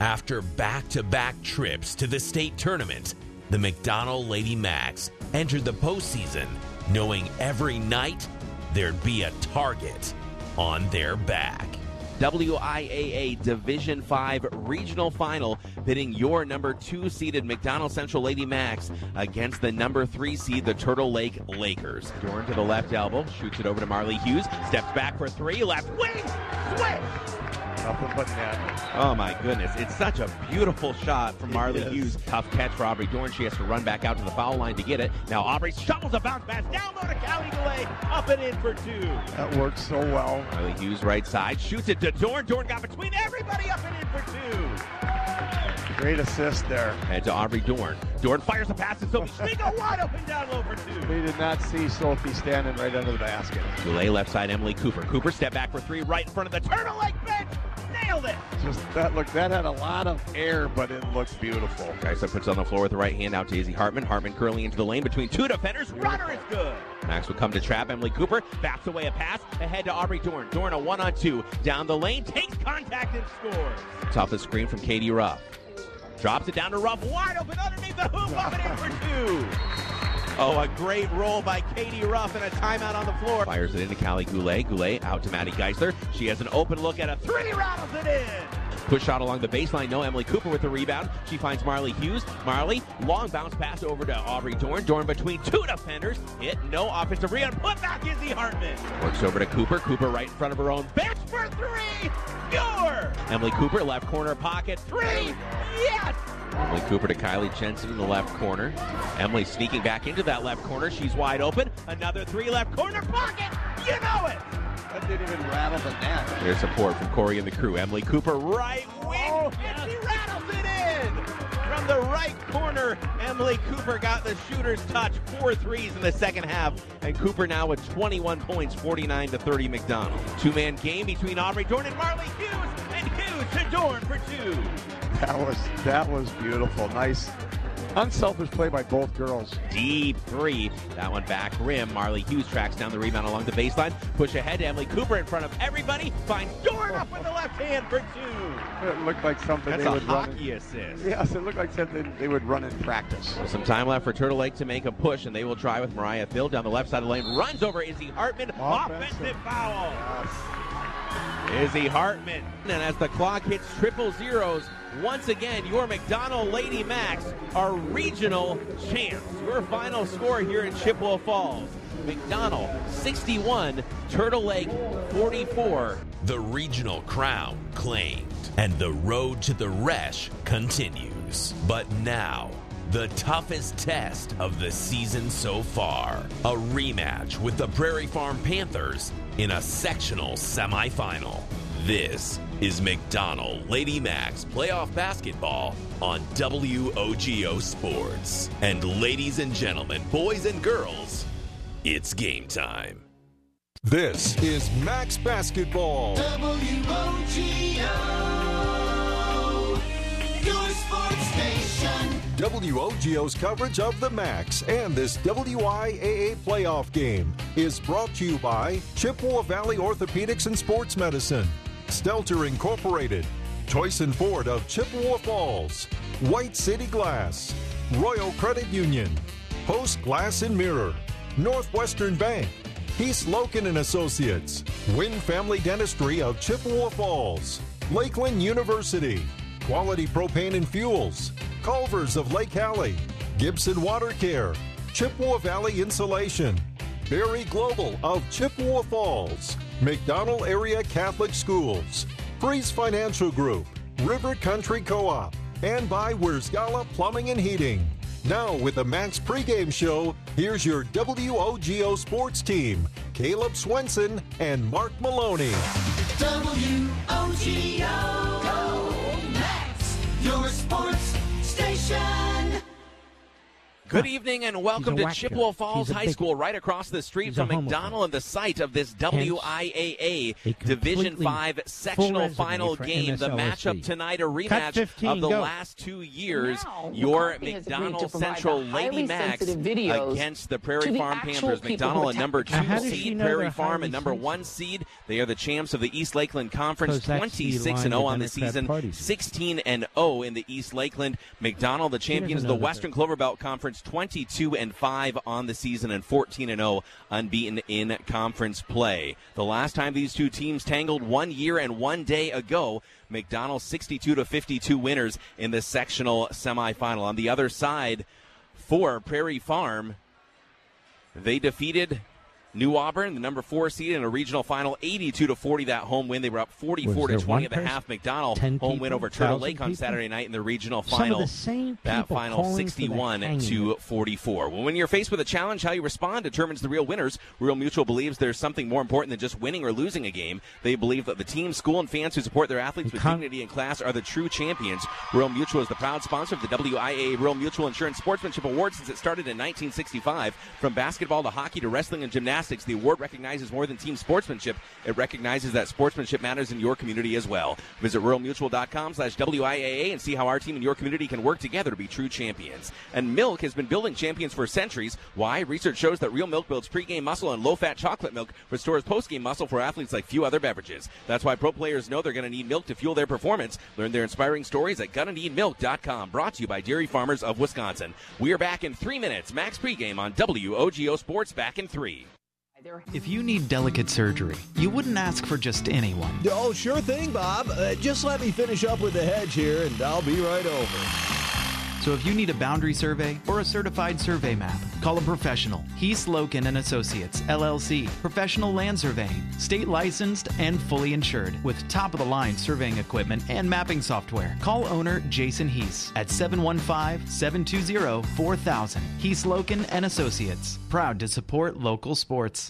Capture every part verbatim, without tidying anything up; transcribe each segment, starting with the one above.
After back-to-back trips to the state tournament, the McDonald Lady Macs entered the postseason knowing every night there'd be a target on their back. W I A A Division five Regional Final, pitting your number two seeded McDonald Central Lady Macs against the number three seed, the Turtle Lake Lakers. Dorn to the left elbow, shoots it over to Marley Hughes, steps back for three, left wing, switch! Nothing but net. Oh my goodness, it's such a beautiful shot from Marley Hughes. Tough catch for Aubrey Dorn. She has to run back out to the foul line to get it. Now Aubrey shovels a bounce pass down low to Callie Goulet, up and in for two. That worked so well. Marley Hughes right side, shoots it to Dorn. Dorn got between everybody, up and in for two. Great assist there. And to Aubrey Dorn. Dorn fires the pass to Sophie Schmiegel, wide open down low for two. They did not see Sophie standing right under the basket. Goulet left side, Emily Cooper. Cooper step back for three, right in front of the Turtle Lake bench. Nailed it. Just that look, that had a lot of air, but it looks beautiful. Geisler puts it on the floor with the right hand out to Izzy Hartman. Hartman curling into the lane between two defenders. Runner is good. Max will come to trap Emily Cooper. Bats away a pass ahead to Aubrey Dorn. Dorn a one on two. Down the lane. Takes contact and scores. It's off the screen from Katie Ruff. Drops it down to Ruff. Wide open underneath the hoop. Up and in for two. Oh, a great roll by Katie Ruff and a timeout on the floor. Fires it into Callie Goulet. Goulet out to Maddie Geisler. She has an open look at a three. Rattles it in. Push shot along the baseline. No, Emily Cooper with the rebound. She finds Marley Hughes. Marley, long bounce pass over to Aubrey Dorn. Dorn between two defenders. Hit, no offensive rebound. Put back Izzy Hartman. Works over to Cooper. Cooper right in front of her own bench for three. Score! Emily Cooper, left corner pocket. Three. Yes! Emily Cooper to Kylie Jensen in the left corner. Emily sneaking back into that left corner. She's wide open. Another three left corner pocket. You know it. That didn't even rattle the net. There's support from Corey and the crew. Emily Cooper right wing. Oh, and she rattles it in. From the right corner, Emily Cooper got the shooter's touch. Four threes in the second half. And Cooper now with twenty-one points, forty-nine to thirty McDonald. Two-man game between Aubrey Dorn and Marley Hughes. And Hughes to Dorn for two. That was that was beautiful. Nice, unselfish play by both girls. Deep three. That one back rim. Marley Hughes tracks down the rebound along the baseline. Push ahead to Emily Cooper in front of everybody. Finds Dorn up with the left hand for two. It looked like something That's they a would run. hockey assist. Yes, it looked like something they would run in practice. Some time left for Turtle Lake to make a push, and they will try with Mariah Phil down the left side of the lane. Runs over Izzy Hartman. Offensive, Offensive foul. Yes. Izzy Hartman. And as the clock hits triple zeros, once again, your McDonald Lady Macs are regional champs. Your final score here in Chippewa Falls. McDonald sixty-one, Turtle Lake forty-four. The regional crown claimed, and the road to the Resch continues. But now, the toughest test of the season so far. A rematch with the Prairie Farm Panthers in a sectional semifinal. This is McDonald Lady Macs playoff basketball on W O G O Sports. And ladies and gentlemen, boys and girls, it's game time. This is Macs Basketball. W O G O, your sports station. W O G O's coverage of the Macs and this W I A A playoff game is brought to you by Chippewa Valley Orthopedics and Sports Medicine, Stelter Incorporated, Toyson Ford of Chippewa Falls, White City Glass, Royal Credit Union, Post Glass and Mirror, Northwestern Bank, Heath Loken and Associates, Wynn Family Dentistry of Chippewa Falls, Lakeland University, Quality Propane and Fuels, Culvers of Lake Hallie, Gibson Water Care, Chippewa Valley Insulation, Berry Global of Chippewa Falls, McDonald Area Catholic Schools, Freeze Financial Group, River Country Co-op, and by Wiersgala Plumbing and Heating. Now with the Macs pregame show, here's your W O G O sports team, Caleb Swenson and Mark Maloney. W O G O, go Macs, your sports station. Good evening and welcome to Chippewa Falls High School, right across the street from McDonald and the site of this W I A A Division five sectional final game. The matchup tonight, a rematch of the last two years. Your McDonald Central Lady Macs against the Prairie Farm Panthers. McDonald a number two seed, Prairie Farm a number one seed. They are the champs of the East Lakeland Conference, Because that's the twenty-six and line oh the on the Democrat season, Party's in. sixteen and oh in the East Lakeland. McDonald, the champions of know the that Western Clover Belt Conference, twenty-two and five on the season and fourteen and oh unbeaten in conference play. The last time these two teams tangled one year and one day ago, McDonald sixty-two to fifty-two winners in the sectional semifinal. On the other side, for Prairie Farm, they defeated New Auburn, the number four seed in a regional final, eighty-two to forty that home win. They were up forty-four to twenty at the half. McDonald home people, win over Turtle Lake on people? Saturday night in the regional Some final. of the same That people final calling for the sixty-one hanging. to forty-four. Well, when you're faced with a challenge, how you respond determines the real winners. Real Mutual believes there's something more important than just winning or losing a game. They believe that the team, school, and fans who support their athletes with con- dignity and class are the true champions. Real Mutual is the proud sponsor of the W I A A Real Mutual Insurance Sportsmanship Award since it started in nineteen sixty-five. From basketball to hockey to wrestling and gymnastics, the award recognizes more than team sportsmanship. It recognizes that sportsmanship matters in your community as well. Visit rural mutual dot com slash W I A A and see how our team and your community can work together to be true champions. And Milk has been building champions for centuries. Why? Research shows that Real Milk builds pregame muscle, and low-fat chocolate milk restores postgame muscle for athletes like few other beverages. That's why pro players know they're going to need milk to fuel their performance. Learn their inspiring stories at gonna need milk dot com. Brought to you by Dairy Farmers of Wisconsin. We are back in three minutes. Max pregame on W O G O Sports, back in three. If you need delicate surgery, you wouldn't ask for just anyone. Oh, sure thing, Bob. Uh, just let me finish up with the hedge here, and I'll be right over. So if you need a boundary survey or a certified survey map, call a professional. Heath Loken and Associates, L L C. Professional land surveying, state licensed and fully insured with top-of-the-line surveying equipment and mapping software. Call owner Jason Heath at seven one five, seven two zero, four thousand. Heath Loken and Associates. Proud to support local sports.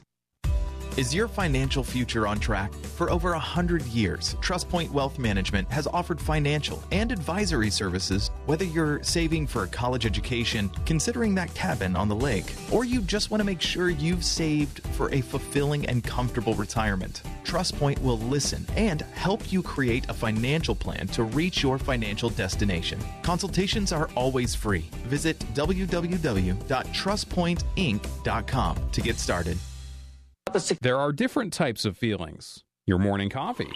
Is your financial future on track? For over one hundred years, TrustPoint Wealth Management has offered financial and advisory services, whether you're saving for a college education, considering that cabin on the lake, or you just want to make sure you've saved for a fulfilling and comfortable retirement. TrustPoint will listen and help you create a financial plan to reach your financial destination. Consultations are always free. Visit w w w dot trust point inc dot com to get started. There are different types of feelings. Your morning coffee.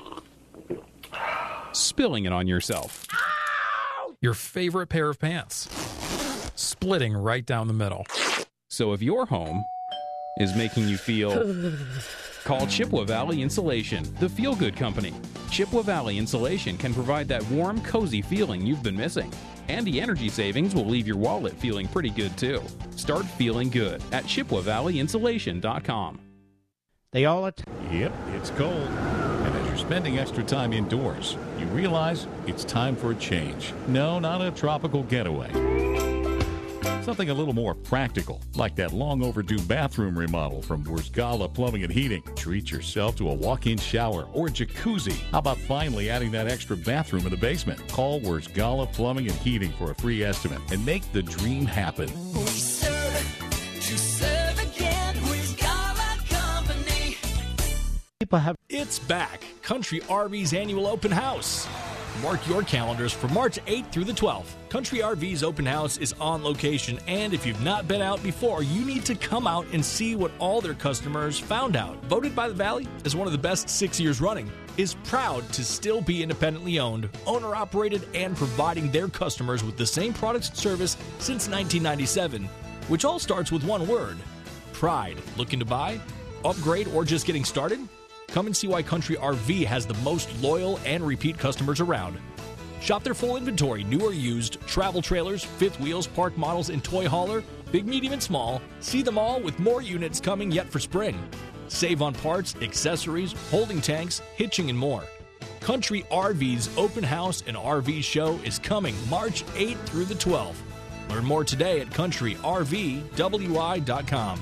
Spilling it on yourself. Your favorite pair of pants. Splitting right down the middle. So if your home is making you feel, call Chippewa Valley Insulation, the feel-good company. Chippewa Valley Insulation can provide that warm, cozy feeling you've been missing. And the energy savings will leave your wallet feeling pretty good, too. Start feeling good at chippewa valley insulation dot com. They all att- Yep, it's cold. And as you're spending extra time indoors, you realize it's time for a change. No, not a tropical getaway. Something a little more practical, like that long overdue bathroom remodel from Wurzgala Plumbing and Heating. Treat yourself to a walk-in shower or jacuzzi. How about finally adding that extra bathroom in the basement? Call Wurzgala Plumbing and Heating for a free estimate and make the dream happen. We serve to serve again. Wurzgala Company. people have. It's back. Country R V's annual open house. Mark your calendars for March eighth through the twelfth. Country R V's open house is on location, and if you've not been out before, you need to come out and see what all their customers found out. Voted by the Valley as one of the best six years running, is proud to still be independently owned, owner-operated, and providing their customers with the same products and service since nineteen ninety-seven, which all starts with one word: pride. Looking to buy, upgrade, or just getting started? Come and see why Country R V has the most loyal and repeat customers around. Shop their full inventory, new or used, travel trailers, fifth wheels, park models, and toy hauler, big, medium, and small. See them all with more units coming yet for spring. Save on parts, accessories, holding tanks, hitching, and more. Country R V's open house and R V show is coming March eighth through the twelfth. Learn more today at country r v w i dot com.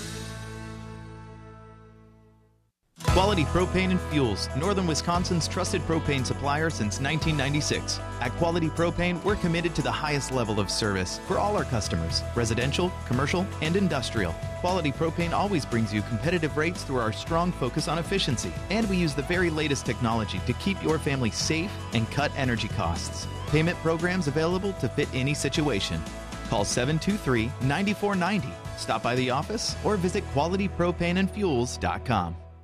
Quality Propane and Fuels, Northern Wisconsin's trusted propane supplier since nineteen ninety-six. At Quality Propane, we're committed to the highest level of service for all our customers, residential, commercial, and industrial. Quality Propane always brings you competitive rates through our strong focus on efficiency, and we use the very latest technology to keep your family safe and cut energy costs. Payment programs available to fit any situation. Call seven two three, nine four nine zero, stop by the office, or visit quality propane and fuels dot com.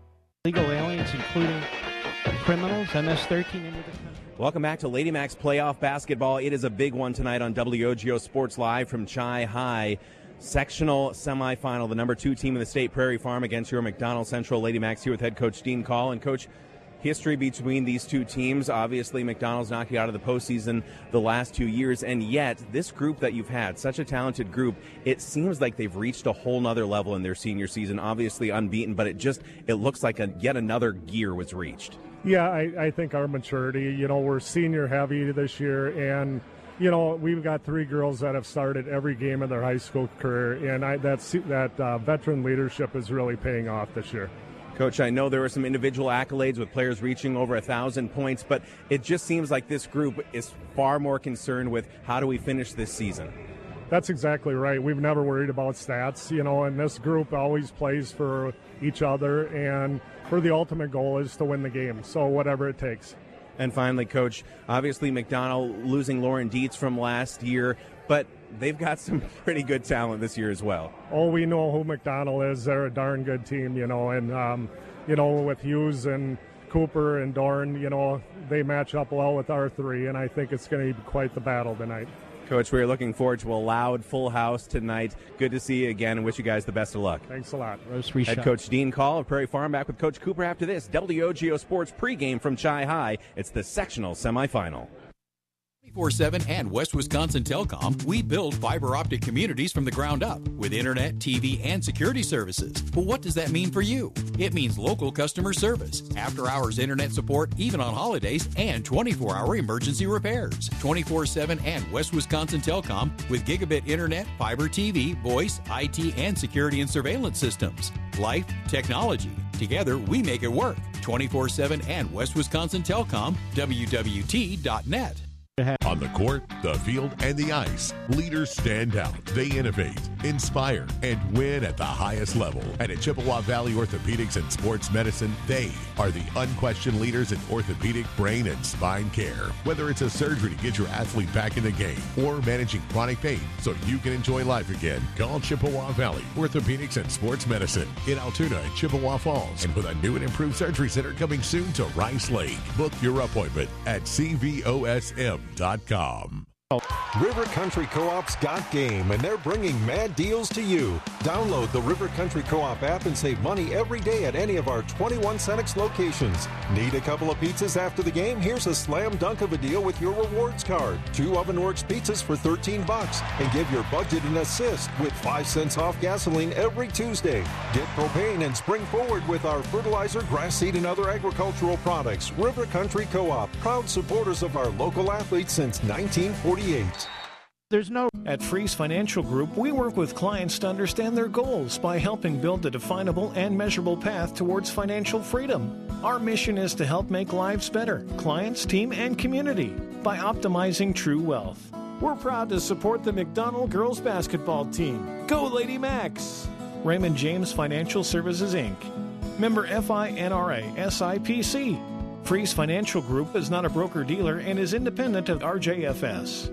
illegal aliens, including criminals, M S thirteen into the country. Welcome back to Lady Macs playoff basketball. It is a big one tonight on W O G O Sports Live from Chi High. Sectional semifinal, the number two team in the state, Prairie Farm, against your McDonald Central Lady Macs, here with head coach Dean Call. And coach, history between these two teams. Obviously, McDonald's knocked you out of the postseason the last two years, and yet this group that you've had, such a talented group, it seems like they've reached a whole nother level in their senior season. Obviously unbeaten, but it just it looks like a, yet another gear was reached. Yeah, I, I think our maturity, you know, we're senior heavy this year, and you know, we've got three girls that have started every game of their high school career, and I, that's, that uh, veteran leadership is really paying off this year. Coach, I know there were some individual accolades with players reaching over a thousand points, but it just seems like this group is far more concerned with how do we finish this season. That's exactly right. We've never worried about stats, you know, and this group always plays for each other, and for the ultimate goal is to win the game, so whatever it takes. And finally, Coach, obviously McDonald losing Lauren Dietz from last year, but they've got some pretty good talent this year as well. Oh, we know who McDonald is. They're a darn good team, you know, and, um, you know, with Hughes and Cooper and Dorn, you know, they match up well with our three, and I think it's going to be quite the battle tonight. Coach, we are looking forward to a loud, full house tonight. Good to see you again, and wish you guys the best of luck. Thanks a lot. Head Coach Dean Call of Prairie Farm back with Coach Cooper after this. W O G O Sports pregame from Chi High. It's the sectional semifinal. twenty-four seven and West Wisconsin Telecom, we build fiber optic communities from the ground up with internet, T V, and security services. But what does that mean for you? It means local customer service, after-hours internet support even on holidays, and twenty-four hour emergency repairs. twenty-four seven and West Wisconsin Telecom with gigabit internet, fiber T V, voice, I T, and security and surveillance systems. Life, technology. Together, we make it work. twenty-four seven and West Wisconsin Telecom, W W T dot net. On the court, the field, and the ice, leaders stand out. They innovate, inspire, and win at the highest level. And at Chippewa Valley Orthopedics and Sports Medicine, they are the unquestioned leaders in orthopedic, brain, and spine care. Whether it's a surgery to get your athlete back in the game or managing chronic pain so you can enjoy life again, call Chippewa Valley Orthopedics and Sports Medicine in Altoona and Chippewa Falls. And with a new and improved surgery center coming soon to Rice Lake, book your appointment at C V O S M dot com. River Country Co-op's got game, and they're bringing mad deals to you. Download the River Country Co-op app and save money every day at any of our twenty-one Cenex locations. Need a couple of pizzas after the game? Here's a slam dunk of a deal with your rewards card. Two Ovenworks pizzas for thirteen bucks, and give your budget an assist with five cents off gasoline every Tuesday. Get propane and spring forward with our fertilizer, grass seed, and other agricultural products. River Country Co-op, proud supporters of our local athletes since nineteen forty-eight. There's no... At Freeze Financial Group, we work with clients to understand their goals by helping build a definable and measurable path towards financial freedom. Our mission is to help make lives better, clients, team, and community, by optimizing true wealth. We're proud to support the McDonald girls basketball team. Go Lady Macs! Raymond James Financial Services, Incorporated. Member F I N R A S I P C. Freeze Financial Group is not a broker-dealer and is independent of R J F S.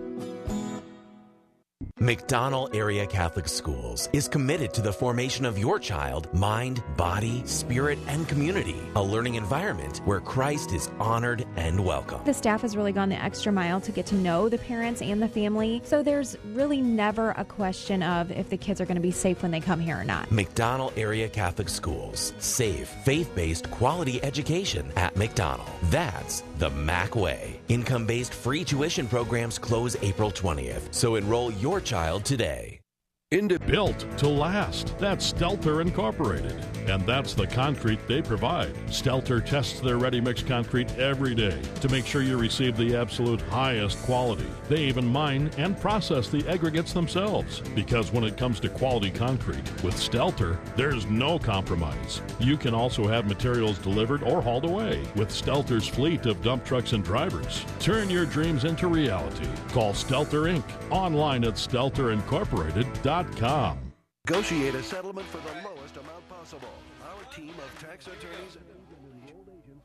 McDonald Area Catholic Schools is committed to the formation of your child, mind, body, spirit, and community. A learning environment where Christ is honored and welcome. The staff has really gone the extra mile to get to know the parents and the family, so there's really never a question of if the kids are going to be safe when they come here or not. McDonald Area Catholic Schools. Safe, faith-based, quality education at McDonald. That's the Mac way. Income-based free tuition programs close April twentieth, so enroll your child today. Into built to last. That's Stelter Incorporated. And that's the concrete they provide. Stelter tests their ready-mix concrete every day to make sure you receive the absolute highest quality. They even mine and process the aggregates themselves. Because when it comes to quality concrete, with Stelter, there's no compromise. You can also have materials delivered or hauled away with Stelter's fleet of dump trucks and drivers. Turn your dreams into reality. Call Stelter Incorporated online at stelter incorporated dot com. Negotiate a settlement for the lowest amount possible. Our team of tax attorneys and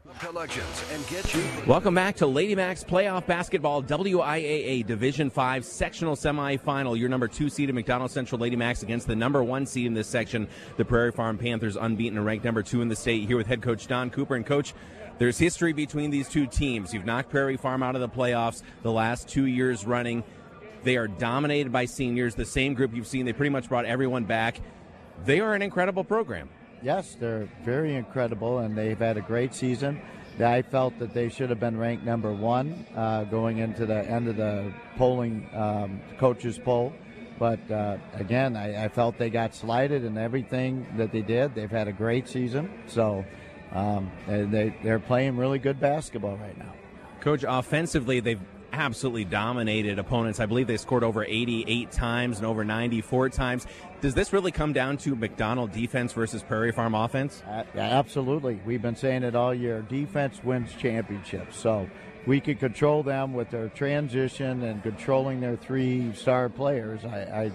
Collections and get you. Welcome back to Lady Macs Playoff Basketball W I A A Division five Sectional Semifinal. Your number two seed in McDonald Central Lady Macs against the number one seed in this section, the Prairie Farm Panthers, unbeaten and ranked number two in the state. Here with head coach Don Cooper. And coach, there's history between these two teams. You've knocked Prairie Farm out of the playoffs the last two years running. They are dominated by seniors, the same group you've seen. They pretty much brought everyone back. They are an incredible program. Yes, they're very incredible, and they've had a great season. I felt that they should have been ranked number one uh, going into the end of the polling, um, coaches poll. But, uh, again, I, I felt they got slighted in everything that they did. They've had a great season. So um, they, they're playing really good basketball right now. Coach, offensively, they've absolutely dominated opponents. I believe they scored over eighty-eight times and over ninety-four times. Does this really come down to McDonald defense versus Prairie Farm offense? Uh, absolutely. We've been saying it all year. Defense wins championships. So we can control them with their transition and controlling their three star players. I,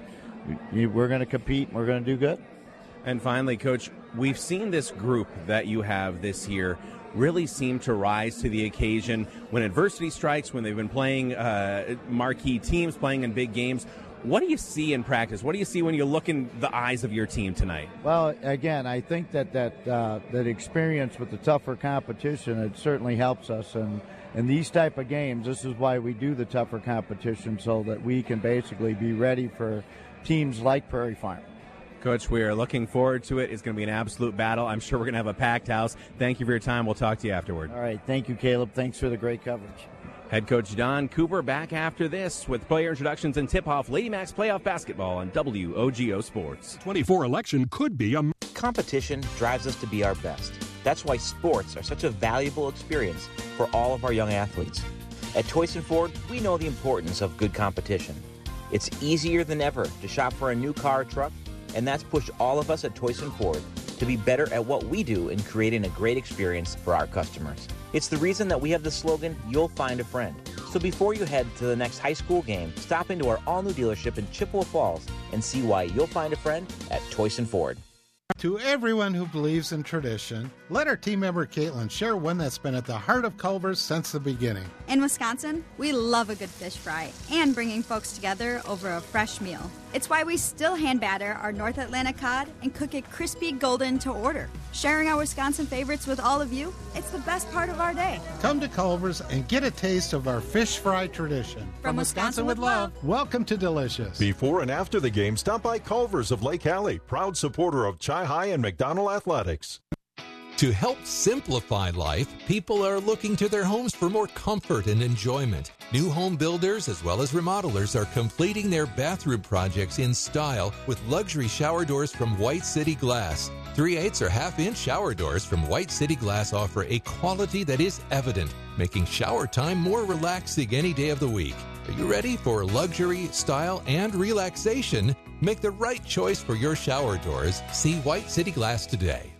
I we're going to compete and we're going to do good. And finally, Coach, we've seen this group that you have this year really seem to rise to the occasion when adversity strikes, when they've been playing uh, marquee teams, playing in big games. What do you see in practice? What do you see when you look in the eyes of your team tonight? Well, again, I think that that, uh, that experience with the tougher competition, it certainly helps us. And in these type of games, this is why we do the tougher competition, so that we can basically be ready for teams like Prairie Farm. Coach, we are looking forward to it. It's going to be an absolute battle. I'm sure we're going to have a packed house. Thank you for your time. We'll talk to you afterward. All right. Thank you, Caleb. Thanks for the great coverage. Head coach Don Cooper back after this with player introductions and tip-off Lady Macs playoff basketball on W O G O Sports. twenty-four election could be a... Competition drives us to be our best. That's why sports are such a valuable experience for all of our young athletes. At Toyson Ford, we know the importance of good competition. It's easier than ever to shop for a new car or truck, and that's pushed all of us at Toyson Ford to be better at what we do in creating a great experience for our customers. It's the reason that we have the slogan, "You'll find a friend." So before you head to the next high school game, stop into our all-new dealership in Chippewa Falls and see why you'll find a friend at Toyson Ford. To everyone who believes in tradition, let our team member Caitlin share one that's been at the heart of Culver's since the beginning. In Wisconsin, we love a good fish fry and bringing folks together over a fresh meal. It's why we still hand batter our North Atlantic cod and cook it crispy golden to order. Sharing our Wisconsin favorites with all of you, it's the best part of our day. Come to Culver's and get a taste of our fish fry tradition. From, From Wisconsin, Wisconsin with love. Welcome to Delicious. Before and after the game, stop by Culver's of Lake Hallie, proud supporter of Chi High and McDonald Athletics. To help simplify life, people are looking to their homes for more comfort and enjoyment. New home builders as well as remodelers are completing their bathroom projects in style with luxury shower doors from White City Glass. three eighths or half-inch shower doors from White City Glass offer a quality that is evident, making shower time more relaxing any day of the week. Are you ready for luxury, style, and relaxation? Make the right choice for your shower doors. See White City Glass today.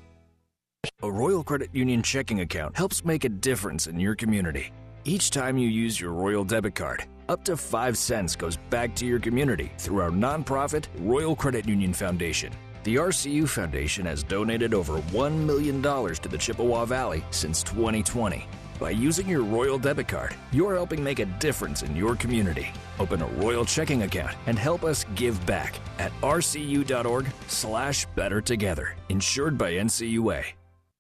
A Royal Credit Union checking account helps make a difference in your community. Each time you use your Royal debit card, up to five cents goes back to your community through our nonprofit Royal Credit Union Foundation. The R C U Foundation has donated over one million dollars to the Chippewa Valley since twenty twenty. By using your Royal debit card, you're helping make a difference in your community. Open a Royal checking account and help us give back at rcu.org slash better together. Insured by N C U A.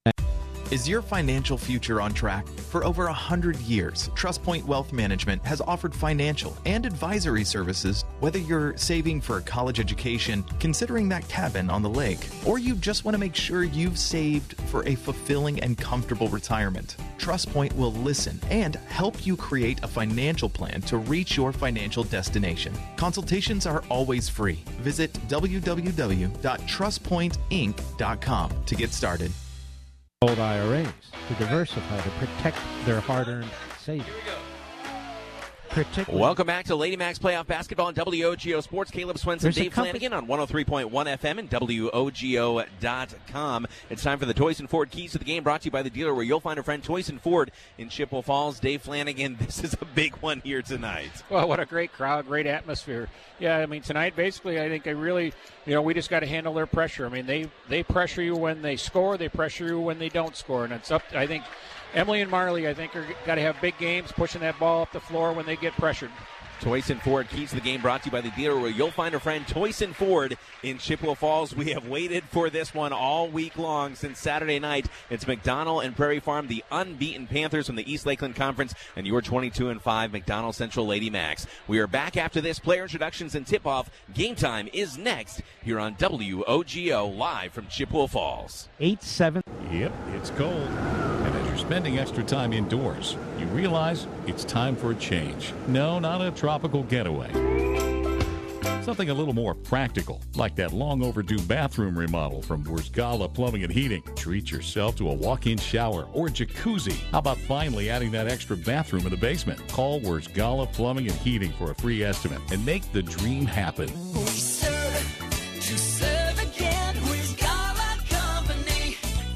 Is your financial future on track? For over one hundred years, TrustPoint Wealth Management has offered financial and advisory services, whether you're saving for a college education, considering that cabin on the lake, or you just want to make sure you've saved for a fulfilling and comfortable retirement. TrustPoint will listen and help you create a financial plan to reach your financial destination. Consultations are always free. Visit w w w dot trust point inc dot com to get started. Old I R As to diversify, to protect their hard-earned savings. particularly. Welcome back to Lady Max Playoff Basketball on W O G O Sports. Caleb Swenson, There's Dave company- Flanagan on one oh three point one F M and W O G O dot com. It's time for the Toyson Ford Keys to the Game, brought to you by the dealer where you'll find a friend, Toyson Ford in Chippewa Falls. Dave Flanagan, this is a big one here tonight. Well, what a great crowd, great atmosphere. Yeah, I mean, tonight, basically, I think I really, you know, we just got to handle their pressure. I mean, they, they pressure you when they score, they pressure you when they don't score, and it's up, I think, Emily and Marley, I think, are got to have big games, pushing that ball up the floor when they get pressured. Toyson Ford Keys to the Game, brought to you by the dealer where you'll find a friend, Toyson Ford in Chippewa Falls. We have waited for this one all week long since Saturday night. It's McDonald and Prairie Farm, the unbeaten Panthers from the East Lakeland Conference, and your twenty-two and five McDonald Central Lady Max. We are back after this. Player introductions and tip-off. Game time is next here on W O G O, live from Chippewa Falls. eight seven. Yep, it's cold. And as you're spending extra time indoors, you realize it's time for a change. No, not a tropical getaway. Something a little more practical, like that long overdue bathroom remodel from Wurzgala Plumbing and Heating. Treat yourself to a walk-in shower or jacuzzi. How about finally adding that extra bathroom in the basement? Call Wurzgala Plumbing and Heating for a free estimate and make the dream happen. We serve to serve again. Wurzgala Company.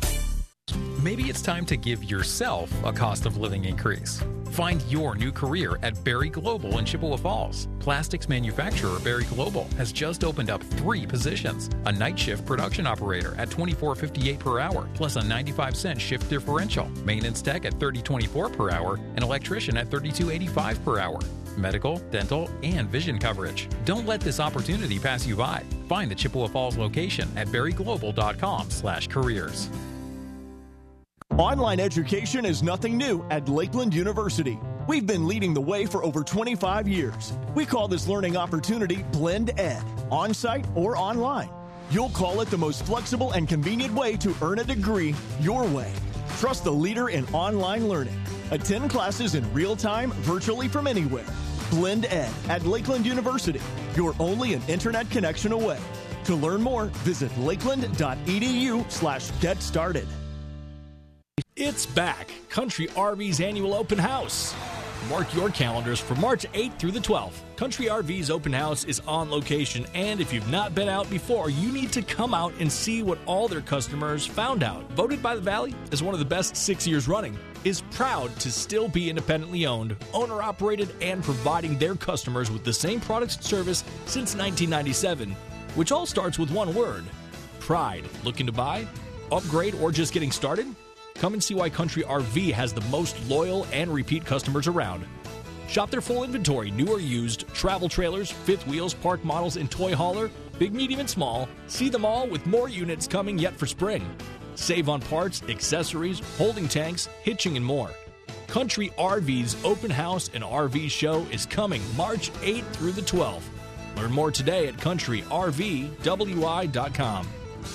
Maybe it's time to give yourself a cost of living increase. Find your new career at Berry Global in Chippewa Falls. Plastics manufacturer Berry Global has just opened up three positions. A night shift production operator at twenty-four fifty-eight per hour, plus a ninety-five cent shift differential. Maintenance tech at thirty twenty-four per hour, and electrician at thirty-two eighty-five per hour. Medical, dental, and vision coverage. Don't let this opportunity pass you by. Find the Chippewa Falls location at berryglobal.com slash careers. Online education is nothing new at Lakeland University. We've been leading the way for over twenty-five years. We call this learning opportunity Blend Ed, on-site or online. You'll call it the most flexible and convenient way to earn a degree your way. Trust the leader in online learning. Attend classes in real time, virtually from anywhere. Blend Ed at Lakeland University. You're only an internet connection away. To learn more, visit lakeland.edu slash get started. It's back. Country R V's annual open house. Mark your calendars for March eighth through the twelfth. Country R V's open house is on location, and if you've not been out before, you need to come out and see what all their customers found out. Voted by the Valley as one of the best six years running, is proud to still be independently owned, owner-operated, and providing their customers with the same products and service since nineteen ninety-seven, which all starts with one word: pride. Looking to buy, upgrade, or just getting started? Come and see why Country R V has the most loyal and repeat customers around. Shop their full inventory, new or used, travel trailers, fifth wheels, park models, and toy hauler, big, medium, and small. See them all with more units coming yet for spring. Save on parts, accessories, holding tanks, hitching, and more. Country R V's open house and R V show is coming March eighth through the twelfth. Learn more today at country R V W I dot com.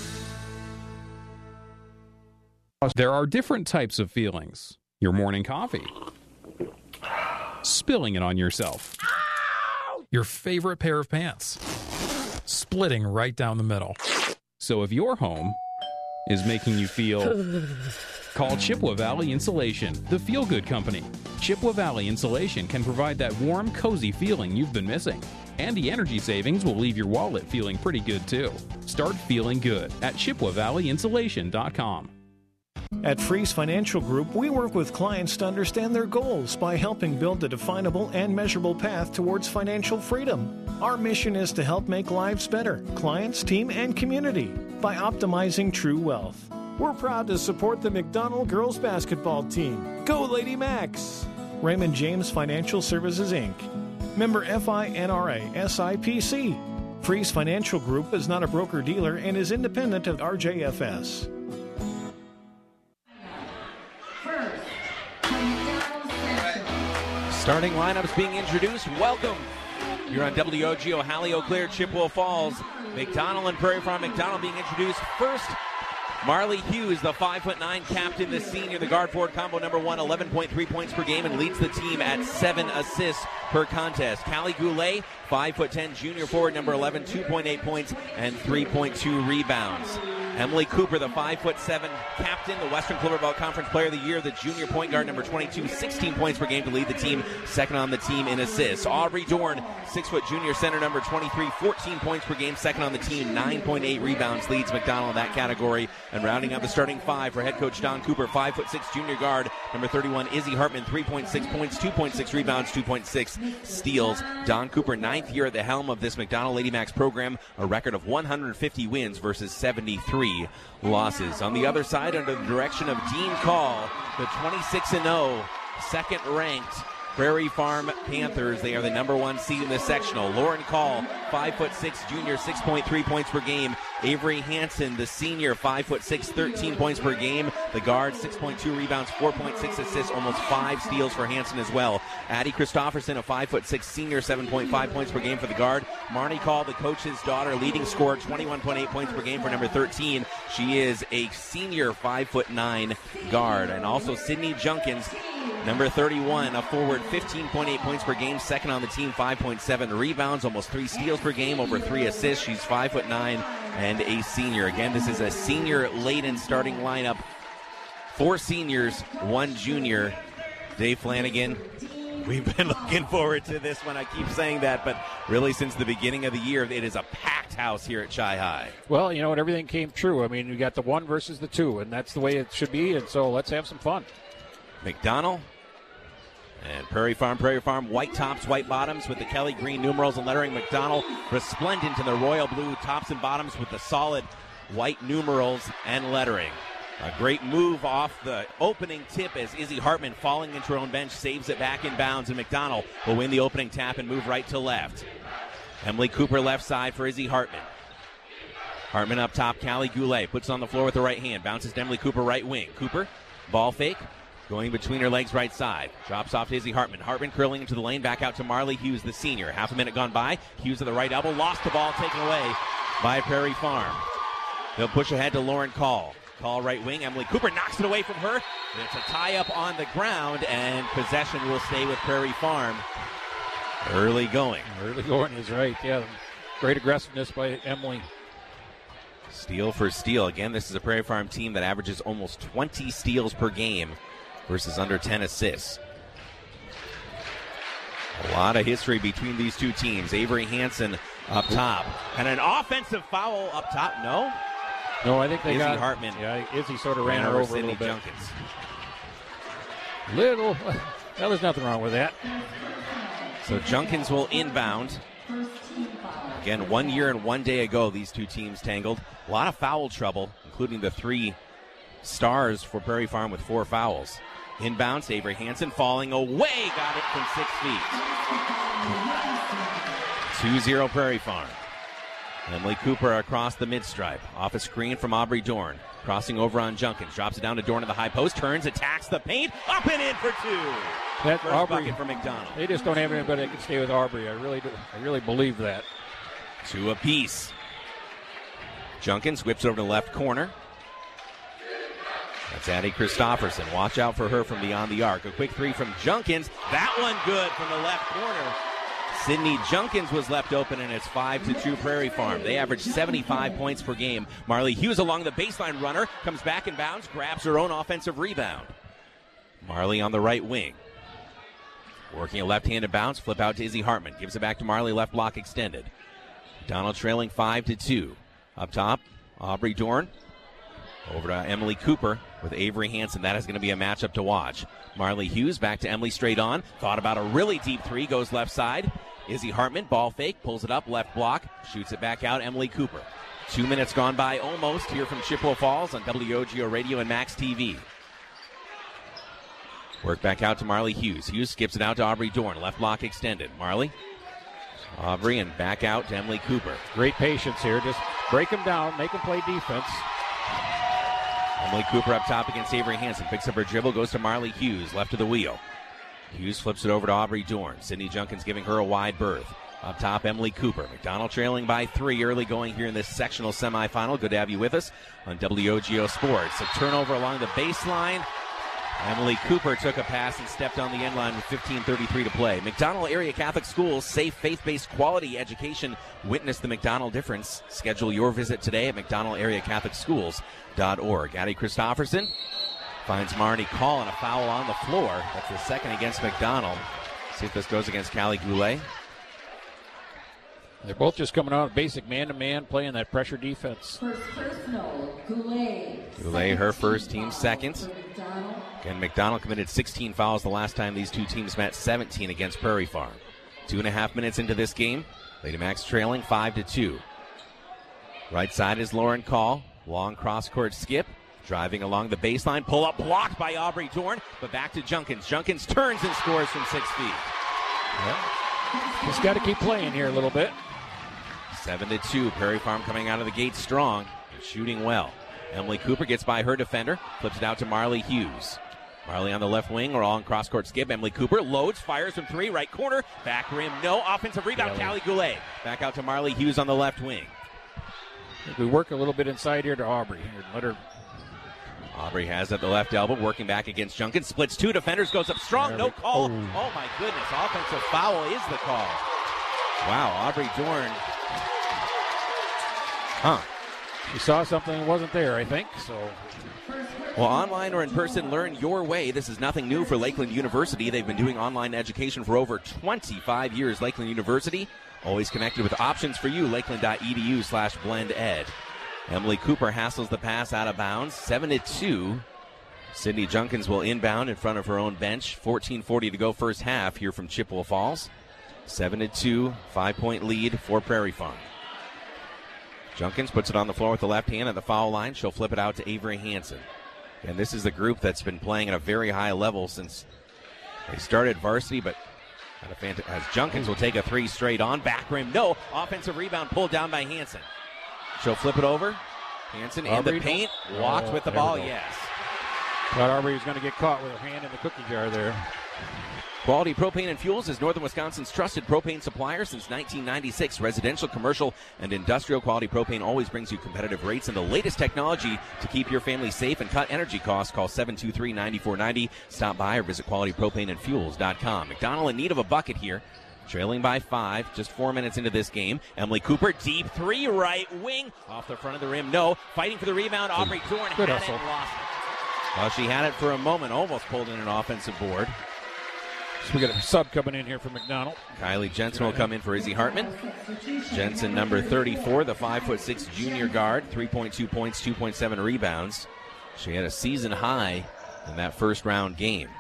There are different types of feelings. Your morning coffee. Spilling it on yourself. Your favorite pair of pants. Splitting right down the middle. So if your home is making you feel... Call Chippewa Valley Insulation, the feel-good company. Chippewa Valley Insulation can provide that warm, cozy feeling you've been missing. And the energy savings will leave your wallet feeling pretty good, too. Start feeling good at chippewa valley insulation dot com. At Freeze Financial Group, we work with clients to understand their goals by helping build a definable and measurable path towards financial freedom. Our mission is to help make lives better, clients, team, and community, by optimizing true wealth. We're proud to support the McDonald girls basketball team. Go Lady Max! Raymond James Financial Services, Incorporated. Member F I N R A S I P C. Freeze Financial Group is not a broker-dealer and is independent of R J F S. Starting lineups being introduced. Welcome. You're on W O G O, Hallie Eau Claire, Chippewa Falls. McDonald and Prairie Farm. McDonald being introduced first. Marley Hughes, the five foot nine captain, the senior, the guard forward combo number one, eleven point three points per game, and leads the team at seven assists per contest. Callie Goulet, five foot ten junior forward number eleven, two point eight points and three point two rebounds. Emily Cooper, the five foot seven captain, the Western Clover Belt Conference Player of the Year, the junior point guard, number twenty-two, sixteen points per game to lead the team, second on the team in assists. Aubrey Dorn, six foot junior center, number twenty-three, fourteen points per game, second on the team, nine point eight rebounds, leads McDonald in that category. And rounding out the starting five for head coach Don Cooper, five foot six junior guard, number thirty-one, Izzy Hartman, three point six points, two point six rebounds, two point six steals. Don Cooper, ninth year at the helm of this McDonald Lady Max program, a record of one hundred fifty wins versus seventy-three losses. On the other side, under the direction of Dean Call, the twenty-six and oh, second ranked Prairie Farm Panthers. They are the number one seed in this sectional. Lauren Call, five foot six junior, six point three points per game. Avery Hansen, the senior, five foot six, thirteen points per game. The guard, six point two rebounds, four point six assists, almost five steals for Hansen as well. Addie Christofferson, a five foot six senior, seven point five points per game for the guard. Marnie Call, the coach's daughter, leading scorer, twenty-one point eight points per game for number thirteen. She is a senior, five foot nine guard. And also Sydney Junkins, number thirty-one, a forward, fifteen point eight points per game, second on the team, five point seven rebounds, almost three steals per game, over three assists. She's five foot nine and a senior. Again, this is a senior-laden starting lineup. Four seniors, one junior. Dave Flanagan, we've been looking forward to this one. I keep saying that, but really since the beginning of the year, it is a packed house here at Chi High. Well, you know what? Everything came true. I mean, you got the one versus the two, and that's the way it should be, and so let's have some fun. McDonald and Prairie Farm, Prairie Farm, white tops, white bottoms with the Kelly green numerals and lettering. McDonald resplendent in the royal blue tops and bottoms with the solid white numerals and lettering. A great move off the opening tip as Izzy Hartman, falling into her own bench, saves it back in bounds, and McDonald will win the opening tap and move right to left. Emily Cooper left side for Izzy Hartman. Hartman up top, Callie Goulet puts it on the floor with the right hand, bounces to Emily Cooper right wing. Cooper, ball fake. Going between her legs right side. Drops off to Izzy Hartman. Hartman curling into the lane. Back out to Marley Hughes, the senior. Half a minute gone by. Hughes at the right elbow. Lost the ball. Taken away by Prairie Farm. They'll push ahead to Lauren Call. Call right wing. Emily Cooper knocks it away from her. And it's a tie-up on the ground. And possession will stay with Prairie Farm. Early going. Early going is right. Yeah. Great aggressiveness by Emily. Steal for steal. Again, this is a Prairie Farm team that averages almost twenty steals per game versus under ten assists. A lot of history between these two teams. Avery Hansen up top. And an offensive foul up top. No? No, I think they Izzy got... Hartman. Yeah, Izzy sort of ran her over Sydney a little bit. Junkins. Little. Well, there's nothing wrong with that. So Junkins will inbound. Again, one year and one day ago, these two teams tangled. A lot of foul trouble, including the three stars for Prairie Farm with four fouls. Inbounds, Avery Hansen falling away. Got it from six feet. two zero Prairie Farm. Emily Cooper across the mid-stripe. Off a screen from Aubrey Dorn. Crossing over on Junkins. Drops it down to Dorn at the high post. Turns, attacks the paint. Up and in for two. That First Aubrey, bucket for McDonald. They just don't have anybody that can stay with Aubrey. I really do. I really believe that. Two apiece. Junkins whips it over to the left corner. That's Addie Christofferson. Watch out for her from beyond the arc. A quick three from Junkins. That one good from the left corner. Sydney Junkins was left open, and it's five to two Prairie Farm. They average seventy-five points per game. Marley Hughes along the baseline runner. Comes back in bounds. Grabs her own offensive rebound. Marley on the right wing. Working a left-handed bounce. Flip out to Izzy Hartman. Gives it back to Marley. Left block extended. Donald trailing five to two. Up top, Aubrey Dorn. Over to Emily Cooper with Avery Hansen. That is going to be a matchup to watch. Marley Hughes back to Emily straight on. Thought about a really deep three. Goes left side. Izzy Hartman, ball fake. Pulls it up, left block. Shoots it back out, Emily Cooper. Two minutes gone by almost here from Chippewa Falls on W O G O Radio and Max T V. Work back out to Marley Hughes. Hughes skips it out to Aubrey Dorn. Left block extended. Marley. Aubrey and back out to Emily Cooper. Great patience here. Just break them down, make them play defense. Emily Cooper up top against Avery Hansen. Picks up her dribble, goes to Marley Hughes, left of the wheel. Hughes flips it over to Aubrey Dorn. Sydney Junkins giving her a wide berth. Up top, Emily Cooper. McDonald trailing by three early going here in this sectional semifinal. Good to have you with us on W O G O Sports. A turnover along the baseline. Emily Cooper took a pass and stepped on the end line with fifteen thirty-three to play. McDonald Area Catholic Schools, safe, faith-based quality education. Witness the McDonald difference. Schedule your visit today at mcdonald area catholic schools dot org. Addie Christofferson finds Marnie Call and a foul on the floor. That's the second against McDonald. See if this goes against Callie Goulet. They're both just coming out of basic man-to-man, playing that pressure defense. First personal, Goulet. Goulet, her first, team second. Again, McDonald committed sixteen fouls the last time these two teams met, seventeen against Prairie Farm. Two and a half minutes into this game, Lady Macs trailing five to two. Right side is Lauren Call. Long cross-court skip. Driving along the baseline. Pull-up blocked by Aubrey Dorn, but back to Junkins. Junkins turns and scores from six feet. Yep. Just got to keep playing here a little bit. Seven to two. Prairie Farm coming out of the gate strong and shooting well. Emily Cooper gets by her defender, flips it out to Marley Hughes. Marley on the left wing, or on cross-court skip. Emily Cooper loads, fires from three, right corner, back rim, no. Offensive rebound, Callie Goulet. Back out to Marley Hughes on the left wing. We work a little bit inside here to Aubrey. Here, let her. Aubrey has at the left elbow, working back against Junkins. Splits two defenders, goes up strong, no call. Oh. oh my goodness, offensive foul is the call. Wow, Aubrey Dorn. Huh. She saw something that wasn't there, I think, so. Well, online or in person, learn your way. This is nothing new for Lakeland University. They've been doing online education for over twenty-five years. Lakeland University, always connected with options for you. Lakeland.edu slash blend ed. Emily Cooper hassles the pass out of bounds. seven to two. Sydney Junkins will inbound in front of her own bench. fourteen forty to go first half here from Chippewa Falls. seven to two, five-point lead for Prairie Farm. Junkins puts it on the floor with the left hand at the foul line. She'll flip it out to Avery Hansen. And this is the group that's been playing at a very high level since they started varsity, but at a fant- as Junkins will take a three straight on. Back rim, no. Offensive rebound pulled down by Hansen. She'll flip it over. Hansen in the paint. Walked oh, with the ball, yes. Thought Aubrey was going to get caught with her hand in the cookie jar there. Quality Propane and Fuels is Northern Wisconsin's trusted propane supplier since nineteen ninety-six. Residential, commercial, and industrial quality propane always brings you competitive rates and the latest technology to keep your family safe and cut energy costs. Call seven two three, nine four nine zero. Stop by or visit quality propane and fuels dot com. McDonald in need of a bucket here. Trailing by five, just four minutes into this game. Emily Cooper, deep three, right wing. Off the front of the rim, no. Fighting for the rebound, Aubrey Dorn had it and lost it. Well, she had it for a moment, almost pulled in an offensive board. So we got a sub coming in here for McDonald. Kylie Jensen will come in for Izzy Hartman. Jensen, number thirty-four, the five foot six junior guard, three point two points, two point seven rebounds. She had a season high in that first round game.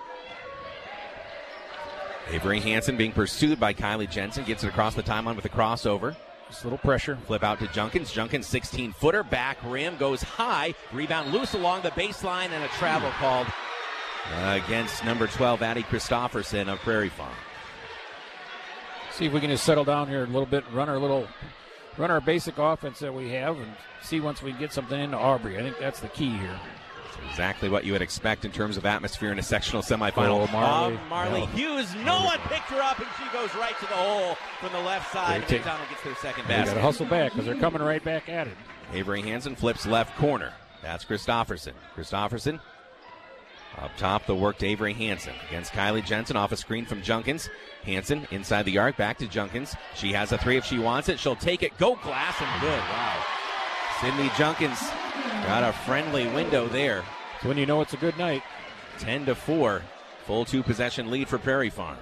Avery Hansen being pursued by Kylie Jensen, gets it across the timeline with a crossover. Just a little pressure. Flip out to Junkins. Junkins, sixteen-footer, back rim, goes high. Rebound loose along the baseline, and a travel called Uh, against number twelve, Addie Christofferson of Prairie Farm. See if we can just settle down here a little bit, run our little, run our basic offense that we have, and see once we get something into Aubrey. I think that's the key here. That's exactly what you would expect in terms of atmosphere in a sectional semifinal. Oh, Marley. Uh, Marley no. Hughes, no one picked her up, and she goes right to the hole from the left side. McDonald gets their second basket. Got to hustle back because they're coming right back at it. Avery Hansen flips left corner. That's Christofferson. Christofferson. Up top, the work to Avery Hansen against Kylie Jensen off a screen from Junkins. Hansen inside the arc, back to Junkins. She has a three if she wants it. She'll take it. Go glass and good. Wow. Sydney Junkins got a friendly window there. So when you know it's a good night. ten to four. Full two possession lead for Prairie Farm.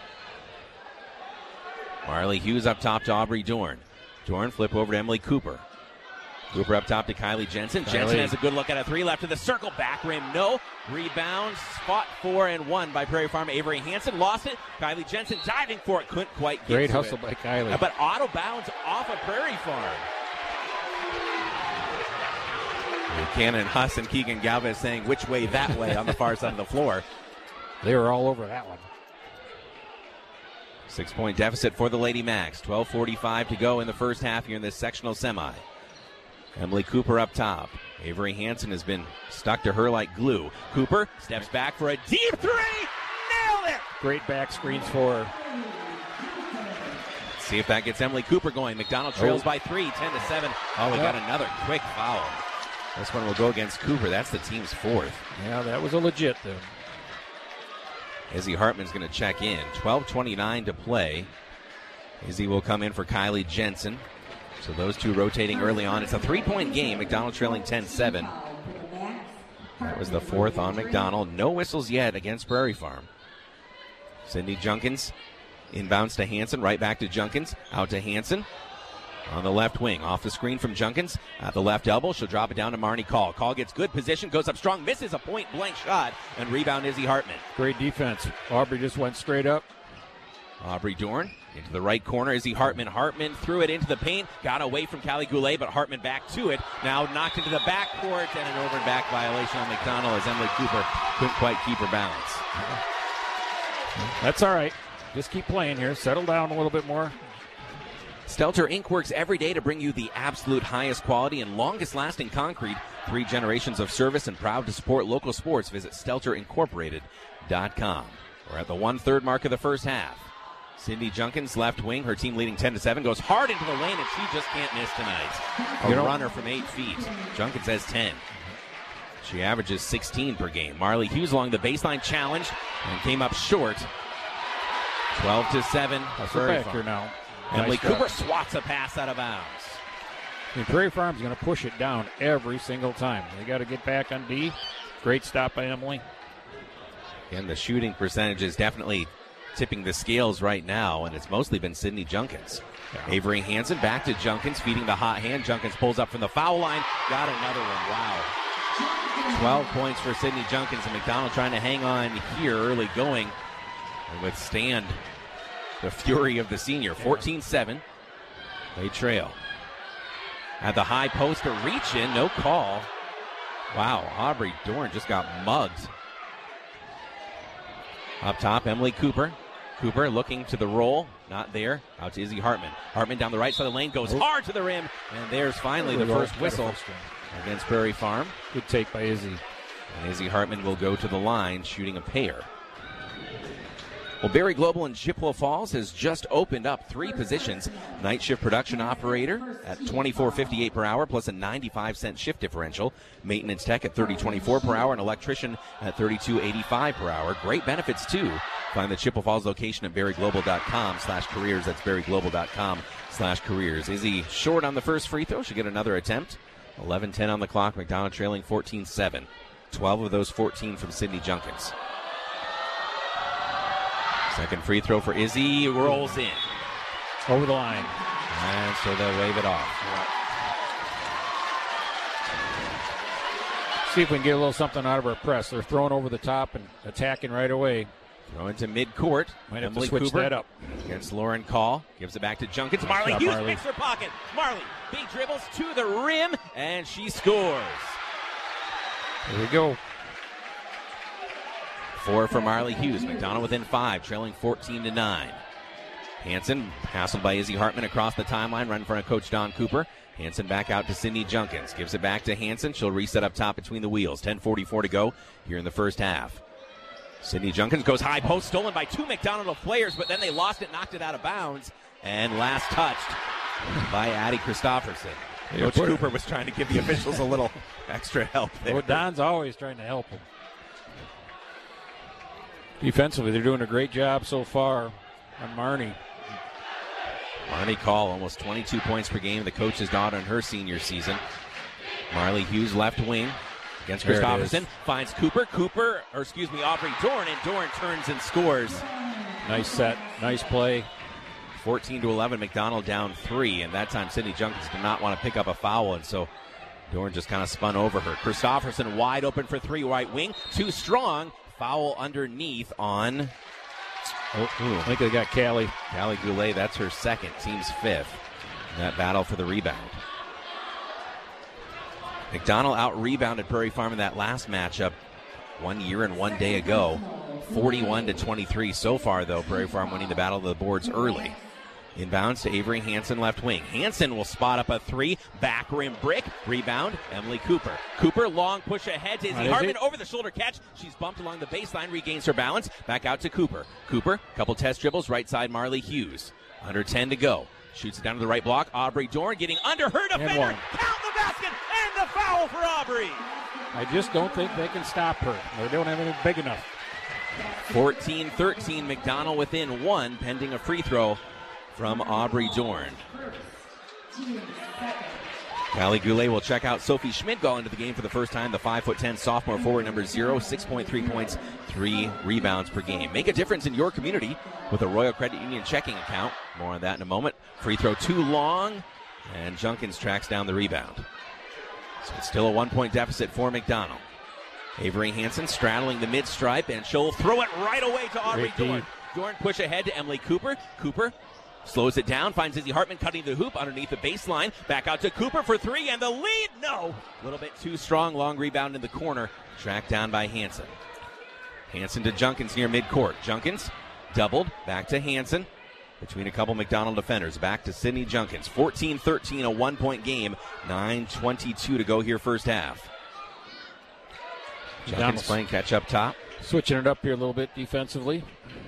Marley Hughes up top to Aubrey Dorn. Dorn flip over to Emily Cooper. Cooper up top to Kylie Jensen. Kylie. Jensen has a good look at a three. Left of the circle. Back rim. No. Rebound. Spot four and one by Prairie Farm. Avery Hansen lost it. Kylie Jensen diving for it. Couldn't quite get Great to hustle it. by Kylie. But auto bounds off of Prairie Farm. Buchanan, Huss, and Keegan Galvez saying which way that way on the far side of the floor. They were all over that one. Six-point deficit for the Lady Macs. twelve forty-five to go in the first half here in this sectional semi. Emily Cooper up top. Avery Hansen has been stuck to her like glue. Cooper steps back for a deep three. Nailed it! Great back screens for her. Let's see if that gets Emily Cooper going. McDonald trails oh. by three, ten to seven. Oh, we yep. got another quick foul. This one will go against Cooper. That's the team's fourth. Yeah, that was a legit, though. Izzy Hartman's going to check in. twelve twenty-nine to play. Izzy will come in for Kylie Jensen. So those two rotating early on. It's a three-point game. McDonald trailing ten seven. That was the fourth on McDonald. No whistles yet against Prairie Farm. Sydney Junkins inbounds to Hansen. Right back to Junkins. Out to Hansen. On the left wing. Off the screen from Junkins. At the left elbow. She'll drop it down to Marnie Call. Call gets good position. Goes up strong. Misses a point-blank shot. And rebound Izzy Hartman. Great defense. Aubrey just went straight up. Aubrey Dorn into the right corner. Izzy Hartman. Hartman threw it into the paint. Got away from Callie Goulet, but Hartman back to it. Now knocked into the backcourt, and an over and back violation on McDonald as Emily Cooper couldn't quite keep her balance. That's all right. Just keep playing here. Settle down a little bit more. Stelter Incorporated works every day to bring you the absolute highest quality and longest-lasting concrete. Three generations of service and proud to support local sports. Visit stelter incorporated dot com. We're at the one-third mark of the first half. Cindy Junkins, left wing, her team leading ten to seven, goes hard into the lane, and she just can't miss tonight. A You know, runner from eight feet. Junkins has ten. She averages sixteen per game. Marley Hughes along the baseline challenged and came up short. twelve to seven. That's Prairie a factor Farm. now. Emily Nice Cooper job. swats a pass out of bounds. And Prairie Farm's going to push it down every single time. They got to get back on D. Great stop by Emily. And the shooting percentage is definitely tipping the scales right now, and it's mostly been Sydney Junkins. Yeah. Avery Hansen back to Junkins, feeding the hot hand. Junkins pulls up from the foul line. Got another one. Wow. twelve points for Sydney Junkins, and McDonald trying to hang on here early going and withstand the fury of the senior. fourteen seven. They trail. At the high post, a reach in, no call. Wow, Aubrey Dorn just got mugged. Up top, Emily Cooper. Cooper looking to the roll. Not there. Out to Izzy Hartman. Hartman down the right side of the lane, goes hard to the rim. And there's finally the first whistle against Prairie Farm. Good take by Izzy. And Izzy Hartman will go to the line, shooting a pair. Well, Berry Global in Chippewa Falls has just opened up three positions. Night shift production operator at twenty-four fifty-eight per hour plus a ninety-five cent shift differential. Maintenance tech at thirty twenty-four per hour and electrician at thirty-two eighty-five per hour. Great benefits, too. Find the Chippewa Falls location at berryglobal.com slash careers. That's berryglobal.com slash careers. Izzy short on the first free throw. Should get another attempt. eleven ten on the clock. McDonald trailing fourteen seven. twelve of those fourteen from Sydney Junkins. Second free throw for Izzy, rolls in. Over the line. And so they'll wave it off. See if we can get a little something out of our press. They're throwing over the top and attacking right away. Throw into midcourt. Might have Emily to switch Cooper that up. Against Lauren Call. Gives it back to Junkins. Nice Marley job, Hughes Marley. picks her pocket. Marley, big dribbles to the rim, and she scores. There we go. Four for Marley Hughes. McDonald within five, trailing fourteen to nine. Hansen hassled by Izzy Hartman across the timeline, right in front of Coach Don Cooper. Hansen back out to Sydney Junkins. Gives it back to Hansen. She'll reset up top between the wheels. ten forty-four to go here in the first half. Sydney Junkins goes high post, stolen by two McDonald players, but then they lost it, knocked it out of bounds, and last touched by Addie Christofferson. Coach Cooper was trying to give the officials a little extra help there. Well, Don's always trying to help him. Defensively, they're doing a great job so far on Marnie. Marnie Call, almost twenty-two points per game, the coach's daughter in her senior season. Marley Hughes, left wing against There it Christofferson. is. Finds Cooper. Cooper, or excuse me, Aubrey Dorn, and Dorn turns and scores. Nice set, nice play. fourteen to eleven, McDonald down three, and that time Sydney Junkins did not want to pick up a foul, and so Dorn just kind of spun over her. Christofferson wide open for three, right wing, too strong. Foul underneath on. Oh, I think they got Callie. Callie Goulet, that's her second, team's fifth. In that battle for the rebound. McDonald out-rebounded Prairie Farm in that last matchup one year and one day ago. forty-one to twenty-three so far, though. Prairie Farm winning the battle of the boards early. Inbounds to Avery Hansen, left wing. Hansen will spot up a three. Back rim brick. Rebound, Emily Cooper. Cooper, long push ahead to Izzy What is Hartman. it? Over the shoulder catch. She's bumped along the baseline, regains her balance. Back out to Cooper. Cooper, couple test dribbles. Right side, Marley Hughes. Under ten to go. Shoots it down to the right block. Aubrey Dorn getting under her defender. one. Count the basket and the foul goal for Aubrey. I just don't think they can stop her. They don't have anything big enough. fourteen thirteen, McDonald within one, pending a free throw from Aubrey Dorn. Callie Goulet will check out Sophie Schmidgall into the game for the first time. The five foot ten sophomore forward, number zero, six point three points, three rebounds per game. Make a difference in your community with a Royal Credit Union checking account. More on that in a moment. Free throw too long, and Junkins tracks down the rebound. So it's still a one-point deficit for McDonald. Avery Hansen straddling the mid-stripe, and she'll throw it right away to Aubrey Dorn. Dorn push ahead to Emily Cooper. Cooper slows it down, finds Izzy Hartman cutting the hoop underneath the baseline. Back out to Cooper for three, and the lead, no! A little bit too strong, long rebound in the corner. Tracked down by Hansen. Hansen to Junkins near midcourt. Junkins doubled, back to Hansen. Between a couple McDonald defenders. Back to Sydney Junkins. fourteen thirteen, a one-point game. nine twenty-two to go here first half. Junkins playing catch up top. Switching it up here a little bit defensively.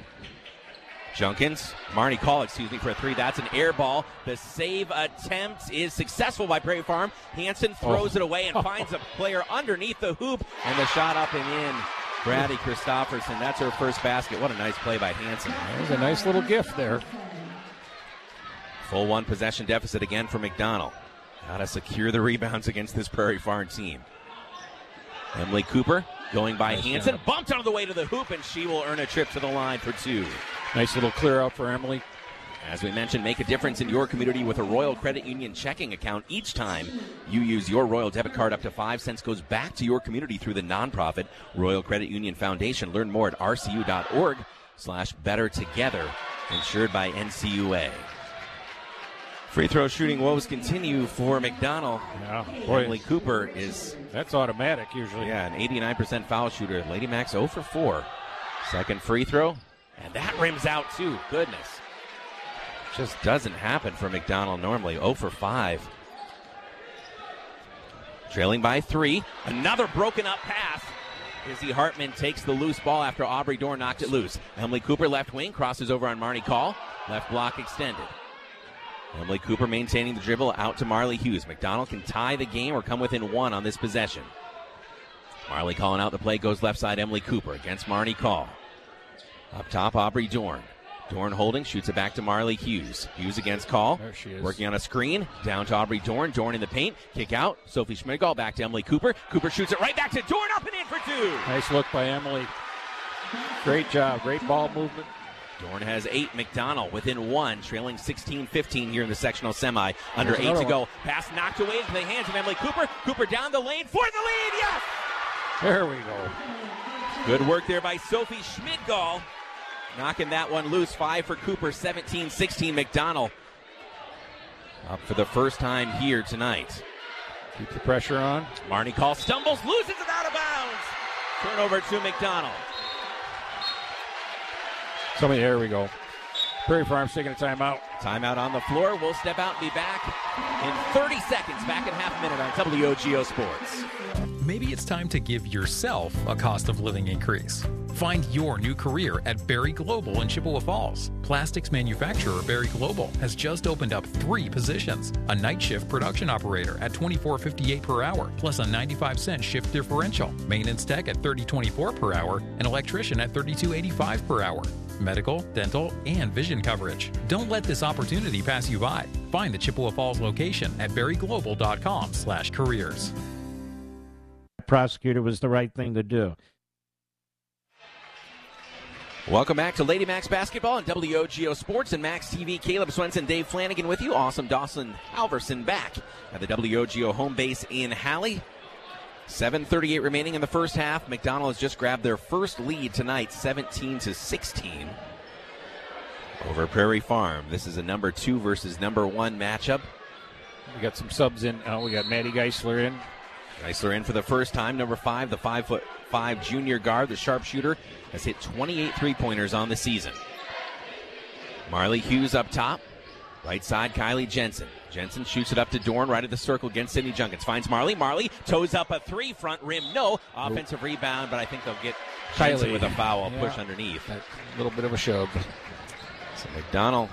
Junkins, Marnie Call, excuse me, for a three. That's an air ball. The save attempt is successful by Prairie Farm. Hansen throws Oh. it away and finds a player underneath the hoop. And the shot up and in. Brady Christofferson, that's her first basket. What a nice play by Hansen. There's a nice little gift there. Full one possession deficit again for McDonald. Got to secure the rebounds against this Prairie Farm team. Emily Cooper going by Nice Hansen. job. Bumped out of the way to the hoop, and she will earn a trip to the line for two. Nice little clear out for Emily. As we mentioned, make a difference in your community with a Royal Credit Union checking account. Each time you use your Royal debit card, up to five cents goes back to your community through the nonprofit Royal Credit Union Foundation. Learn more at rcu.org slash better together, insured by N C U A. Free throw shooting woes continue for McDonald. Yeah, boy. Emily Cooper is... That's automatic usually. Yeah, an eighty-nine percent foul shooter. Lady Max zero for four. Second free throw, and that rims out too. Goodness. Just doesn't happen for McDonald normally. zero for five. Trailing by three. Another broken up pass. Izzy Hartman takes the loose ball after Aubrey Dorn knocked it loose. Emily Cooper left wing, crosses over on Marnie Call. Left block extended. Emily Cooper maintaining the dribble out to Marley Hughes. McDonald can tie the game or come within one on this possession. Marley calling out the play, goes left side. Emily Cooper against Marnie Call. Up top, Aubrey Dorn. Dorn holding, shoots it back to Marley Hughes. Hughes against Call. There she is. Working on a screen. Down to Aubrey Dorn. Dorn in the paint. Kick out. Sophie Schmidgall back to Emily Cooper. Cooper shoots it right back to Dorn. Up and in for two. Nice look by Emily. Great job. Great ball movement. Dorn has eight. McDonald within one, trailing sixteen fifteen here in the sectional semi. Under There's eight to another go. one. Pass knocked away into the hands of Emily Cooper. Cooper down the lane for the lead. Yes! There we go. Good work there by Sophie Schmidgall. Knocking that one loose. Five for Cooper, seventeen sixteen. McDonald up for the first time here tonight. Keep the pressure on. Marnie Call stumbles, loses it out of bounds. Turnover to McDonald. Somebody, there we go. Prairie Farm's taking a timeout. Timeout on the floor. We'll step out and be back in thirty seconds. Back in half a minute on W O G O Sports. Maybe it's time to give yourself a cost of living increase. Find your new career at Berry Global in Chippewa Falls. Plastics manufacturer Berry Global has just opened up three positions. A night shift production operator at twenty-four fifty-eight per hour, plus a ninety-five cent shift differential. Maintenance tech at thirty twenty-four per hour, and electrician at thirty-two eighty-five per hour. Medical, dental, and vision coverage. Don't let this opportunity pass you by. Find the Chippewa Falls location at berryglobal.com slash careers. Prosecutor was the right thing to do. Welcome back to Lady Max Basketball on W O G O Sports and Max T V. Caleb Swenson, Dave Flanagan with you. Awesome Dawson Halverson back at the W O G O home base in Halley. seven thirty-eight remaining in the first half. McDonald has just grabbed their first lead tonight, seventeen to sixteen over Prairie Farm. This is a number two versus number one matchup. We got some subs in. Uh, we got Maddie Geisler in. Geisler in for the first time. Number five, the five foot five junior guard, the sharpshooter, has hit twenty-eight three-pointers on the season. Marley Hughes up top. Right side, Kylie Jensen. Jensen shoots it up to Dorn, right at the circle against Sydney Junkins. Finds Marley. Marley toes up a three, front rim. No. Offensive rebound, but I think they'll get Jensen Kylie with a foul, yeah. push underneath. A little bit of a shove. So McDonald,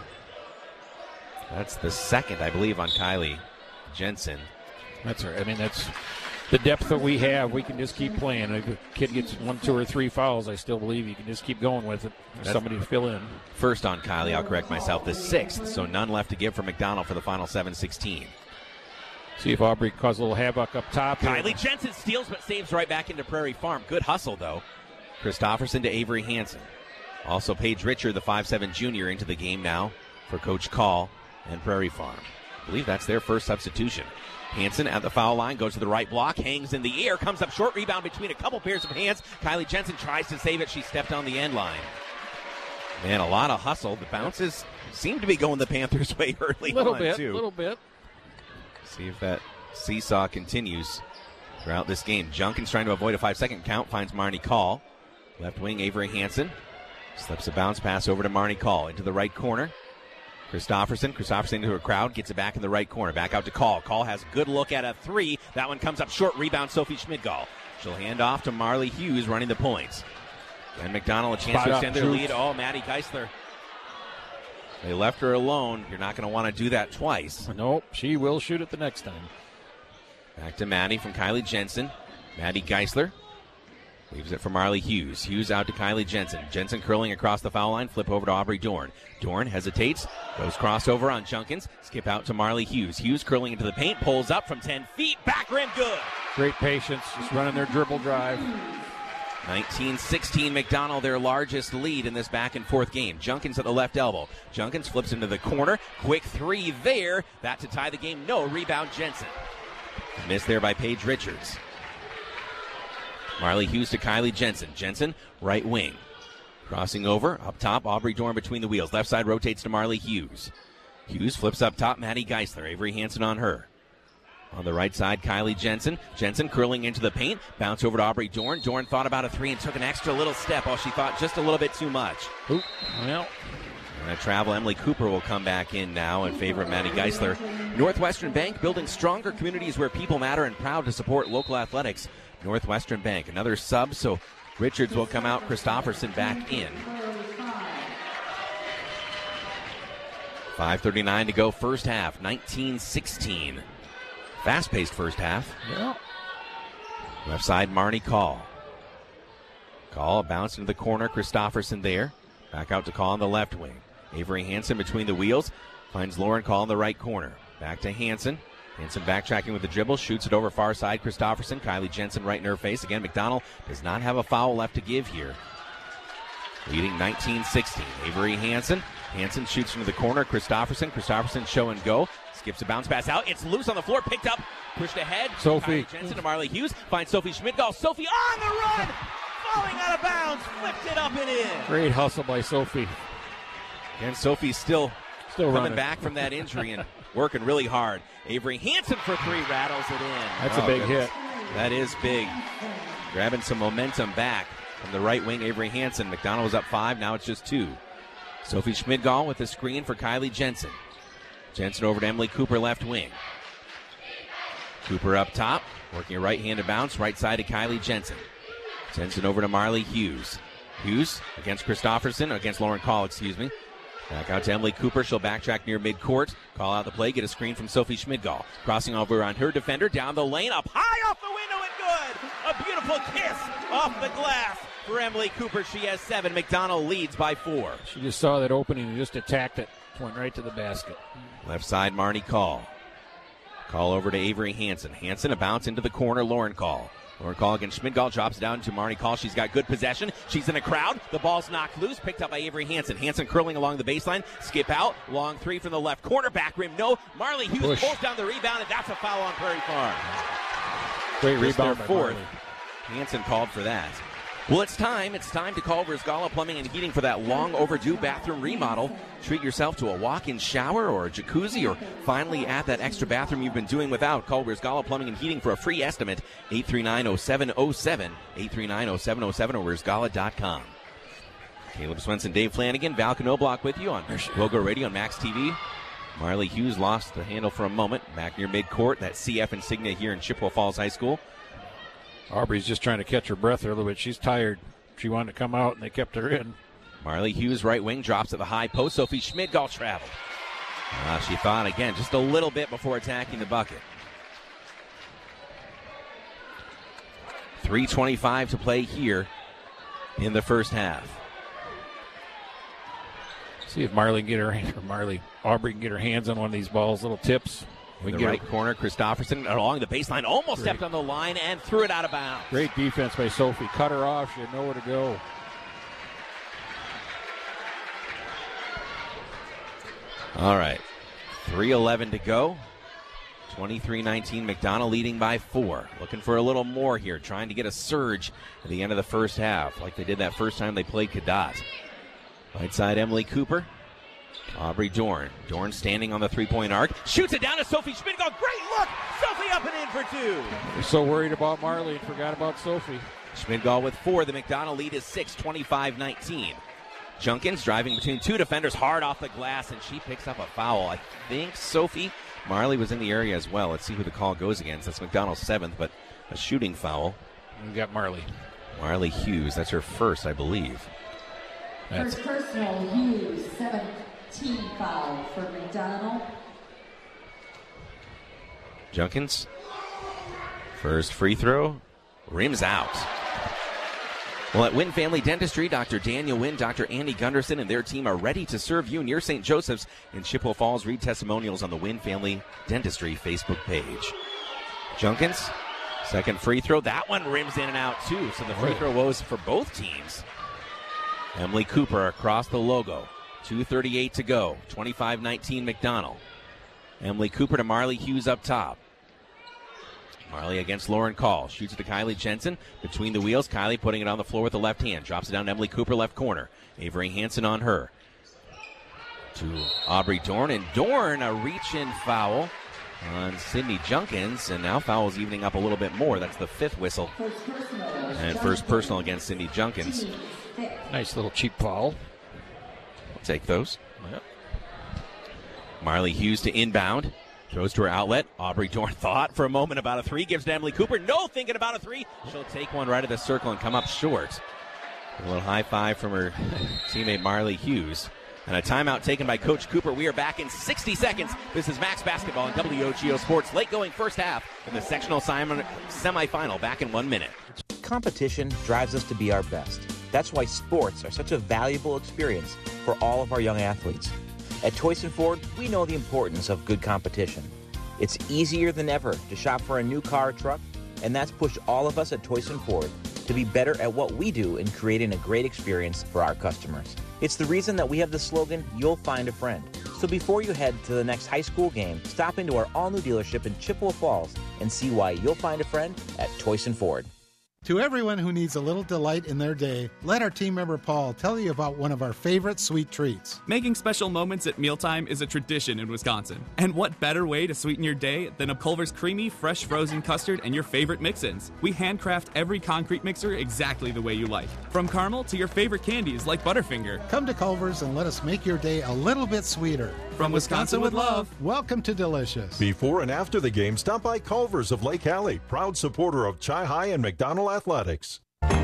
that's the second, I believe, on Kylie Jensen. That's her. I mean, that's the depth that we have, we can just keep playing. If a kid gets one, two, or three fouls, I still believe you can just keep going with it. There's somebody to fill in. First on Kylie, I'll correct myself, the sixth, so none left to give for McDonald for the final seven sixteen. See if Aubrey causes a little havoc up top. Kylie Jensen steals but saves right back into Prairie Farm. Good hustle, though. Christofferson to Avery Hansen. Also Paige Richard, the five seven junior, into the game now for Coach Call and Prairie Farm. I believe that's their first substitution. Hansen at the foul line, goes to the right block, hangs in the air, comes up short, rebound between a couple pairs of hands. Kylie Jensen tries to save it. She stepped on the end line. Man, a lot of hustle. The bounces seem to be going the Panthers' way early on, little bit, too. A little bit. See if that seesaw continues throughout this game. Junkins trying to avoid a five-second count, finds Marnie Call. Left wing, Avery Hansen. Slips a bounce pass over to Marnie Call. Into the right corner. Christofferson. Christofferson into a crowd. Gets it back in the right corner. Back out to Call. Call has a good look at a three. That one comes up short. Rebound, Sophie Schmidgall. She'll hand off to Marley Hughes running the points. And McDonald a chance Spot to up, extend their Juke. lead. Oh, Maddie Geisler. They left her alone. You're not going to want to do that twice. Nope. She will shoot it the next time. Back to Maddie from Kylie Jensen. Maddie Geisler. Leaves it for Marley Hughes. Hughes out to Kylie Jensen. Jensen curling across the foul line. Flip over to Aubrey Dorn. Dorn hesitates. Goes crossover on Junkins. Skip out to Marley Hughes. Hughes curling into the paint. Pulls up from ten feet. Back rim good. Great patience. Just running their dribble drive. nineteen sixteen McDonald, their largest lead in this back and forth game. Junkins at the left elbow. Junkins flips into the corner. Quick three there. That to tie the game. No. Rebound Jensen. Missed there by Paige Richards. Marley Hughes to Kylie Jensen. Jensen, right wing. Crossing over, up top, Aubrey Dorn between the wheels. Left side rotates to Marley Hughes. Hughes flips up top, Maddie Geisler. Avery Hansen on her. On the right side, Kylie Jensen. Jensen curling into the paint. Bounce over to Aubrey Dorn. Dorn thought about a three and took an extra little step. Oh, she thought just a little bit too much. Oop. Well. And a travel, Emily Cooper will come back in now in favor of Maddie Geisler. Northwestern Bank, building stronger communities where people matter and proud to support local athletics. Northwestern Bank, another sub, so Richards will come out, Christofferson back in. five thirty-nine to go first half, nineteen sixteen. Fast-paced first half. Yeah. Left side, Marnie Call. Call, bounce into the corner, Christofferson there. Back out to Call on the left wing. Avery Hansen between the wheels, finds Lauren Call in the right corner. Back to Hansen. Hansen backtracking with the dribble, shoots it over far side, Christofferson. Kylie Jensen right in her face. Again, McDonald does not have a foul left to give here. Leading nineteen sixteen. Avery Hansen. Hansen shoots into the corner, Christofferson. Christofferson show and go. Skips a bounce pass out. It's loose on the floor, picked up, pushed ahead. Sophie. Kylie Jensen to Marley Hughes. Finds Sophie Schmidgall. Sophie on the run! Falling out of bounds, flipped it up and in. Great hustle by Sophie. And Sophie's still, still coming running. back from that injury and working really hard. Avery Hansen for three, rattles it in. That's Oh, a big goodness. hit. That is big. Grabbing some momentum back from the right wing, Avery Hansen. McDonald was up five, now it's just two. Sophie Schmidgall with the screen for Kylie Jensen. Jensen over to Emily Cooper, left wing. Cooper up top, working a right-handed bounce, right side to Kylie Jensen. Jensen over to Marley Hughes. Hughes against Christofferson, against Lauren Call, excuse me. Back out to Emily Cooper. She'll backtrack near midcourt. Call out the play. Get a screen from Sophie Schmidgall. Crossing over on her defender. Down the lane. Up high off the window and good. A beautiful kiss off the glass for Emily Cooper. She has seven. McDonald leads by four. She just saw that opening and just attacked it. Went right to the basket. Left side, Marnie Call. Call over to Avery Hansen. Hansen, a bounce into the corner. Lauren Call. Lauren Call against Schmidgall, drops down to Marnie Call. She's got good possession. She's in a crowd. The ball's knocked loose, picked up by Avery Hansen. Hansen curling along the baseline. Skip out. Long three from the left corner. Back rim, no. Marley Hughes Push. pulls down the rebound, and that's a foul on Prairie Farm. Great Just their rebound by fourth. Marley. Hansen called for that. Well, it's time. It's time to call Verzgala Plumbing and Heating for that long overdue bathroom remodel. Treat yourself to a walk-in shower or a jacuzzi, or finally add that extra bathroom you've been doing without. Call Verzgala Plumbing and Heating for a free estimate. eight three nine, oh seven oh seven, eight three nine, oh seven oh seven, or verzgala dot com. Caleb Swenson, Dave Flanagan, Val Knobloch with you on Logo Radio and Max T V. Marley Hughes lost the handle for a moment. Back near midcourt, that C F insignia here in Chippewa Falls High School. Aubrey's just trying to catch her breath a little bit. She's tired. She wanted to come out, and they kept her in. Marley Hughes, right wing, drops at the high post. Sophie Schmidgall traveled. Uh, she thought again just a little bit before attacking the bucket. three twenty-five to play here in the first half. See if Marley can get her, or Marley Aubrey can get her hands on one of these balls. Little tips. We in the right her. corner, Christofferson along the baseline, almost Great. stepped on the line and threw it out of bounds. Great defense by Sophie. Cut her off. She had nowhere to go. All right, three eleven to go. twenty-three nineteen, McDonald leading by four. Looking for a little more here, trying to get a surge at the end of the first half, like they did that first time they played Cadott. Right side, Emily Cooper. Aubrey Dorn. Dorn standing on the three-point arc. Shoots it down to Sophie Schmidgall. Great look! Sophie up and in for two. We're so worried about Marley and forgot about Sophie. Schmidgall with four. The McDonald lead is six, twenty-five nineteen. Junkins driving between two defenders hard off the glass, and she picks up a foul. I think Sophie Marley was in the area as well. Let's see who the call goes against. That's McDonald's seventh, but a shooting foul. We got Marley. Marley Hughes. That's her first, I believe. That's First personal, Hughes, seventeen foul for McDonald. Junkins, first free throw, rims out. Well, at Wynn Family Dentistry, Doctor Daniel Wynn, Doctor Andy Gunderson, and their team are ready to serve you near Saint Joseph's in Chippewa Falls. Read testimonials on the Wynn Family Dentistry Facebook page. Junkins, second free throw. That one rims in and out, too. So the free throw woes for both teams. Emily Cooper across the logo. two thirty-eight to go. twenty-five nineteen McDonald. Emily Cooper to Marley Hughes up top. Marley against Lauren Call. Shoots it to Kylie Jensen. Between the wheels, Kylie putting it on the floor with the left hand. Drops it down to Emily Cooper, left corner. Avery Hansen on her. To Aubrey Dorn. And Dorn, a reach-in foul on Sydney Junkins. And now fouls evening up a little bit more. That's the fifth whistle. And first personal against Cindy Junkins. Nice little cheap foul. We'll take those. Yep. Marley Hughes to inbound. Throws to her outlet. Aubrey Dorn thought for a moment about a three. Gives to Emily Cooper. No thinking about a three. She'll take one right at the circle and come up short. A little high five from her teammate Marley Hughes. And a timeout taken by Coach Cooper. We are back in sixty seconds. This is Max Basketball on W O G O Sports. Late going first half in the sectional semifinal. Back in one minute. Competition drives us to be our best. That's why sports are such a valuable experience for all of our young athletes. At Toyson Ford, we know the importance of good competition. It's easier than ever to shop for a new car or truck, and that's pushed all of us at Toyson Ford to be better at what we do in creating a great experience for our customers. It's the reason that we have the slogan, "You'll find a friend." So before you head to the next high school game, stop into our all-new dealership in Chippewa Falls and see why you'll find a friend at Toyson Ford. To everyone who needs a little delight in their day, let our team member Paul tell you about one of our favorite sweet treats. Making special moments at mealtime is a tradition in Wisconsin. And what better way to sweeten your day than a Culver's creamy, fresh frozen custard and your favorite mix-ins? We handcraft every concrete mixer exactly the way you like. From caramel to your favorite candies like Butterfinger. Come to Culver's and let us make your day a little bit sweeter. From Wisconsin with love. Welcome to Delicious. Before and after the game, stop by Culver's of Lake Hallie, proud supporter of Chi High and McDonald Athletics.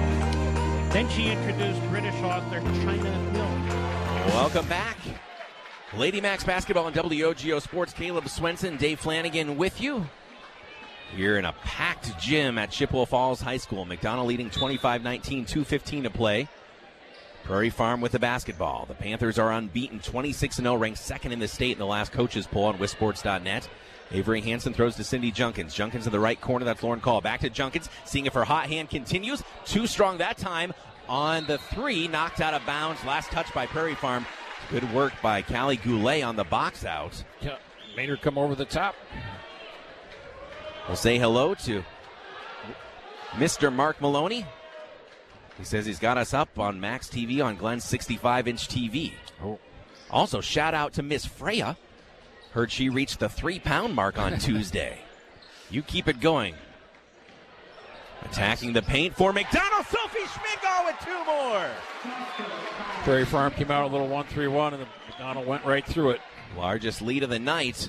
Then she introduced British author China Hill. Welcome back. Lady Max Basketball on W O G O Sports. Caleb Swenson, Dave Flanagan with you. You're in a packed gym at Chippewa Falls High School. McDonald leading twenty-five nineteen, two fifteen to play. Prairie Farm with the basketball. The Panthers are unbeaten, twenty-six and oh, ranked second in the state in the last coaches poll on Wisports dot net. Avery Hansen throws to Cindy Junkins. Junkins in the right corner. That's Lauren Call. Back to Junkins, seeing if her hot hand continues. Too strong that time on the three. Knocked out of bounds. Last touch by Prairie Farm. Good work by Callie Goulet on the box out. Yeah, made her come over the top. We'll say hello to Mister Mark Maloney. He says he's got us up on Max T V on Glenn's sixty-five inch T V. Oh. Also, shout out to Miss Freya. Heard she reached the three-pound mark on Tuesday. You keep it going. Attacking the paint for McDonald. Sophie Schmidgall with two more. Prairie Farm came out a little one three one, and the McDonald went right through it. Largest lead of the night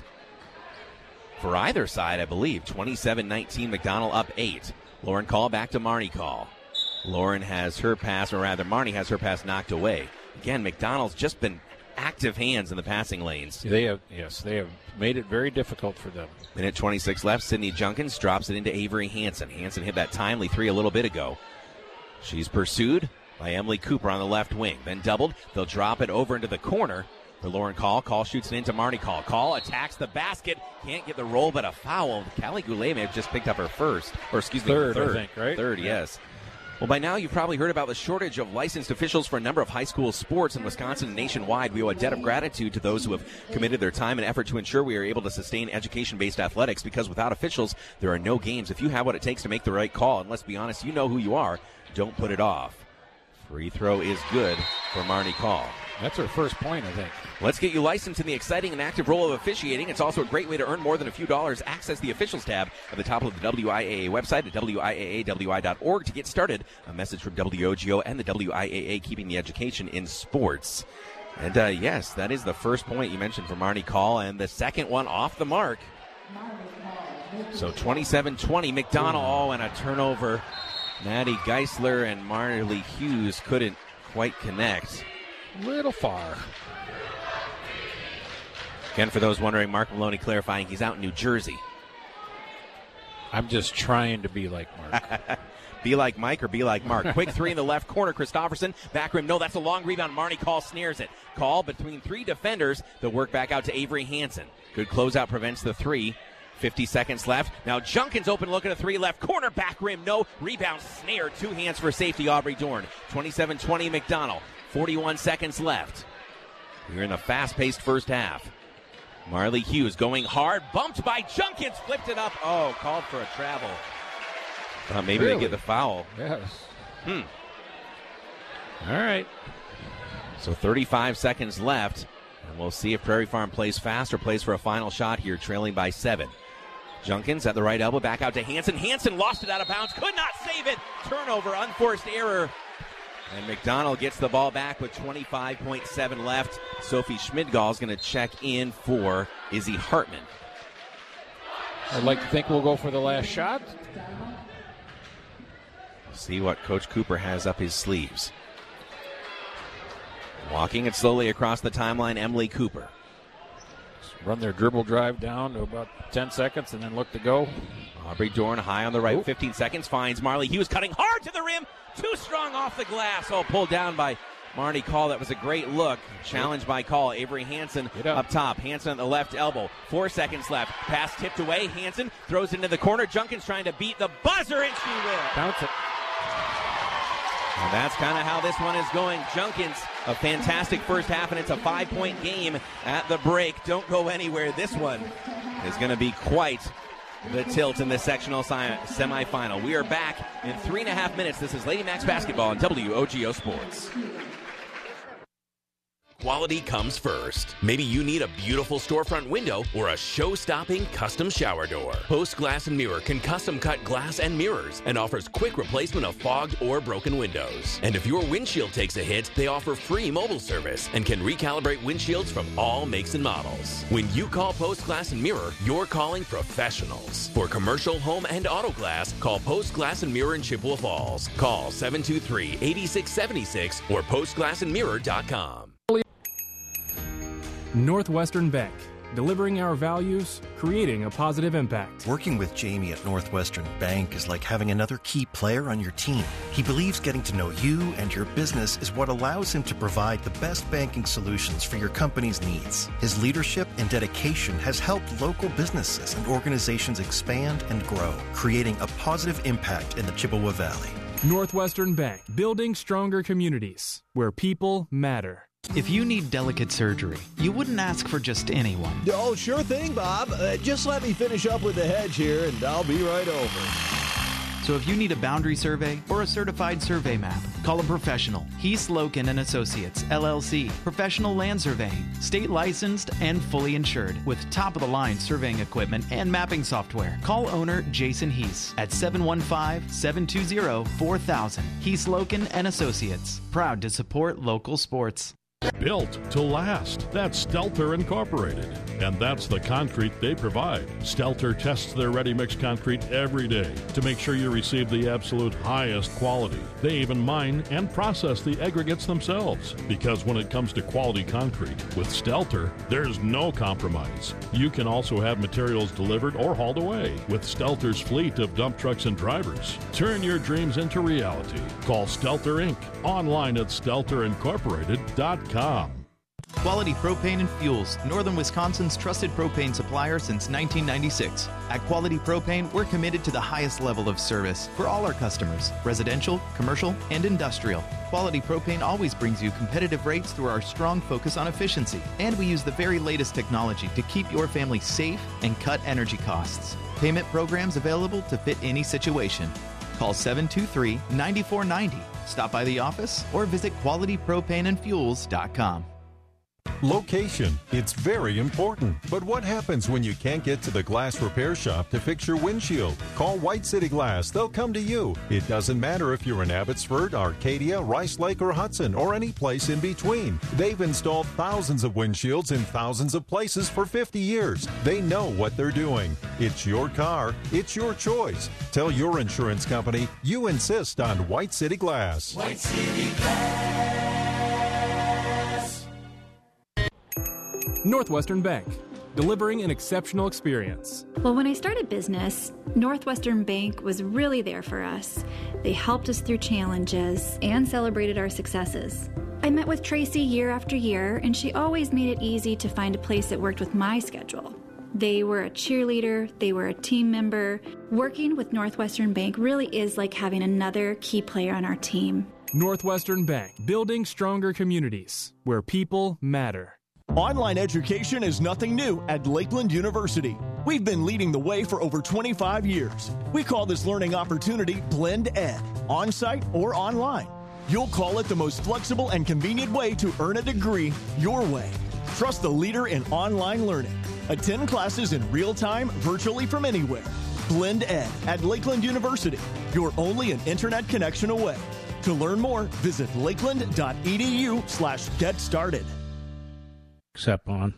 for either side, I believe. twenty-seven nineteen, McDonald up eight. Lauren Call back to Marnie Call. Lauren has her pass, or rather Marnie has her pass knocked away. Again, McDonald's just been active hands in the passing lanes. They have, yes, they have made it very difficult for them. Minute twenty-six left. Sydney Junkins drops it into Avery Hansen. Hansen hit that timely three a little bit ago. She's pursued by Emily Cooper on the left wing. Then doubled. They'll drop it over into the corner for Lauren Call. Call shoots it into Marnie Call. Call attacks the basket. Can't get the roll, but a foul. Callie Goulet may have just picked up her first. Or excuse me, third, third. I think, right? Third, yeah. yes. Well, by now you've probably heard about the shortage of licensed officials for a number of high school sports in Wisconsin and nationwide. We owe a debt of gratitude to those who have committed their time and effort to ensure we are able to sustain education-based athletics, because without officials, there are no games. If you have what it takes to make the right call, and let's be honest, you know who you are, don't put it off. Free throw is good for Marnie Call. That's her first point, I think. Let's get you licensed in the exciting and active role of officiating. It's also a great way to earn more than a few dollars. Access the officials tab at the top of the W I A A website at W I A A W I dot org to get started. A message from W O G O and the W I A A, keeping the education in sports. And uh, yes, that is the first point you mentioned for Marnie Call, and the second one off the mark. So twenty-seven twenty, McDonald. Oh, and a turnover. Maddie Geisler and Marley Hughes couldn't quite connect. Little far. Again, for those wondering, Mark Maloney clarifying he's out in New Jersey. I'm just trying to be like Mark. Be like Mike or be like Mark. Quick three in the left corner. Christofferson, back rim. No, that's a long rebound. Marnie Call snares it. Call between three defenders. They'll work back out to Avery Hansen. Good closeout prevents the three. fifty seconds left. Now Junkins open look at a three left corner. Back rim. No. Rebound snared. Two hands for safety. Aubrey Dorn. twenty-seven twenty McDonald. forty-one seconds left. We're in a fast-paced first half. Marley Hughes going hard. Bumped by Junkins. Flipped it up. Oh, called for a travel. Thought maybe Really? they get the foul. Yes. Hmm. All right. So thirty-five seconds left. And we'll see if Prairie Farm plays fast or plays for a final shot here, trailing by seven. Junkins at the right elbow. Back out to Hansen. Hansen lost it out of bounds. Could not save it. Turnover. Unforced error. And McDonald gets the ball back with twenty-five point seven left. Sophie Schmidgall is going to check in for Izzy Hartman. I'd like to think we'll go for the last shot. See what Coach Cooper has up his sleeves. Walking it slowly across the timeline, Emily Cooper. Run their dribble drive down to about ten seconds and then look to go. Aubrey Dorn high on the right, fifteen seconds, finds Marley Hughes cutting hard to the rim. Too strong off the glass. Oh, pulled down by Marnie Call. That was a great look. Challenged by Call. Avery Hansen up. up top. Hansen at the left elbow. Four seconds left. Pass tipped away. Hansen throws into the corner. Junkins trying to beat the buzzer, and she will. Bounce it. And that's kind of how this one is going. Junkins, a fantastic first half, and it's a five-point game at the break. Don't go anywhere. This one is going to be quite the tilt in the sectional si- semifinal. We are back in three and a half minutes. This is Lady Max Basketball on W O G O Sports. Quality comes first. Maybe you need a beautiful storefront window or a show-stopping custom shower door. Post Glass and Mirror can custom cut glass and mirrors and offers quick replacement of fogged or broken windows. And if your windshield takes a hit, they offer free mobile service and can recalibrate windshields from all makes and models. When you call Post Glass and Mirror, you're calling professionals. For commercial, home, and auto glass, call Post Glass and Mirror in Chippewa Falls. Call seven two three, eight six seven six or post glass and mirror dot com. Northwestern Bank, delivering our values, creating a positive impact. Working with Jamie at Northwestern Bank is like having another key player on your team. He believes getting to know you and your business is what allows him to provide the best banking solutions for your company's needs. His leadership and dedication has helped local businesses and organizations expand and grow, creating a positive impact in the Chippewa Valley. Northwestern Bank, building stronger communities where people matter. If you need delicate surgery, you wouldn't ask for just anyone. Oh, sure thing, Bob. Uh, just let me finish up with the hedge here, and I'll be right over. So if you need a boundary survey or a certified survey map, call a professional. Heath Loken and Associates, L L C. Professional land surveying, state licensed and fully insured with top-of-the-line surveying equipment and mapping software. Call owner Jason Heath at seven one five, seven two zero, four thousand. Heath Loken and Associates. Proud to support local sports. Built to last. That's Stelter Incorporated. And that's the concrete they provide. Stelter tests their ready-mix concrete every day to make sure you receive the absolute highest quality. They even mine and process the aggregates themselves. Because when it comes to quality concrete, with Stelter, there's no compromise. You can also have materials delivered or hauled away with Stelter's fleet of dump trucks and drivers. Turn your dreams into reality. Call Stelter Incorporated online at stelter incorporated dot com. Quality Propane and Fuels, Northern Wisconsin's trusted propane supplier since nineteen ninety-six. At Quality Propane, we're committed to the highest level of service for all our customers, residential, commercial, and industrial. Quality Propane always brings you competitive rates through our strong focus on efficiency, and we use the very latest technology to keep your family safe and cut energy costs. Payment programs available to fit any situation. Call seven two three, nine four nine zero. Stop by the office or visit quality propane and fuels dot com. Location, it's very important. But what happens when you can't get to the glass repair shop to fix your windshield? Call White City Glass. They'll come to you. It doesn't matter if you're in Abbotsford, Arcadia, Rice Lake, or Hudson, or any place in between. They've installed thousands of windshields in thousands of places for fifty years. They know what they're doing. It's your car. It's your choice. Tell your insurance company you insist on White City Glass. White City Glass. Northwestern Bank, delivering an exceptional experience. Well, when I started business, Northwestern Bank was really there for us. They helped us through challenges and celebrated our successes. I met with Tracy year after year, and she always made it easy to find a place that worked with my schedule. They were a cheerleader, they were a team member. Working with Northwestern Bank really is like having another key player on our team. Northwestern Bank, building stronger communities where people matter. Online education is nothing new at Lakeland University. We've been leading the way for over twenty-five years. We call this learning opportunity Blend Ed, on-site or online. You'll call it the most flexible and convenient way to earn a degree your way. Trust the leader in online learning. Attend classes in real time, virtually from anywhere. Blend Ed at Lakeland University. You're only an internet connection away. To learn more, visit lakeland.edu slash get started. Except on.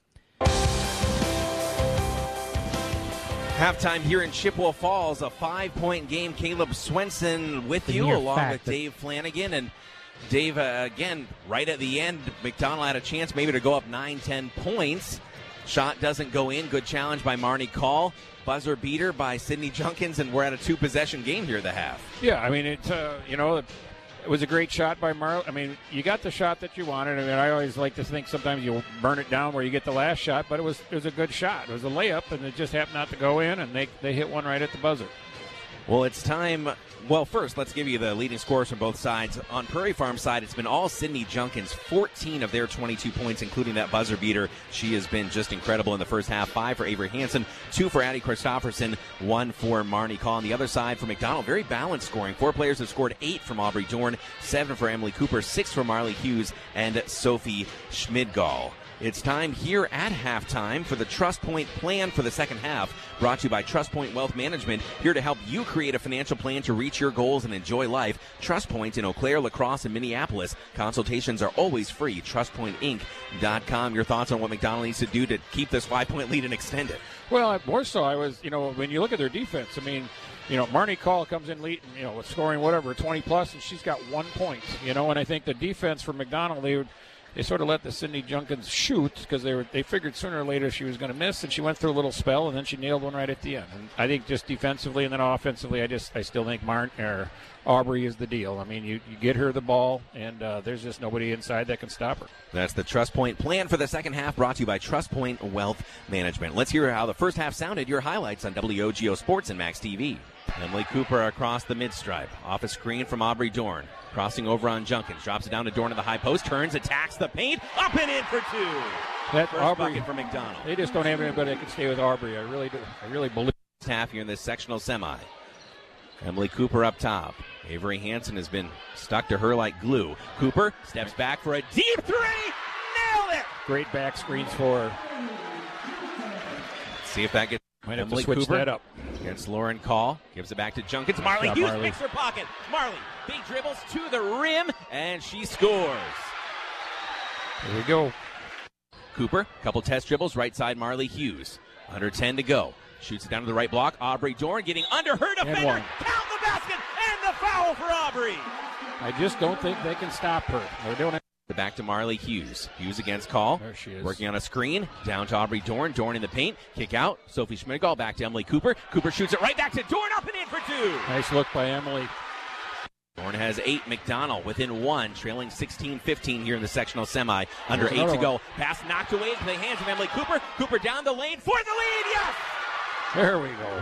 Halftime here in Chippewa Falls, a five-point game. Caleb Swenson with The you, mere along fact with that- Dave Flanagan. And Dave, uh, again, right at the end, McDonald had a chance maybe to go up nine, ten points. Shot doesn't go in. Good challenge by Marnie Call. Buzzer beater by Sidney Junkins, and we're at a two-possession game here at the half. Yeah, I mean, it, uh, you know, it, it was a great shot by Marley. I mean, you got the shot that you wanted. I mean, I always like to think sometimes you burn it down where you get the last shot, but it was it was a good shot. It was a layup, and it just happened not to go in, and they, they hit one right at the buzzer. Well, it's time. Well, first, let's give you the leading scorers from both sides. On Prairie Farm side, it's been all Sidney Junkins, fourteen of their twenty-two points, including that buzzer beater. She has been just incredible in the first half. Five for Avery Hansen, two for Addie Christofferson, one for Marnie Call. On the other side, for McDonald, very balanced scoring. Four players have scored, eight from Aubrey Dorn, seven for Emily Cooper, six for Marley Hughes, and Sophie Schmidgall. It's time here at halftime for the Trust Point plan for the second half, brought to you by Trust Point Wealth Management, here to help you create a financial plan to reach your goals and enjoy life. Trust Point in Eau Claire, La Crosse, and Minneapolis. Consultations are always free. trust point inc dot com. Your thoughts on what McDonald needs to do to keep this five-point lead and extend it? Well, more so, I was, you know, when you look at their defense, I mean, you know, Marnie Call comes in lead, you know, with scoring whatever, twenty plus, and she's got one point, you know, and I think the defense for McDonald, they would, They sort of let the Sidney Junkins shoot because they were they figured sooner or later she was going to miss, and she went through a little spell, and then she nailed one right at the end. And I think just defensively and then offensively, I just I still think Martin or Aubrey is the deal. I mean, you, you get her the ball, and uh, there's just nobody inside that can stop her. That's the Trust Point plan for the second half, brought to you by Trust Point Wealth Management. Let's hear how the first half sounded. Your highlights on W O G O Sports and Max T V. Emily Cooper across the mid-stripe. Off a screen from Aubrey Dorn. Crossing over on Junkins. Drops it down to Dorn at the high post. Turns, attacks the paint. Up and in for two. That First Aubrey bucket for McDonald. They just don't have anybody that can stay with Aubrey. I really do. I really believe. Half here in this sectional semi. Emily Cooper up top. Avery Hansen has been stuck to her like glue. Cooper steps back for a deep three. Nailed it. Great back screens for her. Let's see if that gets Might have Emily to switch Cooper that up. Against Lauren Call. Gives it back to Junkins. Marley job, Hughes Marley. picks her pocket. Marley, big dribbles to the rim, and she scores. Here we go. Cooper, couple test dribbles, right side Marley Hughes. Under ten to go. Shoots it down to the right block. Aubrey Dorn getting under her defender. one. Count the basket and the foul for Aubrey. I just don't think they can stop her. They're doing it. Back to Marley Hughes. Hughes against Call. There she is. Working on a screen. Down to Aubrey Dorn. Dorn in the paint. Kick out. Sophie Schmidgall back to Emily Cooper. Cooper shoots it right back to Dorn. Up and in for two. Nice look by Emily. Dorn has eight. McDonald within one, trailing sixteen fifteen here in the sectional semi. Under There's eight to go. one. Pass knocked away into the hands of Emily Cooper. Cooper down the lane for the lead. Yes! There we go.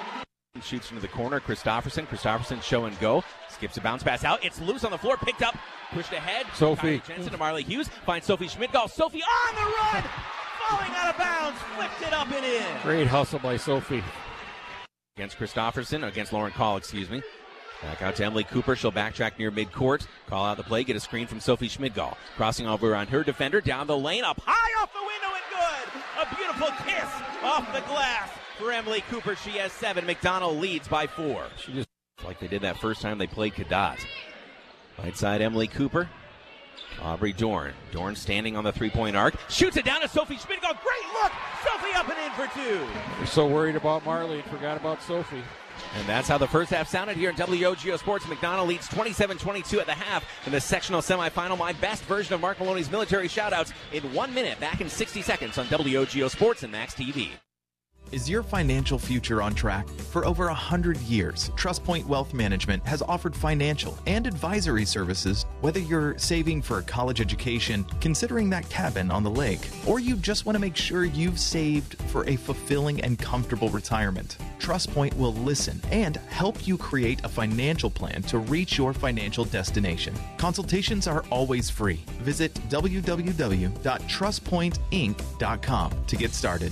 Shoots into the corner. Christopherson. Christopherson show and go. Skips a bounce pass out. It's loose on the floor. Picked up. Pushed ahead. Sophie. Kylie Jensen to Marley Hughes. Finds Sophie Schmidgall. Sophie on the run. Falling out of bounds. Flipped it up and in. Great hustle by Sophie. Against Christopherson. Against Lauren Call, excuse me. Back out to Emily Cooper. She'll backtrack near midcourt. Call out the play. Get a screen from Sophie Schmidgall. Crossing over on her defender. Down the lane. Up high off the window and good. A beautiful kiss off the glass for Emily Cooper. She has seven. McDonald leads by four. She just like they did that first time they played Cadott. Right side Emily Cooper. Aubrey Dorn. Dorn standing on the three-point arc. Shoots it down to Sophie Schmidgall. Great look. Sophie up and in for two. We're so worried about Marley and forgot about Sophie. And that's how the first half sounded here in W O G O Sports. McDonald leads twenty-seven twenty-two at the half in the sectional semifinal. My best version of Mark Maloney's military shoutouts in one minute, back in sixty seconds on W O G O Sports and Max T V. Is your financial future on track? For over one hundred years, TrustPoint Wealth Management has offered financial and advisory services, whether you're saving for a college education, considering that cabin on the lake, or you just want to make sure you've saved for a fulfilling and comfortable retirement. TrustPoint will listen and help you create a financial plan to reach your financial destination. Consultations are always free. Visit w w w dot trust point inc dot com to get started.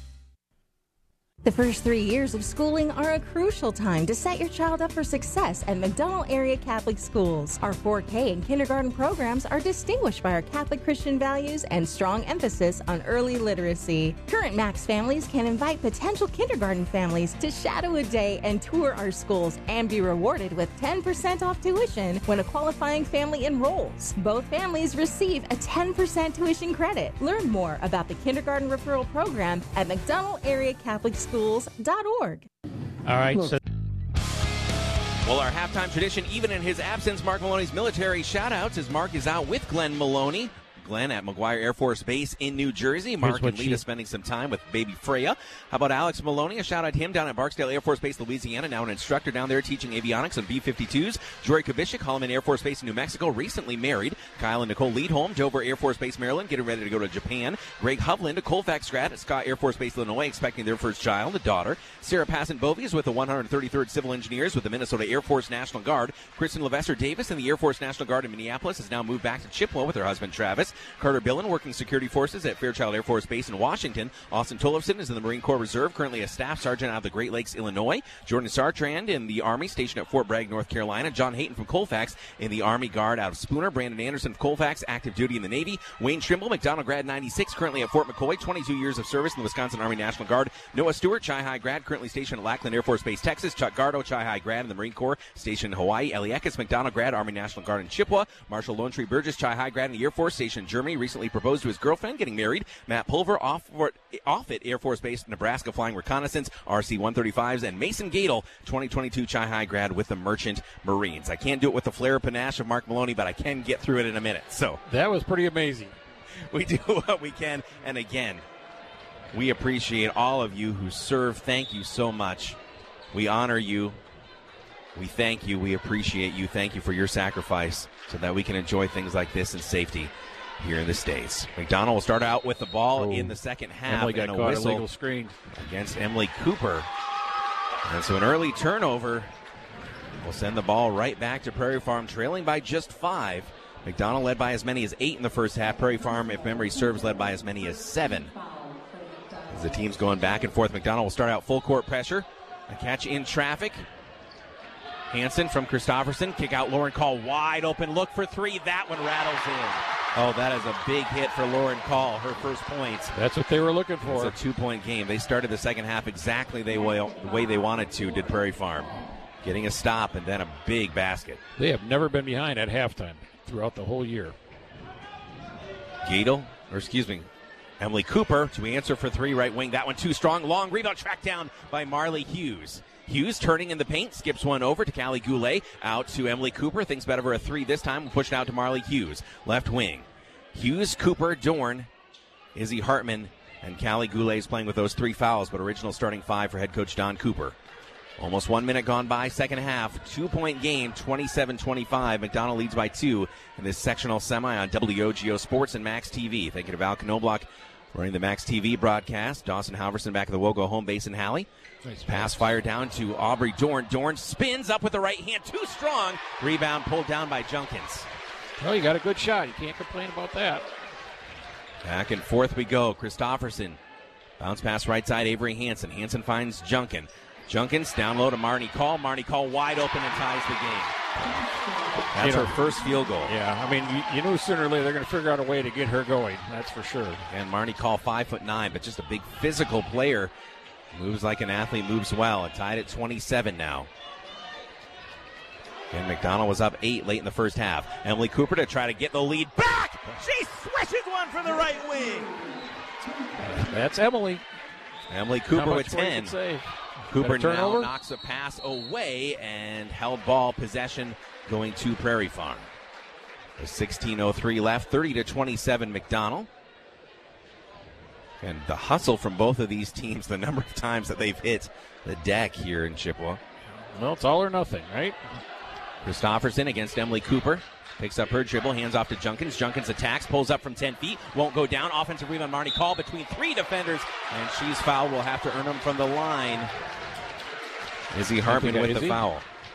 The first three years of schooling are a crucial time to set your child up for success at McDonald Area Catholic Schools. Our four K and kindergarten programs are distinguished by our Catholic Christian values and strong emphasis on early literacy. Current Max families can invite potential kindergarten families to shadow a day and tour our schools and be rewarded with ten percent off tuition when a qualifying family enrolls. Both families receive a ten percent tuition credit. Learn more about the kindergarten referral program at mcdonald area catholic schools dot org. All right. So well, our halftime tradition, even in his absence, Mark Maloney's military shoutouts as Mark is out with Glenn Maloney. Glenn at McGuire Air Force Base in New Jersey. Mark and Lita she... spending some time with baby Freya. How about Alex Maloney? A shout out to him down at Barksdale Air Force Base, Louisiana. Now an instructor down there teaching avionics on B fifty-twos. Jory Kubishik, Holloman Air Force Base in New Mexico, recently married. Kyle and Nicole Leadholm, Dover Air Force Base, Maryland, getting ready to go to Japan. Greg Hovland, a Colfax grad at Scott Air Force Base, Illinois, expecting their first child, a daughter. Sarah Passant-Bovey is with the one hundred thirty-third Civil Engineers with the Minnesota Air Force National Guard. Kristen Levester Davis in the Air Force National Guard in Minneapolis has now moved back to Chippewa with her husband Travis. Carter Billen, working security forces at Fairchild Air Force Base in Washington. Austin Tollefson is in the Marine Corps Reserve, currently a staff sergeant out of the Great Lakes, Illinois. Jordan Sartrand in the Army, stationed at Fort Bragg, North Carolina. John Hayton from Colfax in the Army Guard out of Spooner. Brandon Anderson from Colfax, active duty in the Navy. Wayne Trimble, McDonald grad ninety-six, currently at Fort McCoy, twenty-two years of service in the Wisconsin Army National Guard. Noah Stewart, Chi-High grad, currently stationed at Lackland Air Force Base, Texas. Chuck Gardo, Chi-High grad in the Marine Corps, stationed in Hawaii. Ellie Eckes, McDonald grad, Army National Guard in Chippewa. Marshall Lone Tree Burgess, Chi-High grad in the Air Force, stationed in Germany, recently proposed to his girlfriend, getting married. Matt Pulver, off, off at Air Force Base, Nebraska, flying reconnaissance, R C one thirty-fives, and Mason Gadel, twenty twenty-two Chi-High grad with the Merchant Marines. I can't do it with the flair panache of Mark Maloney, but I can get through it in a minute. So that was pretty amazing. We do what we can, and again, we appreciate all of you who serve. Thank you so much. We honor you. We thank you. We appreciate you. Thank you for your sacrifice so that we can enjoy things like this in safety here in the States. McDonald will start out with the ball oh. in the second half. Emily got and a caught whistle illegal screen against Emily Cooper. And so an early turnover will send the ball right back to Prairie Farm, trailing by just five. McDonald led by as many as eight in the first half. Prairie Farm, if memory serves, led by as many as seven. As the team's going back and forth, McDonald will start out full court pressure. A catch in traffic. Hansen from Christopherson. Kick out Lauren Call. Wide open look for three. That one rattles in. Oh, that is a big hit for Lauren Call. Her first points. That's what they were looking for. It's a two-point game. They started the second half exactly the way, the way they wanted to, did Prairie Farm. Getting a stop and then a big basket. They have never been behind at halftime throughout the whole year. Gadel, or excuse me, Emily Cooper to answer for three, right wing. That one too strong. Long rebound tracked down by Marley Hughes. Hughes turning in the paint, skips one over to Callie Goulet. Out to Emily Cooper. Thinks better for a three this time. Pushed out to Marley Hughes. Left wing. Hughes, Cooper, Dorn, Izzy Hartman, and Callie Goulet is playing with those three fouls, but original starting five for head coach Don Cooper. Almost one minute gone by, second half. Two-point game, twenty-seven twenty-five. McDonald leads by two in this sectional semi on W O G O Sports and Max T V. Thank you to Val Knobloch running the Max T V broadcast. Dawson Halverson back at the Wogo home base in Halley. Nice pass fired down to Aubrey Dorn. Dorn spins up with the right hand. Too strong. Rebound pulled down by Junkins. Well, you got a good shot. You can't complain about that. Back and forth we go. Christofferson. Bounce pass right side. Avery Hansen. Hansen finds Junkin. Junkins down low to Marnie Call. Marnie Call wide open and ties the game. That's you know, her first field goal. Yeah, I mean, you, you knew sooner or later they're going to figure out a way to get her going. That's for sure. And Marnie Call, five foot nine, but just a big physical player. Moves like an athlete, moves well. And tied at twenty-seven now. And McDonald was up eight late in the first half. Emily Cooper to try to get the lead back. She swishes one from the right wing. That's Emily. Emily Cooper with ten. Cooper now over? knocks a pass away and held ball possession going to Prairie Farm. There's sixteen oh three left, thirty to twenty-seven McDonald. And the hustle from both of these teams, the number of times that they've hit the deck here in Chippewa. Well, it's all or nothing, right? Christofferson against Emily Cooper. Picks up her dribble, hands off to Junkins. Junkins attacks, pulls up from ten feet, won't go down. Offensive rebound, Marnie Call between three defenders, and she's fouled. Will have to earn them from the line. Izzy Hartman with the foul.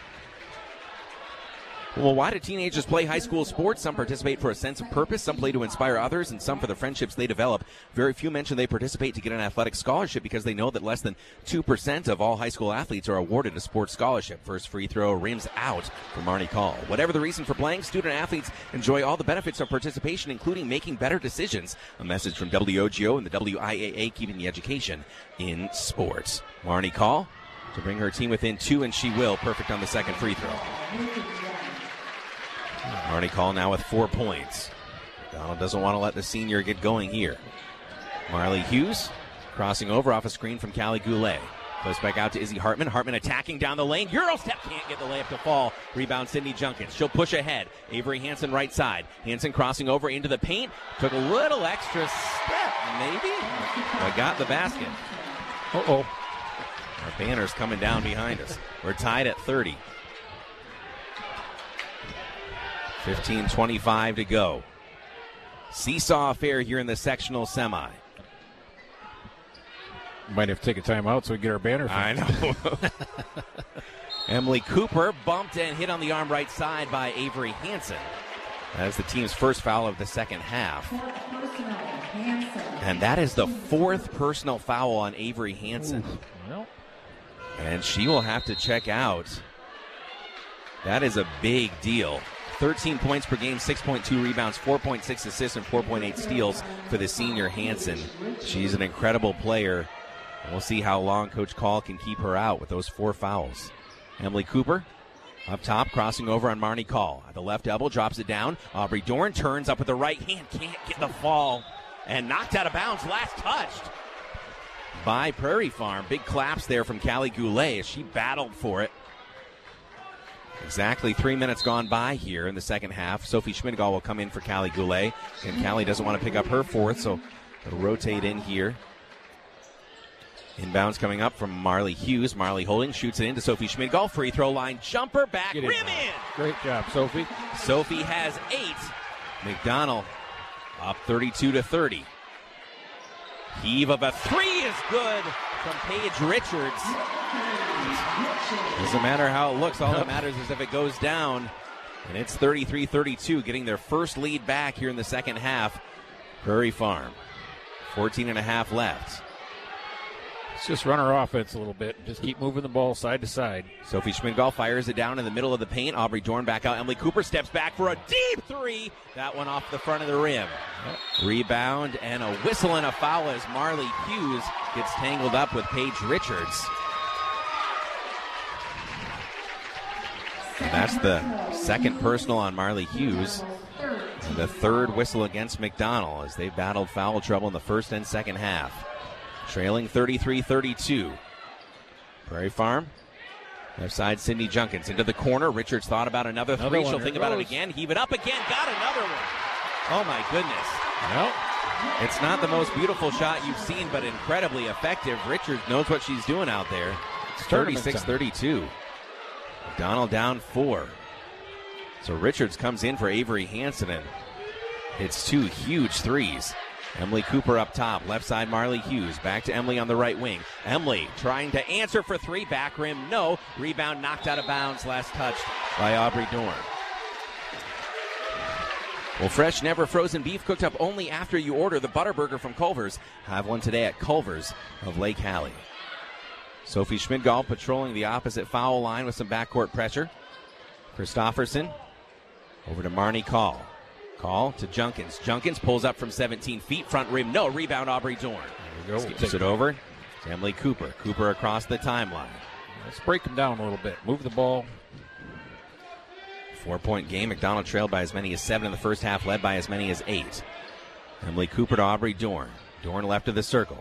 Well, why do teenagers play high school sports? Some participate for a sense of purpose, some play to inspire others, and some for the friendships they develop. Very few mention they participate to get an athletic scholarship because they know that less than two percent of all high school athletes are awarded a sports scholarship. First free throw rims out for Marnie Call. Whatever the reason for playing, student athletes enjoy all the benefits of participation, including making better decisions. A message from W O G O and the W I A A, keeping the education in sports. Marnie Call to bring her team within two, and she will. Perfect on the second free throw. Marnie Call now with four points. Donald doesn't want to let the senior get going here. Marley Hughes crossing over off a screen from Callie Goulet. Goes back out to Izzy Hartman. Hartman attacking down the lane. Eurostep can't get the layup to fall. Rebound Sydney Junkins. She'll push ahead. Avery Hansen right side. Hansen crossing over into the paint. Took a little extra step, maybe. But got the basket. Uh-oh. Our banner's coming down behind us. We're tied at thirty. fifteen twenty-five to go. Seesaw affair here in the sectional semi. Might have to take a timeout so we get our banner. I know. Emily Cooper bumped and hit on the arm right side by Avery Hansen. That is the team's first foul of the second half. And that is the fourth personal foul on Avery Hansen. Well. And she will have to check out. That is a big deal. thirteen points per game, six point two rebounds, four point six assists, and four point eight steals for the senior Hansen. She's an incredible player. We'll see how long Coach Call can keep her out with those four fouls. Emily Cooper up top, crossing over on Marnie Call. At the left elbow, drops it down. Aubrey Dorn turns up with the right hand, can't get the fall, and knocked out of bounds, last touched by Prairie Farm. Big claps there from Callie Goulet as she battled for it. Exactly three minutes gone by here in the second half. Sophie Schmidgall will come in for Callie Goulet, and Callie doesn't want to pick up her fourth, so it'll rotate in here. Inbounds coming up from Marley Hughes. Marley holding, shoots it into Sophie Schmidgall. Free throw line jumper, back, rim in. Great job, Sophie. Sophie has eight. McDonald up thirty-two to thirty. Heave of a three is good from Paige Richards. Doesn't matter how it looks. All that matters is if it goes down. And it's thirty-three thirty-two, getting their first lead back here in the second half. Prairie Farm. fourteen and a half left. Let's just run our offense a little bit. Just keep moving the ball side to side. Sophie Schmidgall fires it down in the middle of the paint. Aubrey Dorn back out. Emily Cooper steps back for a deep three. That one off the front of the rim. Yep. Rebound and a whistle and a foul as Marley Hughes gets tangled up with Paige Richards. And that's the second personal on Marley Hughes. And the third whistle against McDonell as they battled foul trouble in the first and second half. Trailing thirty-three thirty-two. Prairie Farm. Left side, Sydney Junkins into the corner. Richards thought about another, another three. She'll think about it again. Heave it up again. Got another one. Oh, my goodness. Nope. It's not the most beautiful shot you've seen, but incredibly effective. Richards knows what she's doing out there. It's thirty-six thirty-two. McDonell down four. So Richards comes in for Avery Hansen and hits two huge threes. Emily Cooper up top. Left side, Marley Hughes. Back to Emily on the right wing. Emily trying to answer for three. Back rim, no. Rebound knocked out of bounds. Last touched by Aubrey Dorn. Well, fresh, never frozen beef cooked up only after you order the Butterburger from Culver's. Have one today at Culver's of Lake Hallie. Sophie Schmidgall patrolling the opposite foul line with some backcourt pressure. Christofferson over to Marnie Call. Call to Junkins. Junkins pulls up from seventeen feet. Front rim, no. Rebound, Aubrey Dorn. There we go. Skips it over to Emily Cooper. Cooper across the timeline. Let's break them down a little bit. Move the ball. Four-point game. McDonell trailed by as many as seven in the first half, led by as many as eight. Emily Cooper to Aubrey Dorn. Dorn left of the circle.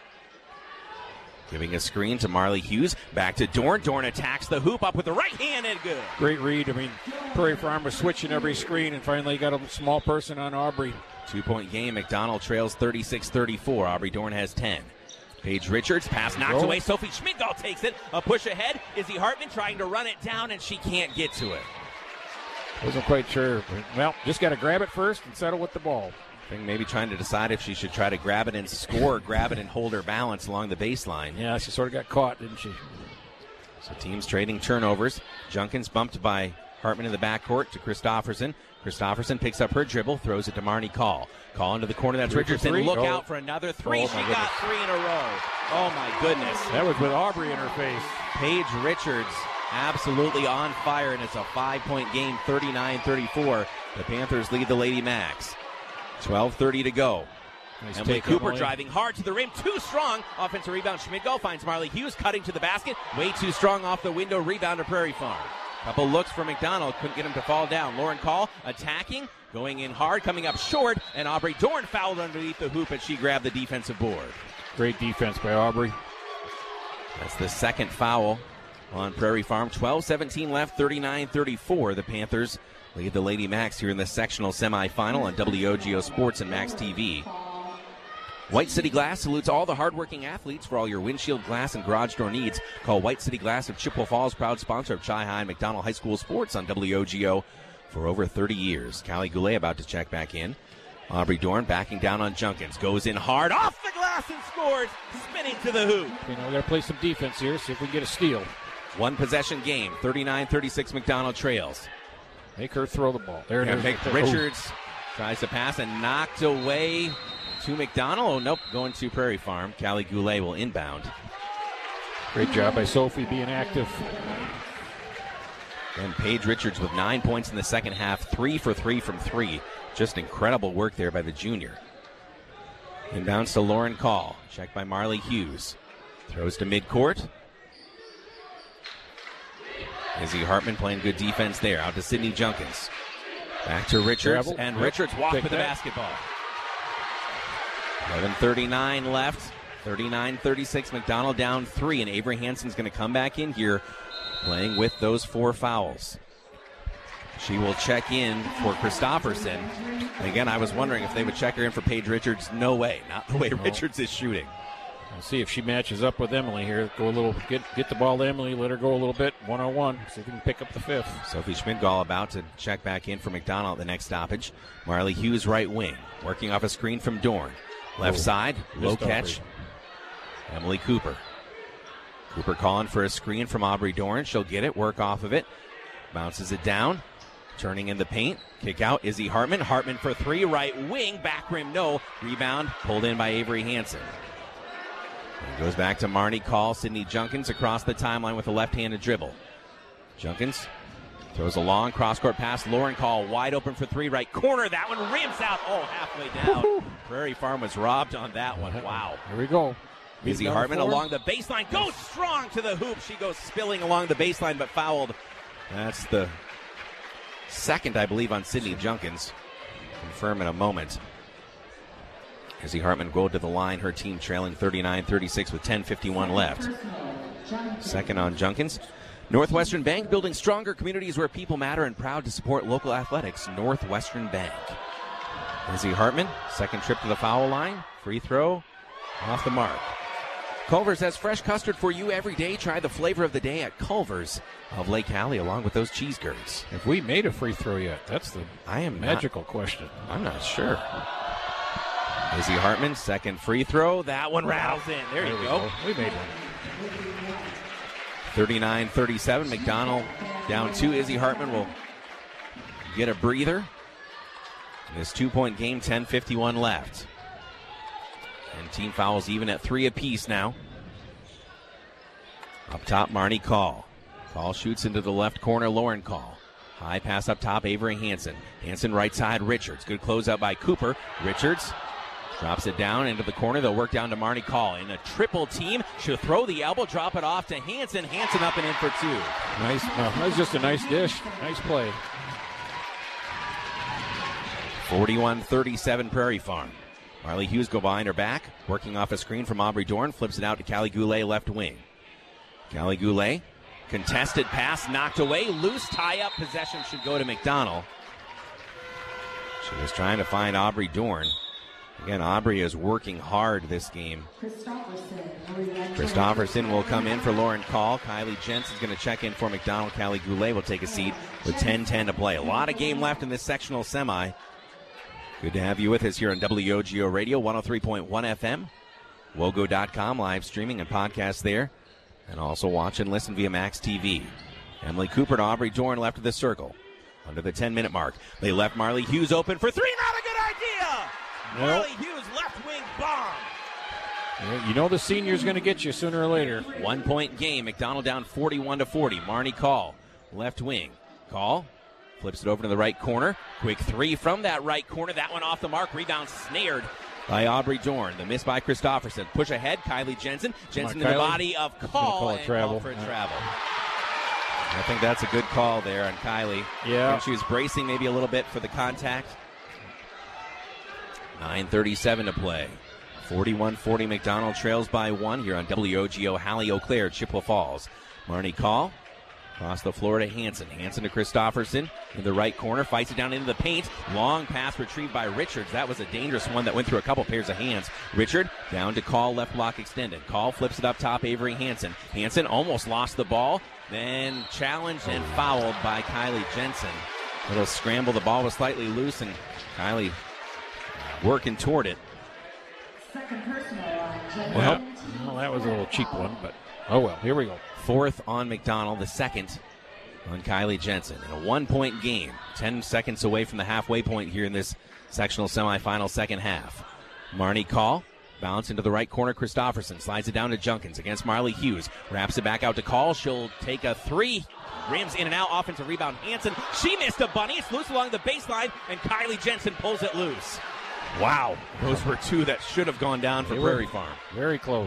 Giving a screen to Marley Hughes. Back to Dorn. Dorn attacks the hoop up with the right hand and good. Great read. I mean, Prairie Farm was switching every screen and finally got a small person on Aubrey. Two-point game. McDonell trails thirty-six thirty-four. Aubrey Dorn has ten. Paige Richards, pass knocked away. Sophie Schmidgall takes it. A push ahead. Izzy Hartman trying to run it down, and she can't get to it. Wasn't quite sure. But, well, just got to grab it first and settle with the ball. I think maybe trying to decide if she should try to grab it and score, grab it and hold her balance along the baseline. Yeah, she sort of got caught, didn't she? So teams trading turnovers. Junkins bumped by Hartman in the backcourt to Christofferson. Christofferson picks up her dribble, throws it to Marnie Call. Call into the corner, that's Richardson. Look oh. out for another three. Oh, she got goodness. three in a row. Oh, my goodness. That was with Aubrey in her face. Paige Richards absolutely on fire, and it's a five-point game, thirty-nine thirty-four. The Panthers lead the Lady Macs. twelve thirty to go. Nice Emily Cooper Emily. Driving hard to the rim. Too strong. Offensive rebound. Schmidgall finds Marley Hughes cutting to the basket. Way too strong off the window. Rebound to Prairie Farm. Couple looks for McDonell. Couldn't get him to fall down. Lauren Call attacking. Going in hard. Coming up short. And Aubrey Dorn fouled underneath the hoop, and she grabbed the defensive board. Great defense by Aubrey. That's the second foul on Prairie Farm. twelve seventeen left. thirty-nine thirty-four. The Panthers lead the Lady Macs here in the sectional semifinal on W O G O Sports and Max T V. White City Glass salutes all the hardworking athletes for all your windshield glass and garage door needs. Call White City Glass of Chippewa Falls, proud sponsor of Chi High and McDonell High School Sports on W O G O for over thirty years. Callie Goulet about to check back in. Aubrey Dorn backing down on Junkins. Goes in hard, off the glass and scores, spinning to the hoop. You know, we got to play some defense here, see if we can get a steal. One possession game, thirty-nine thirty-six McDonell trails. Make her throw the ball. There it yeah, is. Make Richards oh. tries to pass and knocked away to McDonell. Oh, nope, going to Prairie Farm. Callie Goulet will inbound. Great job by Sophie being active. And Paige Richards with nine points in the second half, three for three from three. Just incredible work there by the junior. Inbounds to Lauren Call. Checked by Marley Hughes. Throws to midcourt. Izzy Hartman playing good defense there. Out to Sydney Junkins. Back to Richards. Travel. And yep. Richards walked Take with that. the basketball. eleven thirty-nine left. thirty-nine thirty-six. McDonell down three. And Avery Hansen's going to come back in here playing with those four fouls. She will check in for Christofferson. And again, I was wondering if they would check her in for Paige Richards. No way. Not the way no. Richards is shooting. We'll see if she matches up with Emily here. Go a little, get get the ball to Emily, let her go a little bit, one on one, see if we can pick up the fifth. Sophie Schmidgall about to check back in for McDonell at the next stoppage. Marley Hughes right wing, working off a screen from Dorn. Left oh, side, low catch. Emily Cooper. Cooper calling for a screen from Aubrey Dorn. She'll get it, work off of it. Bounces it down. Turning in the paint. Kick out, Izzy Hartman. Hartman for three, right wing. Back rim, no. Rebound, pulled in by Avery Hansen. And goes back to Marnie Call. Sydney Junkins across the timeline with a left-handed dribble. Junkins throws a long cross-court pass. Lauren Call wide open for three, right corner. That one rims out. Oh, halfway down. Woo-hoo. Prairie Farm was robbed on that one. Wow. Here we go. Izzy Hartman four. Along the baseline. Goes strong to the hoop. She goes spilling along the baseline, but fouled. That's the second, I believe, on Sydney Junkins. confirm in a moment. Izzy Hartman go to the line, her team trailing thirty-nine thirty-six with ten fifty-one left. Second on Junkins. Northwestern Bank, building stronger communities where people matter and proud to support local athletics. Northwestern Bank. Izzy Hartman, second trip to the foul line. Free throw off the mark. Culver's has fresh custard for you every day. Try the flavor of the day at Culver's of Lake Hallie along with those cheese curds. Have we made a free throw yet? That's the I am magical not, question. I'm not sure. Izzy Hartman, second free throw. That one rattles in. There, there you we go. go. We made one. thirty-nine thirty-seven. McDonald down two. Izzy Hartman will get a breather. In this two-point game, ten fifty-one left. And team fouls even at three apiece now. Up top, Marnie Call. Call shoots into the left corner. Lauren Call. High pass up top, Avery Hansen. Hansen right side, Richards. Good closeout by Cooper. Richards drops it down into the corner. They'll work down to Marnie Call. In a triple team, she'll throw the elbow, drop it off to Hansen. Hansen up and in for two. Nice. No, that was just a nice dish. Nice play. forty-one thirty-seven Prairie Farm. Marley Hughes go behind her back, working off a screen from Aubrey Dorn, flips it out to Callie Goulet, left wing. Callie Goulet, contested pass, knocked away, loose tie-up, possession should go to McDonald. She was trying to find Aubrey Dorn. Again, Aubrey is working hard this game. Christopherson will come in for Lauren Call. Kylie Jensen's going to check in for McDonald. Callie Goulet will take a seat with ten ten to play. A lot of game left in this sectional semi. Good to have you with us here on W O G O Radio, one oh three point one F M, wogo dot com, live streaming and podcast there. And also watch and listen via Max T V. Emily Cooper to Aubrey Dorn left of the circle. Under the ten-minute mark. They left Marley Hughes open for three. Not a good idea! Nope. Marley Hughes, left wing bomb. Yeah, you know the senior's going to get you sooner or later. One-point game. McDonald down forty-one to forty. Marnie Call, left wing. Call. Flips it over to the right corner. Quick three from that right corner. That one off the mark. Rebound snared by Aubrey Dorn. The miss by Christopherson. Push ahead. Kylie Jensen. Jensen on, to the Kylie. body of Call. Call and travel. Call for a yeah. travel. I think that's a good call there on Kylie. Yeah. I think she was bracing maybe a little bit for the contact. nine thirty-seven to play. forty-one forty McDonald trails by one here on W O G O Hallie Eau Claire, Chippewa Falls. Marnie Call. Across the floor to Hansen. Hansen to Christopherson in the right corner. Fights it down into the paint. Long pass retrieved by Richards. That was a dangerous one that went through a couple pairs of hands. Richard down to Call, left block extended. Call flips it up top, Avery Hansen. Hansen almost lost the ball. Then challenged and fouled by Kylie Jensen. Little scramble. The ball was slightly loose, and Kylie working toward it. Second personal on Jensen. Well, well, that was a little cheap one, but oh well. Here we go. Fourth on McDonald, the second on Kylie Jensen. In a one-point game, ten seconds away from the halfway point here in this sectional semifinal second half. Marnie Call, bounce into the right corner. Christopherson slides it down to Junkins against Marley Hughes. Wraps it back out to Call. She'll take a three. Rims in and out. Offensive rebound. Hansen. She missed a bunny. It's loose along the baseline, and Kylie Jensen pulls it loose. Wow. Those were two that should have gone down for They Prairie were Farm. Very close.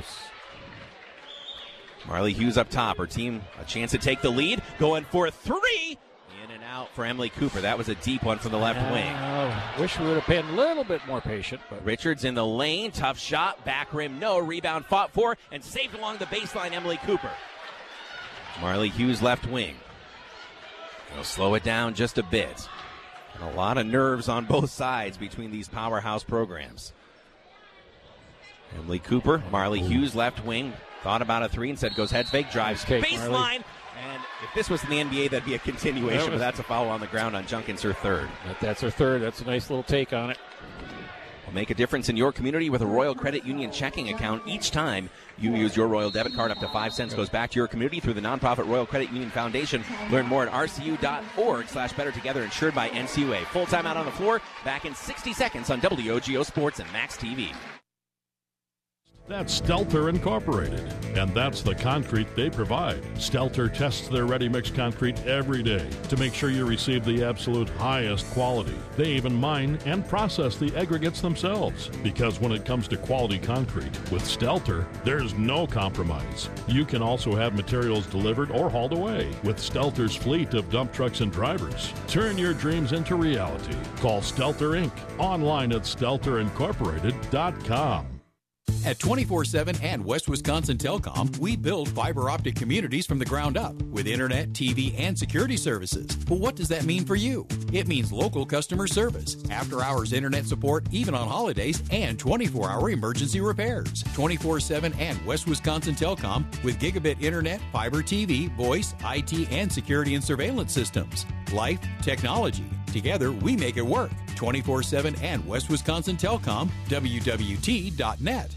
Marley Hughes up top. Her team a chance to take the lead. Going for a three. In and out for Emily Cooper. That was a deep one from the left uh, wing. Wish we would have been a little bit more patient. But Richards in the lane. Tough shot. Back rim. No. Rebound fought for and saved along the baseline. Emily Cooper. Marley Hughes left wing. They'll slow it down just a bit. And a lot of nerves on both sides between these powerhouse programs. Emily Cooper. Marley Hughes left wing. Thought about a three and said goes head fake, drives Cake, baseline. Marley. And if this was in the N B A, that'd be a continuation, That was, but that's a foul on the ground on Junkins, her third. That, that's her third. That's a nice little take on it. Will make a difference in your community with a Royal Credit Union checking account each time you use your Royal debit card. Up to five cents goes back to your community through the nonprofit Royal Credit Union Foundation. Learn more at rcu.org slash better together, insured by N C U A. Full time out on the floor. Back in sixty seconds on W O G O Sports and Max T V. That's Stelter Incorporated, and that's the concrete they provide. Stelter tests their ready-mix concrete every day to make sure you receive the absolute highest quality. They even mine and process the aggregates themselves, because when it comes to quality concrete, with Stelter, there's no compromise. You can also have materials delivered or hauled away with Stelter's fleet of dump trucks and drivers. Turn your dreams into reality. Call Stelter Incorporated online at stelter incorporated dot com. At twenty-four seven and West Wisconsin Telecom, we build fiber optic communities from the ground up with internet, T V, and security services. But what does that mean for you? It means local customer service, after-hours internet support even on holidays, and twenty-four hour emergency repairs. twenty-four seven and West Wisconsin Telecom with gigabit internet, fiber T V, voice, I T, and security and surveillance systems. Life, technology. Together, we make it work. twenty-four seven and West Wisconsin Telecom, W W T dot net.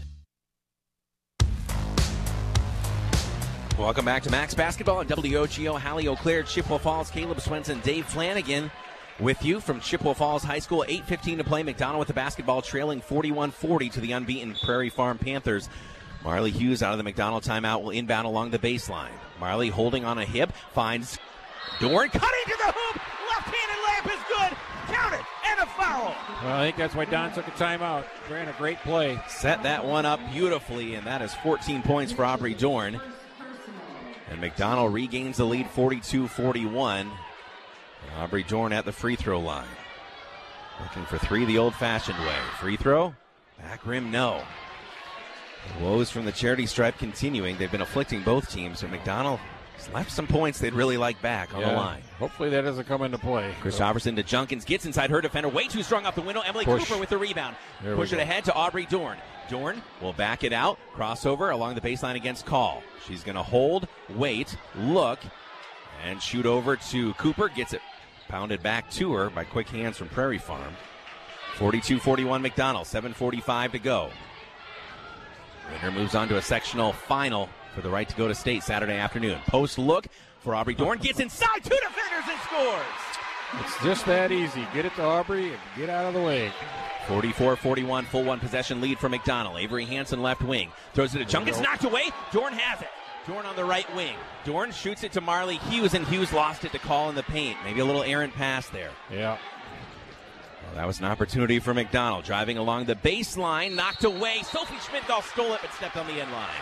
Welcome back to Max Basketball on W O G O. Hallie O'Clair, Chippewa Falls, Caleb Swenson, Dave Flanagan with you from Chippewa Falls High School. eight fifteen to play. McDonald with the basketball, trailing forty-one forty to the unbeaten Prairie Farm Panthers. Marley Hughes out of the McDonald timeout will inbound along the baseline. Marley holding on a hip, finds Dorn, cutting to the hoop. Left-handed layup is good. Count it, and a foul. Well, I think that's why Don took a timeout. Ran a great play. Set that one up beautifully, and that is fourteen points for Aubrey Dorn. And McDonald regains the lead forty-two forty-one. Aubrey Dorn at the free throw line. Looking for three the old-fashioned way. Free throw, back rim, no. The woes from the charity stripe continuing. They've been afflicting both teams, and McDonald has left some points they'd really like back on yeah. the line. Hopefully that doesn't come into play. Christopherson to Junkins, gets inside her defender, way too strong off the window. Emily Push. Cooper with the rebound. There Push we it go. ahead to Aubrey Dorn. Dorn will back it out, crossover along the baseline against Call. She's going to hold, wait, look, and shoot over to Cooper. Gets it pounded back to her by quick hands from Prairie Farm. forty-two forty-one McDonald, seven forty-five to go. Winner moves on to a sectional final for the right to go to state Saturday afternoon. Post look for Aubrey Dorn, gets inside, two defenders and scores. It's just that easy. Get it to Aubrey and get out of the way. forty-four forty-one, full one possession lead for McDonald. Avery Hansen left wing. Throws it to Junkins, knocked away. Dorn has it. Dorn on the right wing. Dorn shoots it to Marley Hughes, and Hughes lost it to Call in the paint. Maybe a little errant pass there. Yeah. Well, that was an opportunity for McDonald. Driving along the baseline, knocked away. Sophie Schmidtgall stole it, but stepped on the end line.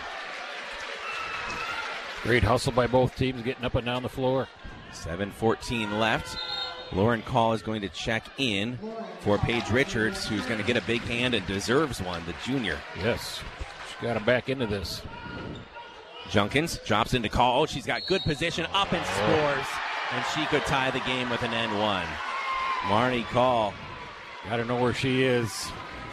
Great hustle by both teams, getting up and down the floor. seven fourteen left. Lauren Call is going to check in for Paige Richards, who's going to get a big hand and deserves one, the junior. Yes. She got him back into this. Junkins drops into Call. She's got good position, up and scores. And she could tie the game with an N one. Marnie Call. Got to know where she is.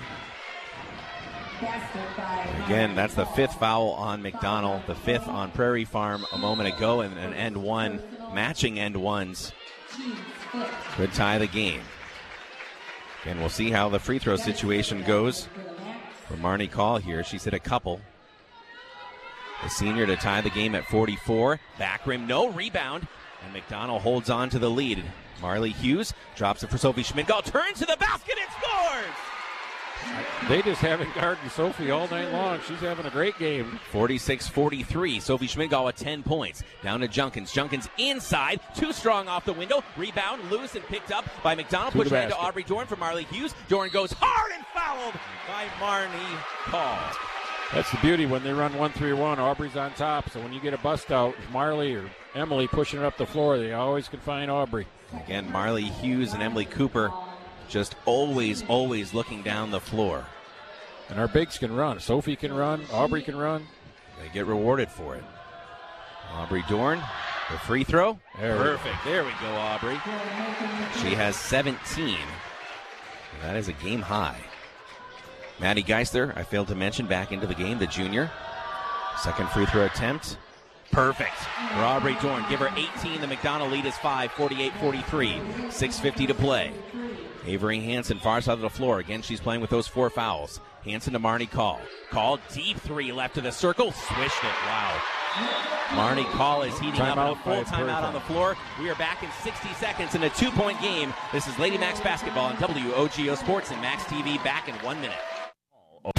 Again, that's the fifth foul on McDonald, the fifth on Prairie Farm a moment ago, and an end one, matching end ones. Could tie the game. And we'll see how the free throw situation goes for Marnie Call here. She's hit a couple. The senior to tie the game at forty-four. Back rim, no rebound. And McDonald holds on to the lead. Marley Hughes drops it for Sophie Schmidgall. Turns to the basket and scores! They just haven't guarded Sophie all night long. She's having a great game. forty-six forty-three. Sophie Schmidgall with ten points. Down to Junkins. Junkins inside. Too strong off the window. Rebound loose and picked up by McDonald. To Push the ahead to basket. Aubrey Dorn for Marley Hughes. Dorn goes hard and fouled by Marnie Call. That's the beauty when they run one three one. Aubrey's on top, so when you get a bust out, Marley or Emily pushing it up the floor, they always can find Aubrey. Again, Marley Hughes and Emily Cooper just always, always looking down the floor. And our bigs can run. Sophie can run. Aubrey can run. They get rewarded for it. Aubrey Dorn, the free throw. There we Perfect. There we go, Aubrey. She has seventeen. That is a game high. Maddie Geisler, I failed to mention, back into the game, the junior. Second free throw attempt. Perfect for Aubrey Dorn. Give her eighteen. The McDonald lead is five, forty-eight forty-three. six fifty to play. Avery Hansen, far side of the floor. Again, she's playing with those four fouls. Hansen to Marnie Call. Call, deep three, left of the circle. Swished it. Wow. Marnie Call is heating Time up. out And a full by timeout on the floor. We are back in sixty seconds in a two-point game. This is Lady Max Basketball on W O G O Sports and Max T V. Back in one minute.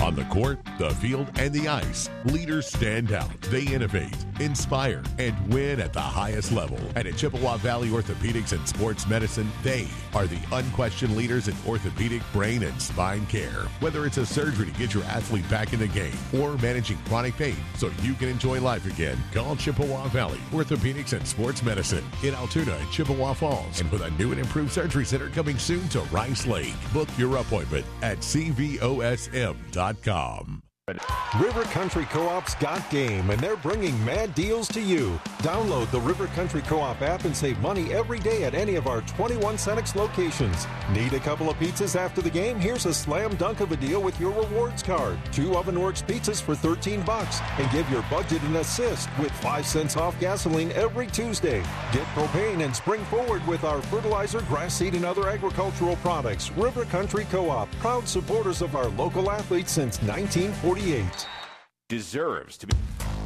On the court, the field, and the ice, leaders stand out. They innovate, inspire, and win at the highest level. And at Chippewa Valley Orthopedics and Sports Medicine, they are the unquestioned leaders in orthopedic, brain, and spine care. Whether it's a surgery to get your athlete back in the game or managing chronic pain so you can enjoy life again, call Chippewa Valley Orthopedics and Sports Medicine in Altoona and Chippewa Falls. And with a new and improved surgery center coming soon to Rice Lake. Book your appointment at C V O S M dot com. River Country Co-op's got game, and they're bringing mad deals to you. Download the River Country Co-op app and save money every day at any of our twenty-one Cenex locations. Need a couple of pizzas after the game? Here's a slam dunk of a deal with your rewards card. Two Ovenworks pizzas for thirteen bucks, and give your budget an assist with five cents off gasoline every Tuesday. Get propane and spring forward with our fertilizer, grass seed, and other agricultural products. River Country Co-op, proud supporters of our local athletes since nineteen forty-eight. Deserves to be.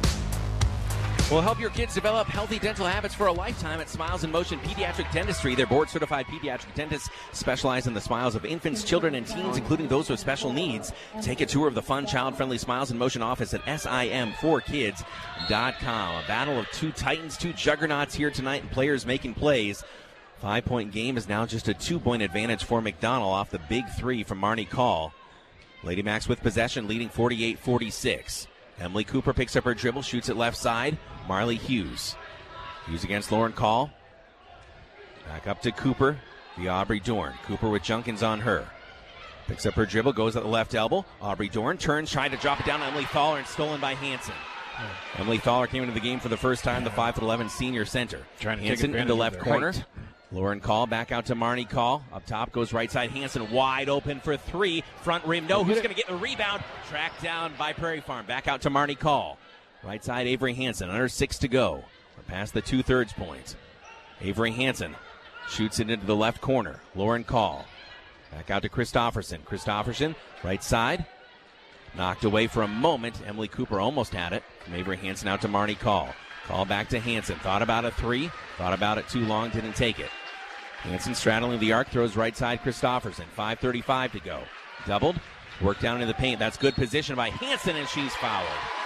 We'll help your kids develop healthy dental habits for a lifetime at Smiles in Motion Pediatric Dentistry. Their board-certified pediatric dentists specialize in the smiles of infants, children, and teens, including those with special needs. Take a tour of the fun, child-friendly Smiles in Motion office at sim four kids dot com. A battle of two titans, two juggernauts here tonight, and players making plays. Five-point game is now just a two-point advantage for McDonald off the big three from Marnie Call. Lady Macs with possession, leading forty-eight forty-six. Emily Cooper picks up her dribble, shoots it left side. Marley Hughes. Hughes against Lauren Call. Back up to Cooper, the Aubrey Dorn. Cooper with Junkins on her. Picks up her dribble, goes at the left elbow. Aubrey Dorn turns, trying to drop it down to Emily Thaler, and stolen by Hansen. Yeah. Emily Thaler came into the game for the first time, the five foot eleven senior center. Trying to Hansen take into left corner. Right. Lauren Call back out to Marnie Call. Up top goes right side. Hansen wide open for three. Front rim. No, who's going to get the rebound? Tracked down by Prairie Farm. Back out to Marnie Call. Right side Avery Hansen. Under six to go. We're past the two-thirds point. Avery Hansen shoots it into the left corner. Lauren Call. Back out to Christofferson. Christofferson, right side. Knocked away for a moment. Emily Cooper almost had it. From Avery Hansen out to Marnie Call. Call back to Hansen. Thought about a three. Thought about it too long. Didn't take it. Hansen straddling the arc. Throws right side Christofferson. five thirty-five to go. Doubled. Work down into the paint. That's good position by Hansen, and she's fouled.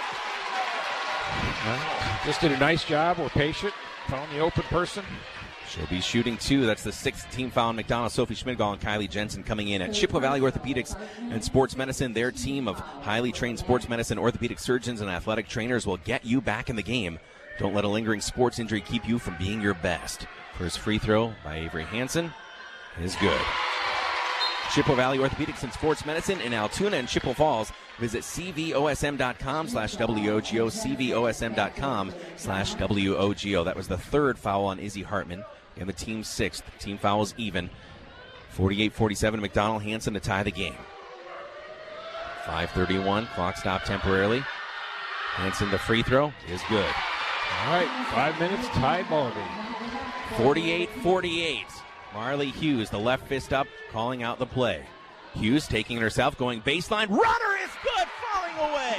Well, just did a nice job. We're patient. Found the open person. She'll be shooting two. That's the sixth team foul on McDonald. Sophie Schmidgall and Kylie Jensen coming in at Chippewa Valley Orthopedics and Sports Medicine. Their team of highly trained sports medicine, orthopedic surgeons, and athletic trainers will get you back in the game. Don't let a lingering sports injury keep you from being your best. First free throw by Avery Hansen is good. Chippewa Valley Orthopedics and Sports Medicine in Altoona and Chippewa Falls. Visit cvosm.com slash WOGO, cvosm.com slash WOGO. That was the third foul on Izzy Hartman and the team's sixth. Team fouls even. forty-eight forty-seven, McDonald Hansen to tie the game. five thirty-one, clock stopped temporarily. Hansen, the free throw is good. All right, five minutes, tied ball game. forty-eight forty-eight. Marley Hughes, the left fist up, calling out the play. Hughes taking it herself, going baseline. Runner is good, falling away.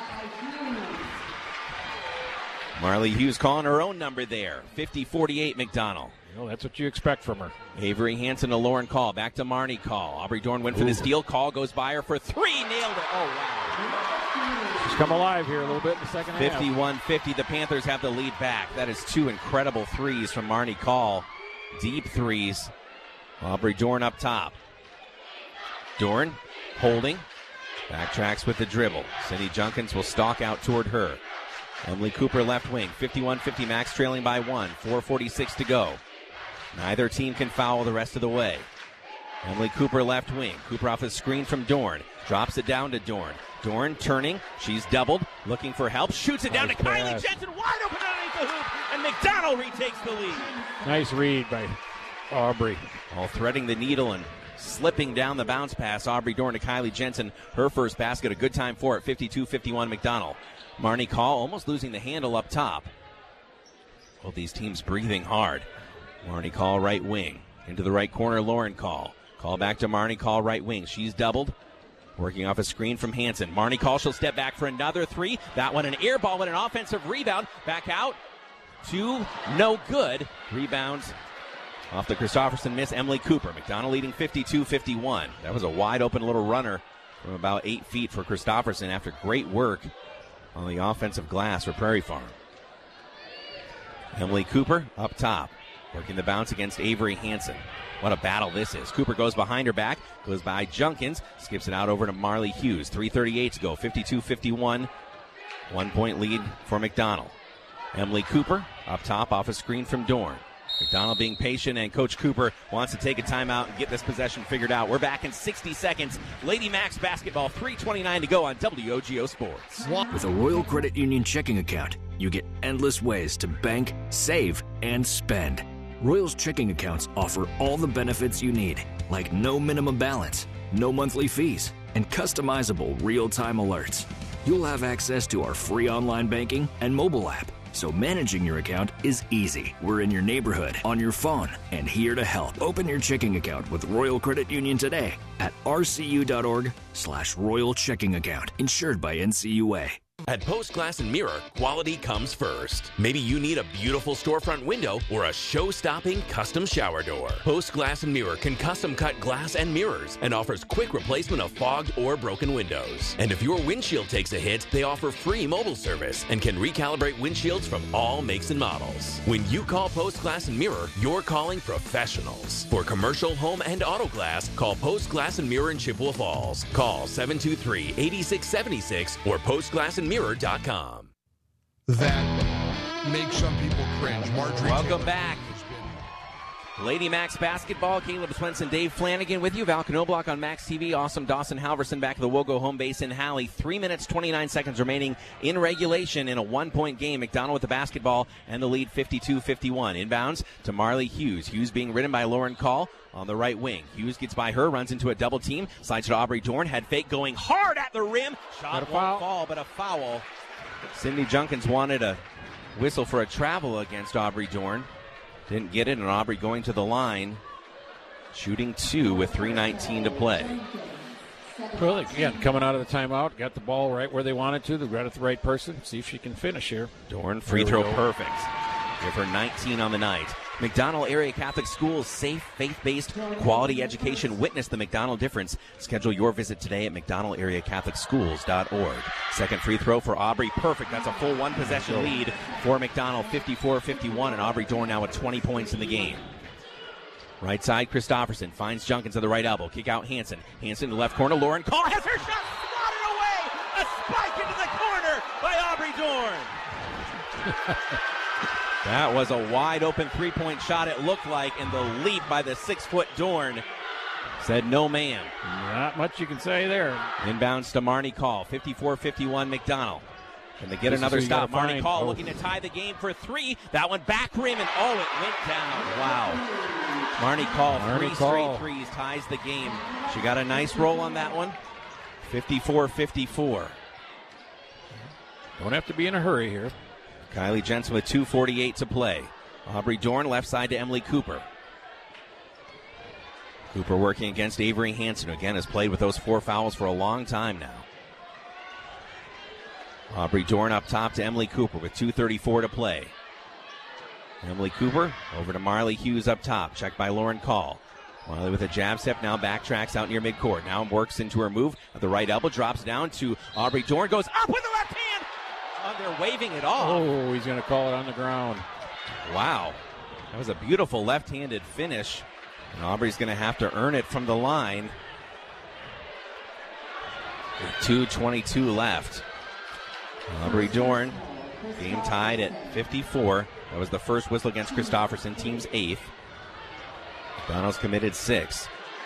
Marley Hughes calling her own number there. fifty forty-eight McDonald. You know, that's what you expect from her. Avery Hansen to Lauren Call. Back to Marnie Call. Aubrey Dorn went for Ooh. the steal. Call goes by her for three. Nailed it. Oh, wow. She's come alive here a little bit in the second half. fifty-one fifty. The Panthers have the lead back. That is two incredible threes from Marnie Call. Deep threes. Aubrey Dorn up top. Dorn holding. Backtracks with the dribble. Cindy Junkins will stalk out toward her. Emily Cooper left wing. fifty-one fifty Max trailing by one. four forty-six to go. Neither team can foul the rest of the way. Emily Cooper left wing. Cooper off a screen from Dorn. Drops it down to Dorn. Dorn turning. She's doubled. Looking for help. Shoots it down nice to pass. Kylie Jensen. Wide open underneath the hoop. And McDonald retakes the lead. Nice read by Aubrey. All threading the needle and slipping down the bounce pass. Aubrey Dorn to Kylie Jensen. Her first basket. A good time for it. fifty-two fifty-one McDonald. Marnie Call almost losing the handle up top. Both these teams breathing hard. Marnie Call right wing. Into the right corner, Lauren Call. Call back to Marnie Call right wing. She's doubled. Working off a screen from Hansen. Marnie Call, she'll step back for another three. That one an air ball with an offensive rebound. Back out. Two, no good. Rebounds off the Christofferson miss. Emily Cooper. McDonald leading fifty-two fifty-one. That was a wide open little runner from about eight feet for Christofferson after great work on the offensive glass for Prairie Farm. Emily Cooper up top, working the bounce against Avery Hansen. What a battle this is. Cooper goes behind her back, goes by Junkins, skips it out over to Marley Hughes. three thirty-eight to go, fifty-two fifty-one. One-point lead for McDonald. Emily Cooper up top off a screen from Dorn. McDonald being patient, and Coach Cooper wants to take a timeout and get this possession figured out. We're back in sixty seconds. Lady Max basketball, three twenty-nine to go on W O G O Sports. With a Royal Credit Union checking account, you get endless ways to bank, save, and spend. Royal's checking accounts offer all the benefits you need, like no minimum balance, no monthly fees, and customizable real-time alerts. You'll have access to our free online banking and mobile app, so managing your account is easy. We're in your neighborhood, on your phone, and here to help. Open your checking account with Royal Credit Union today at rcu.org slash Royal Checking Account. Insured by N C U A. At Post Glass and Mirror, quality comes first. Maybe you need a beautiful storefront window or a show-stopping custom shower door. Post Glass and Mirror can custom cut glass and mirrors and offers quick replacement of fogged or broken windows. And if your windshield takes a hit, they offer free mobile service and can recalibrate windshields from all makes and models. When you call Post Glass and Mirror, you're calling professionals. For commercial, home, and auto glass, call Post Glass and Mirror in Chippewa Falls. Call seven two three, eight six seven six or post glass and mirror dot com. That makes some people cringe. Marjorie Welcome Taylor back. Lady Max basketball. Caleb Swenson, Dave Flanagan with you. Val Knobloch on Max T V. Awesome Dawson Halverson back at the Wogo home base in Halley. Three minutes, twenty-nine seconds remaining in regulation in a one-point game. McDonald with the basketball and the lead fifty-two fifty-one. Inbounds to Marley Hughes. Hughes being ridden by Lauren Call on the right wing. Hughes gets by her, runs into a double team, slides to Aubrey Dorn. Head fake going hard at the rim. Shot won't fall, but a foul. Cindy Junkins wanted a whistle for a travel against Aubrey Dorn. Didn't get it, and Aubrey going to the line, shooting two with three nineteen to play. Well, again, coming out of the timeout, got the ball right where they wanted to. They got it the right person. See if she can finish here. Dorn, free throw perfect. Give her nineteen on the night. McDonald Area Catholic Schools, safe, faith-based, quality education. Witness the McDonald difference. Schedule your visit today at mcdonald area catholic schools dot org. Second free throw for Aubrey, perfect. That's a full one-possession lead for McDonald, fifty-four fifty-one, and Aubrey Dorn now with twenty points in the game. Right side, Christofferson finds Junkins at the right elbow. Kick out Hansen. Hansen to the left corner. Lauren Call has her shot swatted away. A spike into the corner by Aubrey Dorn. That was a wide-open three-point shot, it looked like, and the leap by the six-foot Dorn said no ma'am. Not much you can say there. Inbounds to Marnie Call, fifty-four fifty-one McDonald. Can they get this another stop? Marnie find. Call oh. looking to tie the game for three. That one back rim, and oh, it went down. Wow. Marnie Call, Marnie three Call. straight threes, ties the game. She got a nice roll on that one. fifty-four fifty-four. Don't have to be in a hurry here. Kylie Jensen with two forty-eight to play. Aubrey Dorn left side to Emily Cooper. Cooper working against Avery Hansen, who again has played with those four fouls for a long time now. Aubrey Dorn up top to Emily Cooper with two thirty-four to play. Emily Cooper over to Marley Hughes up top. Checked by Lauren Call. Marley with a jab step, now backtracks out near midcourt. Now works into her move at the right elbow, drops down to Aubrey Dorn, goes up with the left hand. Oh, they're waving it off. Oh, he's going to call it on the ground. Wow. That was a beautiful left-handed finish. And Aubrey's going to have to earn it from the line. With two twenty-two left. Aubrey Dorn, game tied at fifty-four. That was the first whistle against Christofferson, team's eighth. McDonald's committed six.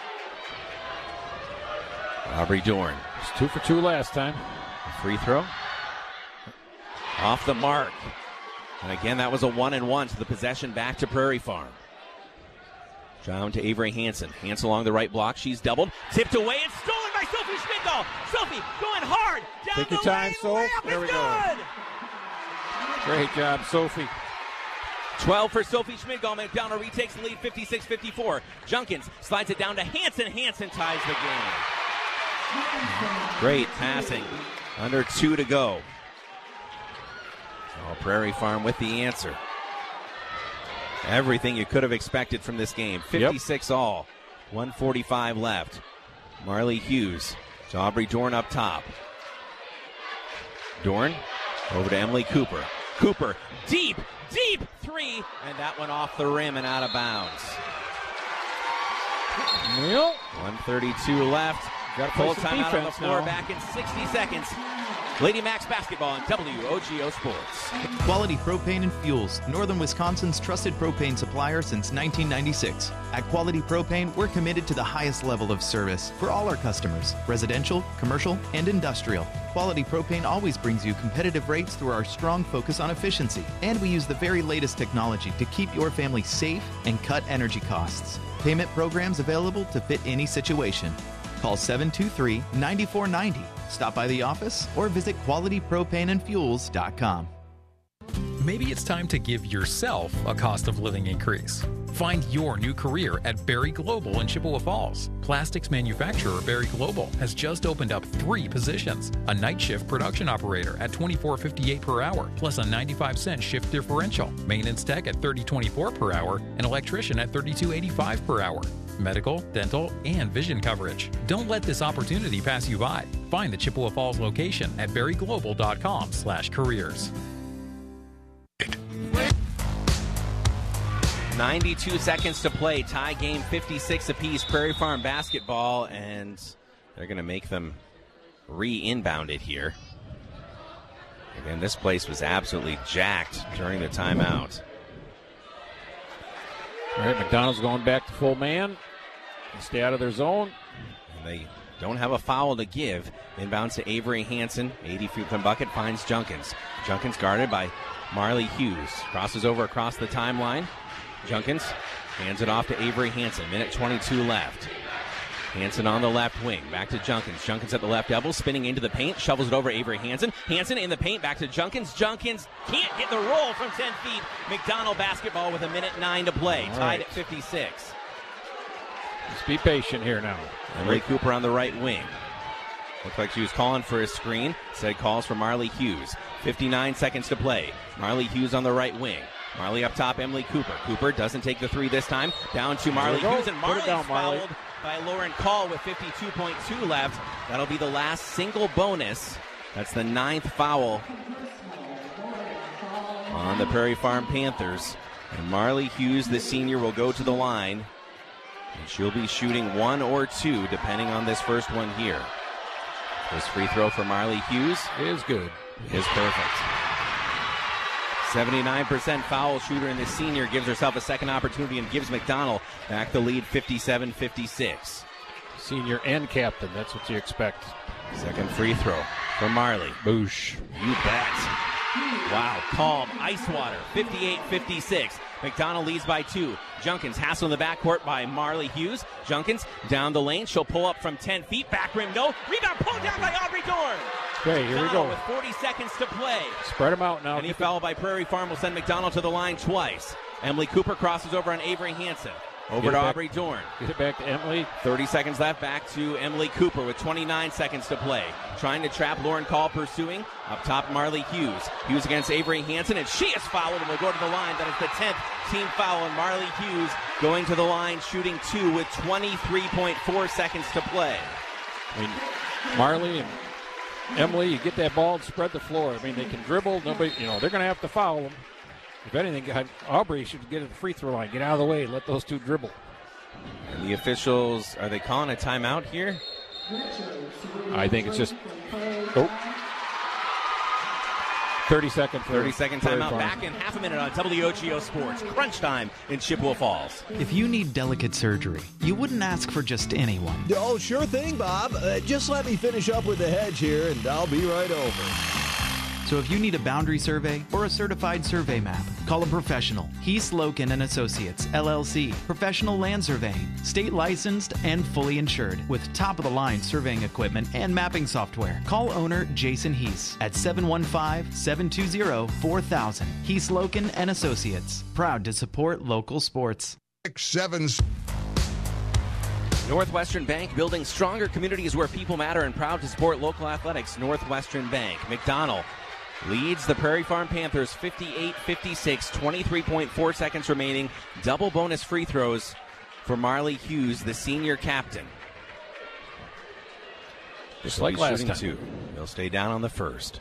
Aubrey Dorn. It's two for two last time. A free throw. Off the mark. And again, that was a one and one, so the possession back to Prairie Farm. Down to Avery Hansen. Hansen along the right block. She's doubled. Tipped away and stolen by Sophie Schmidgall. Sophie going hard. Down Take the your time, lane. Soph. There we good. go. Great job, Sophie. twelve for Sophie Schmidgall. McDonald retakes the lead fifty-six fifty-four. Junkins slides it down to Hansen. Hansen ties the game. Great passing. Under two to go. Oh, Prairie Farm with the answer. Everything you could have expected from this game. fifty-six yep. all. one forty-five left. Marley Hughes To Aubrey Dorn up top. Dorn over to Emily Cooper. Cooper, deep, deep three, and that went off the rim and out of bounds. Yep. one thirty-two left. Got full time out on the floor. Now. Back in sixty seconds. Lady Max basketball on W O G O Sports. Quality Propane and Fuels, Northern Wisconsin's trusted propane supplier since nineteen ninety-six. At Quality Propane, we're committed to the highest level of service for all our customers, residential, commercial, and industrial. Quality Propane always brings you competitive rates through our strong focus on efficiency, and we use the very latest technology to keep your family safe and cut energy costs. Payment programs available to fit any situation. Call seven two three, nine four nine zero. Stop by the office or visit quality propane and fuels dot com. Maybe it's time to give yourself a cost of living increase. Find your new career at Berry Global in Chippewa Falls. Plastics manufacturer Berry Global has just opened up three positions. A night shift production operator at twenty-four fifty-eight per hour, plus a ninety-five cent shift differential. Maintenance tech at thirty twenty-four per hour, and electrician at thirty-two eighty-five per hour. Medical, dental, and vision coverage. Don't let this opportunity pass you by. Find the Chippewa Falls location at berry global dot com slash careers. ninety-two seconds to play. Tie game fifty-six apiece. Prairie Farm basketball, and they're going to make them re-inbound it here. Again, this place was absolutely jacked during the timeout. All right, McDonald's going back to full man. Stay out of their zone. And they don't have a foul to give. Inbounds to Avery Hansen. eighty feet from bucket, finds Junkins. Junkins guarded by Marley Hughes. Crosses over across the timeline. Junkins hands it off to Avery Hansen. Minute twenty-two left. Hansen on the left wing. Back to Junkins. Junkins at the left elbow, spinning into the paint. Shovels it over Avery Hansen. Hansen in the paint. Back to Junkins. Junkins can't get the roll from ten feet. McDonald basketball with a minute nine to play. All Tied right. at fifty-six. Just be patient here now. Emily Cooper on the right wing. Looked like she was calling for a screen. Said calls for Marley Hughes. fifty-nine seconds to play. Marley Hughes on the right wing. Marley up top, Emily Cooper. Cooper doesn't take the three this time. Down to Marley Hughes, and Marley's down, Marley. fouled by Lauren Call with fifty-two point two left. That'll be the last single bonus. That's the ninth foul on the Prairie Farm Panthers. And Marley Hughes, the senior, will go to the line. And she'll be shooting one or two, depending on this first one here. This free throw for Marley Hughes is good. Is perfect. seventy-nine percent foul shooter, and the senior gives herself a second opportunity and gives McDonald back the lead fifty-seven fifty-six. Senior and captain, that's what you expect. Second free throw for Marley. Boosh. You bet. Wow, calm, ice water, fifty-eight fifty-six. McDonald leads by two. Junkins hassled in the backcourt by Marley Hughes. Junkins down the lane. She'll pull up from ten feet. Back rim, no. Rebound pulled down by Aubrey Dorn. Okay, here we go. With forty seconds to play. Spread them out now. Any foul by Prairie Farm will send McDonald to the line twice. Emily Cooper crosses over on Avery Hansen. Over to Aubrey Dorn. Get it back to Emily. thirty seconds left. Back to Emily Cooper with twenty-nine seconds to play. Trying to trap Lauren Call pursuing. Up top, Marley Hughes. Hughes against Avery Hansen, and she is fouled and will go to the line. That is the tenth team foul, and Marley Hughes going to the line, shooting two with twenty-three point four seconds to play. I mean, Marley and Emily, you get that ball and spread the floor. I mean, they can dribble. Nobody, you know, they're going to have to foul them. If anything, Aubrey should get to the free throw line. Get out of the way. Let those two dribble. And the officials, are they calling a timeout here? I think it's just oh, thirty second. thirty second timeout. Back in half a minute on W O G O Sports. Crunch time in Chippewa Falls. If you need delicate surgery, you wouldn't ask for just anyone. Oh, sure thing, Bob. Uh, just let me finish up with the hedge here, and I'll be right over. So if you need a boundary survey or a certified survey map, call a professional. Heath Loken and Associates, L L C. Professional land surveying. State licensed and fully insured with top-of-the-line surveying equipment and mapping software. Call owner Jason Heath at seven one five, seven two zero, four thousand. Heath Loken and Associates. Proud to support local sports. Seven. Northwestern Bank, building stronger communities where people matter, and proud to support local athletics. Northwestern Bank. McDonald leads the Prairie Farm Panthers fifty-eight fifty-six, twenty-three point four seconds remaining. Double bonus free throws for Marley Hughes, the senior captain. Just She'll like be last shooting time. two. He'll stay down on the first.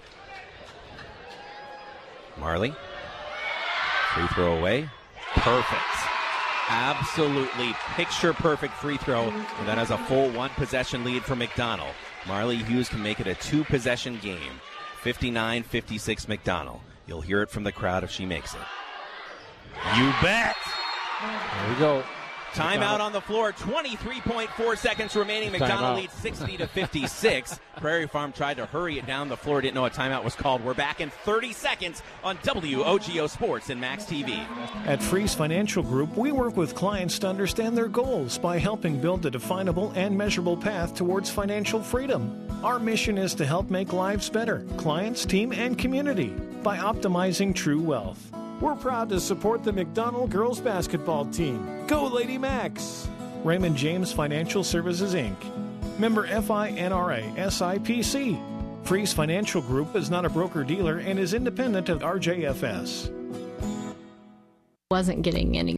Marley. Free throw away. Perfect. Absolutely picture perfect free throw. And that has a full one possession lead for McDonald. Marley Hughes can make it a two possession game. fifty-nine fifty-six McDonald. You'll hear it from the crowd if she makes it. You bet. There we go. Timeout on the floor. twenty-three point four seconds remaining. McDonald leads sixty to fifty-six. Prairie Farm tried to hurry it down the floor. Didn't know a timeout was called. We're back in thirty seconds on W O G O Sports and Max T V. At Freeze Financial Group, we work with clients to understand their goals by helping build a definable and measurable path towards financial freedom. Our mission is to help make lives better, clients, team, and community, by optimizing true wealth. We're proud to support the McDonald girls basketball team. Go Lady Max! Raymond James Financial Services, Incorporated. Member F I N R A S I P C. Freeze Financial Group is not a broker-dealer and is independent of R J F S. Wasn't getting any.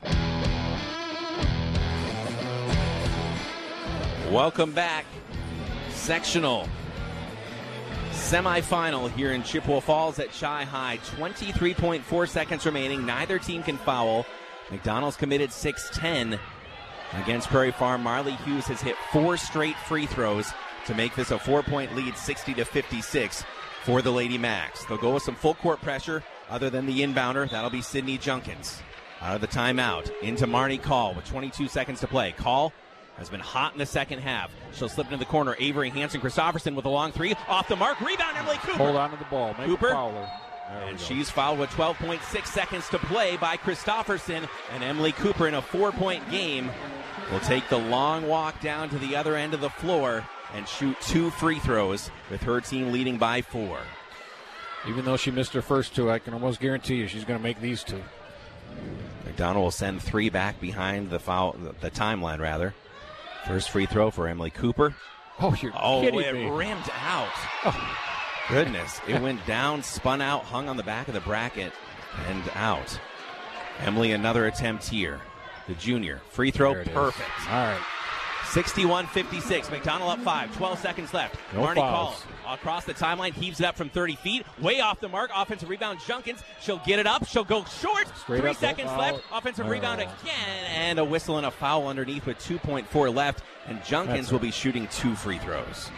Welcome back. Sectional semifinal here in Chippewa Falls at Chi High. twenty-three point four seconds remaining. Neither team can foul. McDonald's committed six ten against Prairie Farm. Marley Hughes has hit four straight free throws to make this a four-point lead, sixty to fifty-six for the Lady Max. They'll go with some full court pressure other than the inbounder. That'll be Sydney Junkins. Out of the timeout, into Marnie Call with twenty-two seconds to play. Call has been hot in the second half. She'll slip into the corner. Avery Hansen Christofferson with a long three. Off the mark. Rebound, Emily Cooper. Hold on to the ball. Make Cooper. a fouler. And she's fouled with twelve point six seconds to play by Christofferson. And Emily Cooper in a four-point game will take the long walk down to the other end of the floor and shoot two free throws with her team leading by four. Even though she missed her first two, I can almost guarantee you she's going to make these two. McDonald will send three back behind the foul, the timeline, rather. First free throw for Emily Cooper. Oh, you're oh, kidding it me. rimmed out. Oh, goodness. It went down, spun out, hung on the back of the bracket, and out. Emily, another attempt here. The junior. Free throw, perfect. Is. All right. sixty-one fifty-six. McDonald up five. twelve seconds left. No Marnie fouls. Call across the timeline, heaves it up from thirty feet. Way off the mark. Offensive rebound, Junkins. She'll get it up. She'll go short. Straight Three up, seconds no left. foul. Offensive Oh. rebound again. And a whistle and a foul underneath with two point four left. And Junkins That's will right. be shooting two free throws.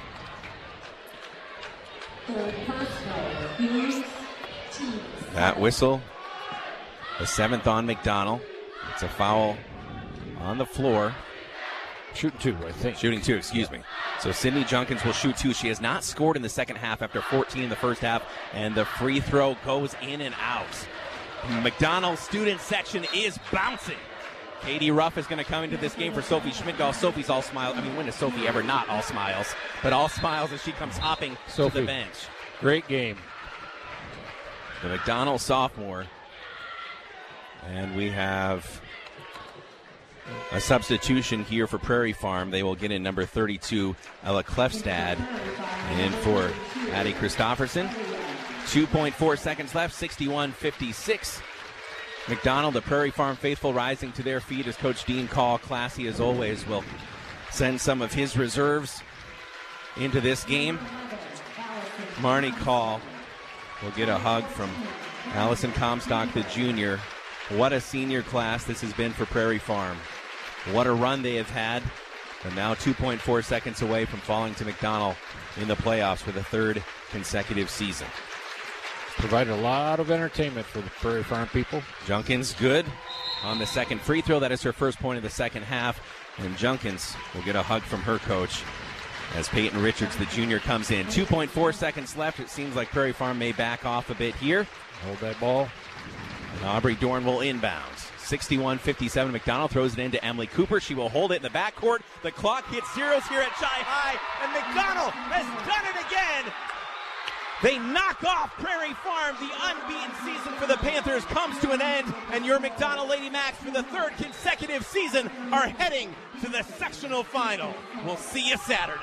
Third personal, Hughes, team. That whistle, the seventh on McDonald. It's a foul on the floor. Shooting two, I think. Shooting two, excuse me. So Sydney Junkins will shoot two. She has not scored in the second half after fourteen in the first half, and the free throw goes in and out. McDonald's student section is bouncing. Katie Ruff is going to come into this game for Sophie Schmidtgall. Sophie's all smiles. I mean, when is Sophie ever not all smiles? But all smiles as she comes hopping Sophie, to the bench. Great game. The McDonald sophomore. And we have a substitution here for Prairie Farm. They will get in number thirty-two, Ella Klefstad, in for Addie Christofferson. two point four seconds left, sixty-one fifty-six. McDonald, the Prairie Farm faithful, rising to their feet as Coach Dean Call, classy as always, will send some of his reserves into this game. Marnie Call will get a hug from Allison Comstock, the junior. What a senior class this has been for Prairie Farm. What a run they have had. And now two point four seconds away from falling to McDonald in the playoffs for the third consecutive season. Provided a lot of entertainment for the Prairie Farm people. Junkins good on the second free throw. That is her first point of the second half. And Junkins will get a hug from her coach as Peyton Richards, the junior, comes in. two point four seconds left. It seems like Prairie Farm may back off a bit here. Hold that ball. And Aubrey Dorn will inbound. sixty-one fifty-seven. McDonald throws it into Emily Cooper. She will hold it in the backcourt. The clock hits zeros here at Chi High, and McDonald has done it again. They knock off Prairie Farm. The unbeaten season for the Panthers comes to an end, and your McDonald Lady Max for the third consecutive season are heading to the sectional final. We'll see you Saturday.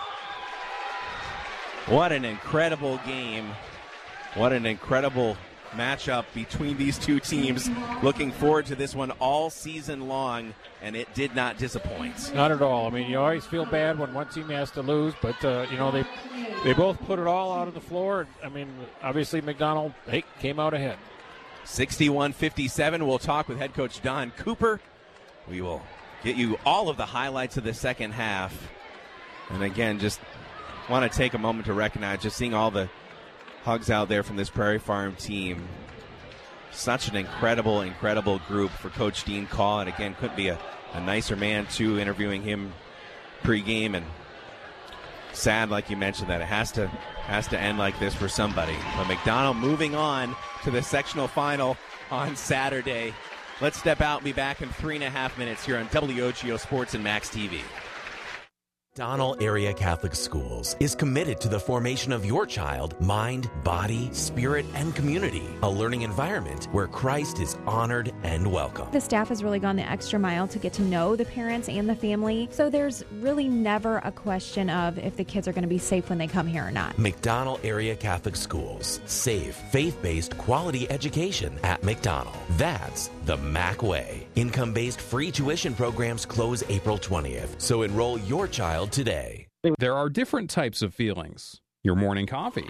What an incredible game. What an incredible matchup between these two teams. Looking forward to this one all season long, and it did not disappoint. Not at all. I mean, you always feel bad when one team has to lose, but, uh, you know, they they both put it all out on the floor. I mean, obviously McDonald hey, came out ahead. sixty-one fifty-seven. We'll talk with head coach Don Cooper. We will get you all of the highlights of the second half. And again, just want to take a moment to recognize just seeing all the hugs out there from this Prairie Farm team. Such an incredible, incredible group for Coach Dean Call. And again, couldn't be a, a nicer man, too, interviewing him pregame. And sad, like you mentioned, that it has to has to end like this for somebody. But McDonald moving on to the sectional final on Saturday. Let's step out and be back in three and a half minutes here on W O G O Sports and Max T V. Donald Area Catholic Schools is committed to the formation of your child, mind, body, spirit, and community. A learning environment where Christ is honored and welcome. The staff has really gone the extra mile to get to know the parents and the family, so there's really never a question of if the kids are going to be safe when they come here or not. McDonald Area Catholic Schools. Safe, faith-based, quality education at McDonald. That's the Mac way. Income-based free tuition programs close April twentieth, so enroll your child today. There are different types of feelings. Your morning coffee.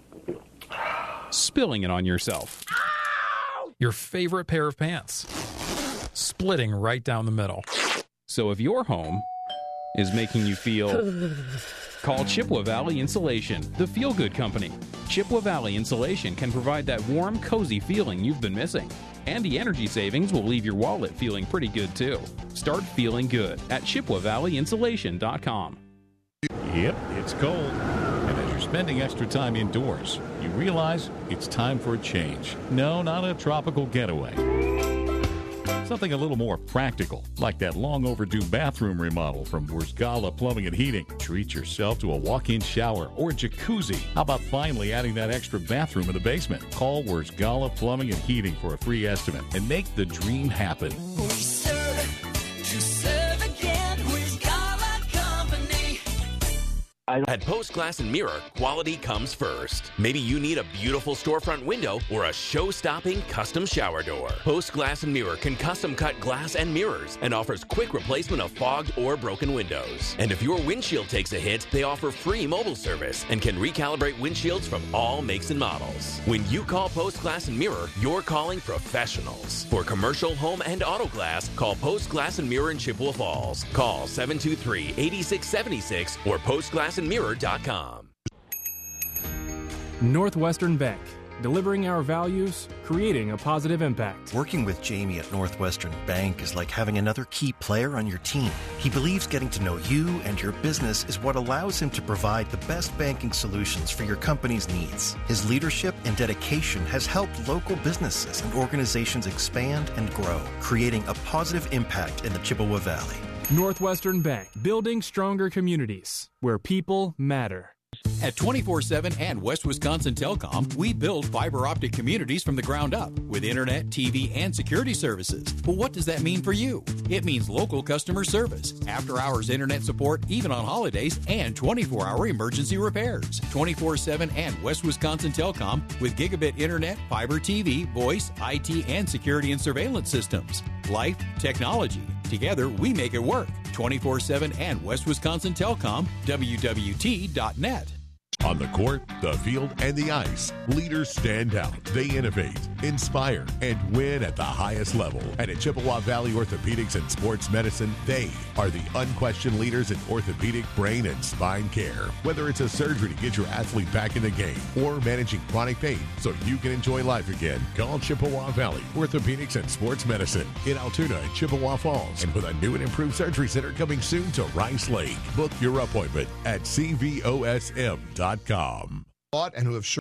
Spilling it on yourself. Your favorite pair of pants. Splitting right down the middle. So if your home is making you feel... Call Chippewa Valley Insulation, the feel-good company. Chippewa Valley Insulation can provide that warm, cozy feeling you've been missing. And the energy savings will leave your wallet feeling pretty good, too. Start feeling good at Chippewa Valley Insulation dot com. Yep, it's cold. And as you're spending extra time indoors, you realize it's time for a change. No, not a tropical getaway. Something a little more practical, like that long overdue bathroom remodel from Wurzgala Plumbing and Heating. Treat yourself to a walk-in shower or jacuzzi. How about finally adding that extra bathroom in the basement? Call Wurzgala Plumbing and Heating for a free estimate and make the dream happen. We serve to serve again. Wurzgala Company. At Post Glass and Mirror, quality comes first. Maybe you need a beautiful storefront window or a show-stopping custom shower door. Post Glass and Mirror can custom cut glass and mirrors and offers quick replacement of fogged or broken windows. And if your windshield takes a hit, they offer free mobile service and can recalibrate windshields from all makes and models. When you call Post Glass and Mirror, you're calling professionals. For commercial, home, and auto glass, call Post Glass and Mirror in Chippewa Falls. Call seven two three, eight six seven six or post glass and mirror dot com. Northwestern Bank. Delivering our values, creating a positive impact. Working with Jamie at Northwestern Bank is like having another key player on your team. He believes getting to know you and your business is what allows him to provide the best banking solutions for your company's needs. His leadership and dedication has helped local businesses and organizations expand and grow, creating a positive impact in the Chippewa Valley. Northwestern Bank, building stronger communities where people matter. At twenty-four seven and West Wisconsin Telecom, we build fiber optic communities from the ground up with internet, T V, and security services. But what does that mean for you? It means local customer service, after-hours internet support even on holidays, and twenty-four hour emergency repairs. twenty-four seven and West Wisconsin Telecom with gigabit internet, fiber T V, voice, I T, and security and surveillance systems. Life, technology. Together, we make it work. twenty-four seven and West Wisconsin Telecom, W W T dot net. On the court, the field, and the ice, leaders stand out. They innovate, inspire, and win at the highest level. And at Chippewa Valley Orthopedics and Sports Medicine, they are the unquestioned leaders in orthopedic, brain, and spine care. Whether it's a surgery to get your athlete back in the game or managing chronic pain so you can enjoy life again, call Chippewa Valley Orthopedics and Sports Medicine in Altoona and Chippewa Falls. And with a new and improved surgery center coming soon to Rice Lake, book your appointment at C V O S M dot com. And who have shown.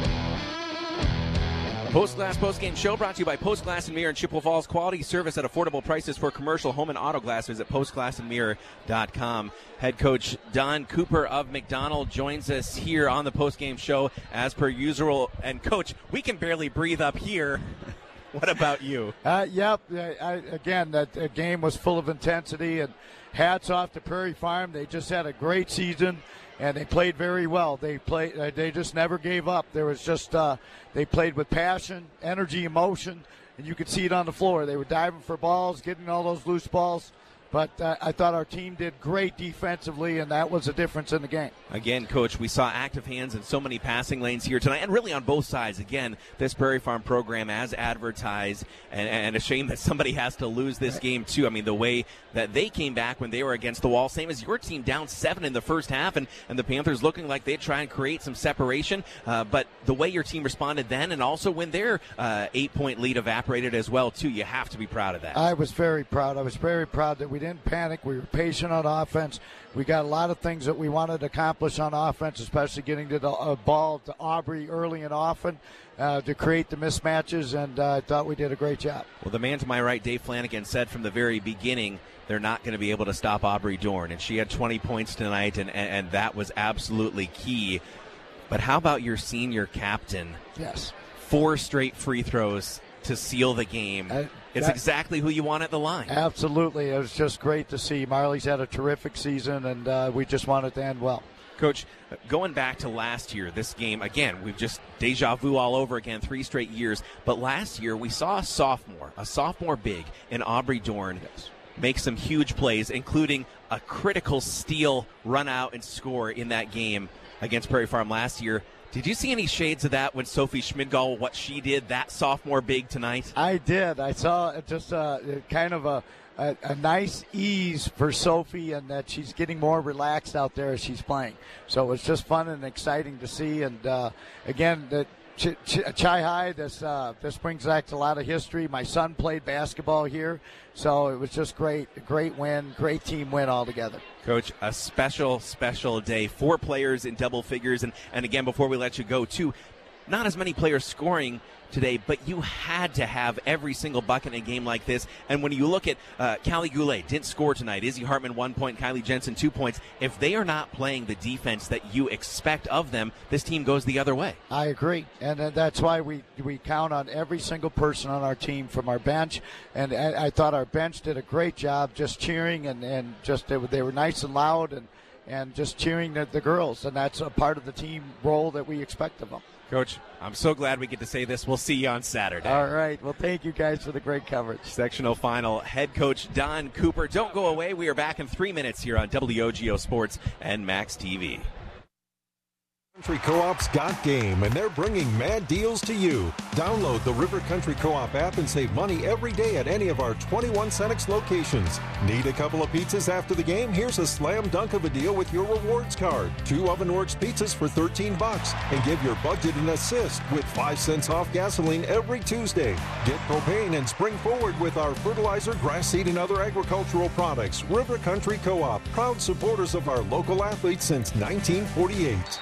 Post Glass Post Game Show brought to you by Post Glass and Mirror in Chippewa Falls. Quality service at affordable prices for commercial, home, and auto glass. Visit post glass and mirror dot com. Head coach Don Cooper of McDonald joins us here on the Post Game Show as per usual. And coach, we can barely breathe up here. What about you? Uh, yep. I, again, that uh, game was full of intensity, and hats off to Prairie Farm. They just had a great season. and they played very well. They played. Uh, they just never gave up. There was just uh, they played with passion, energy, emotion, and you could see it on the floor. They were diving for balls, getting all those loose balls. But uh, I thought our team did great defensively, and that was the difference in the game. Again, Coach, we saw active hands in so many passing lanes here tonight, and really on both sides. Again, this Prairie Farm program as advertised, and, and a shame that somebody has to lose this game, too. I mean, the way that they came back when they were against the wall, same as your team, down seven in the first half, and, and the Panthers looking like they'd try and create some separation. Uh, but the way your team responded then, and also when their uh, eight-point lead evaporated as well, too, you have to be proud of that. I was very proud. I was very proud that we didn't panic. We were patient on offense. We got a lot of things that we wanted to accomplish on offense, especially getting to the uh, ball to Aubrey early and often uh, to create the mismatches, and uh, I thought we did a great job. Well, the man to my right, Dave Flanagan, said from the very beginning they're not going to be able to stop Aubrey Dorn, and she had twenty points tonight, and, and, and that was absolutely key. But how about your senior captain? Yes. Four straight free throws to seal the game. Uh, It's that, exactly who you want at the line. Absolutely. It was just great to see. Marley's had a terrific season, and uh, we just want it to end well. Coach, going back to last year, this game, again, we've just deja vu all over again, three straight years. But last year, we saw a sophomore, a sophomore big in Aubrey Dorn yes. make some huge plays, including a critical steal, run out, and score in that game against Prairie Farm last year. Did you see any shades of that when Sophie Schmidgall, what she did, that sophomore big tonight? I did. I saw just uh, kind of a, a, a nice ease for Sophie, and that she's getting more relaxed out there as she's playing. So it was just fun and exciting to see. And, uh, again, the Ch- Ch- Chi High, this, uh, this brings back a lot of history. My son played basketball here, so it was just great. A great win, great team win altogether. Coach, a special, special day. Four players in double figures. And, and again, before we let you go, too, not as many players scoring today, but you had to have every single bucket in a game like this. And when you look at uh, Callie Goulet, didn't score tonight. Izzy Hartman, one point. Kylie Jensen, two points. If they are not playing the defense that you expect of them, this team goes the other way. I agree. And uh, that's why we, we count on every single person on our team from our bench. And I, I thought our bench did a great job just cheering, and, and just they were, they were nice and loud, and, and just cheering the, the girls. And that's a part of the team role that we expect of them. Coach, I'm so glad we get to say this. We'll see you on Saturday. All right. Well, thank you guys for the great coverage. Sectional final, head coach Don Cooper. Don't go away. We are back in three minutes here on W O G O Sports and Max T V. Country Co-op's got game, and they're bringing mad deals to you. Download the River Country Co-op app and save money every day at any of our twenty-one Cenex locations. Need a couple of pizzas after the game? Here's a slam dunk of a deal with your rewards card. Two Ovenworks pizzas for thirteen bucks, and give your budget an assist with five cents off gasoline every Tuesday. Get propane and spring forward with our fertilizer, grass seed, and other agricultural products. River Country Co-op, proud supporters of our local athletes since nineteen forty-eight.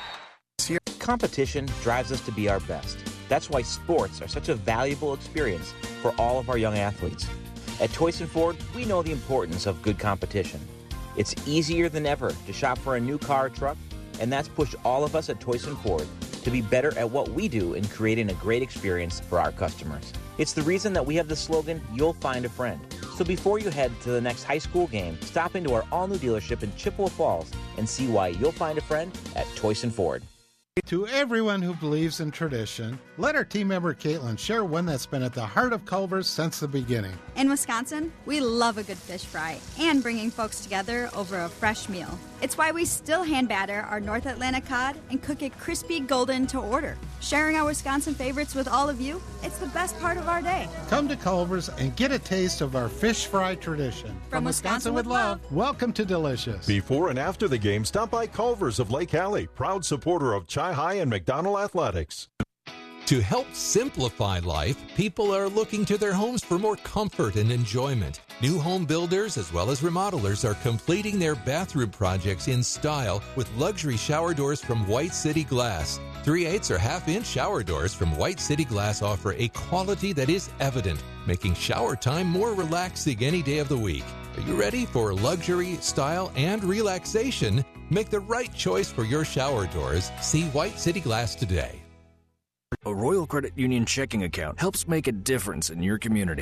Competition drives us to be our best. That's why sports are such a valuable experience for all of our young athletes. At Toyson Ford, we know the importance of good competition. It's easier than ever to shop for a new car or truck, and that's pushed all of us at Toyson Ford to be better at what we do in creating a great experience for our customers. It's the reason that we have the slogan, "You'll find a friend." So before you head to the next high school game, stop into our all-new dealership in Chippewa Falls and see why you'll find a friend at Toyson Ford. To everyone who believes in tradition, let our team member Caitlin share one that's been at the heart of Culver's since the beginning. In Wisconsin, we love a good fish fry and bringing folks together over a fresh meal. It's why we still hand batter our North Atlanta cod and cook it crispy golden to order. Sharing our Wisconsin favorites with all of you, it's the best part of our day. Come to Culver's and get a taste of our fish fry tradition. From, From Wisconsin, Wisconsin with love. Welcome to Delicious. Before and after the game, stop by Culver's of Lake Alley, proud supporter of Chi High and McDonald Athletics. To help simplify life, people are looking to their homes for more comfort and enjoyment. New home builders as well as remodelers are completing their bathroom projects in style with luxury shower doors from White City Glass. three eighths or half-inch shower doors from White City Glass offer a quality that is evident, making shower time more relaxing any day of the week. Are you ready for luxury, style, and relaxation? Make the right choice for your shower doors. See White City Glass today. A Royal Credit Union checking account helps make a difference in your community.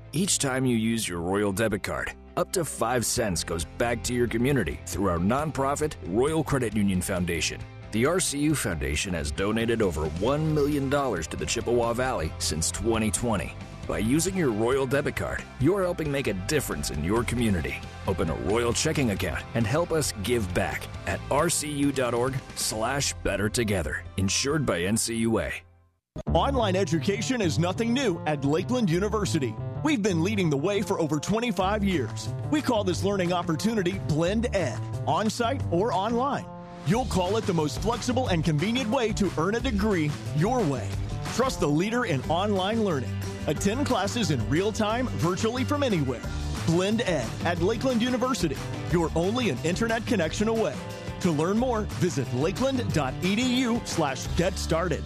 Each time you use your Royal debit card, up to five cents goes back to your community through our nonprofit Royal Credit Union Foundation. The R C U Foundation has donated over one million dollars to the Chippewa Valley since twenty twenty. By using your Royal debit card, you're helping make a difference in your community. Open a Royal checking account and help us give back at rcu.org slash better together. Insured by N C U A. Online education is nothing new at Lakeland University. We've been leading the way for over twenty-five years. We call this learning opportunity Blend Ed, on-site or online. You'll call it the most flexible and convenient way to earn a degree your way. Trust the leader in online learning. Attend classes in real time, virtually from anywhere. Blend Ed at Lakeland University. You're only an internet connection away. To learn more, visit lakeland.edu slash get started.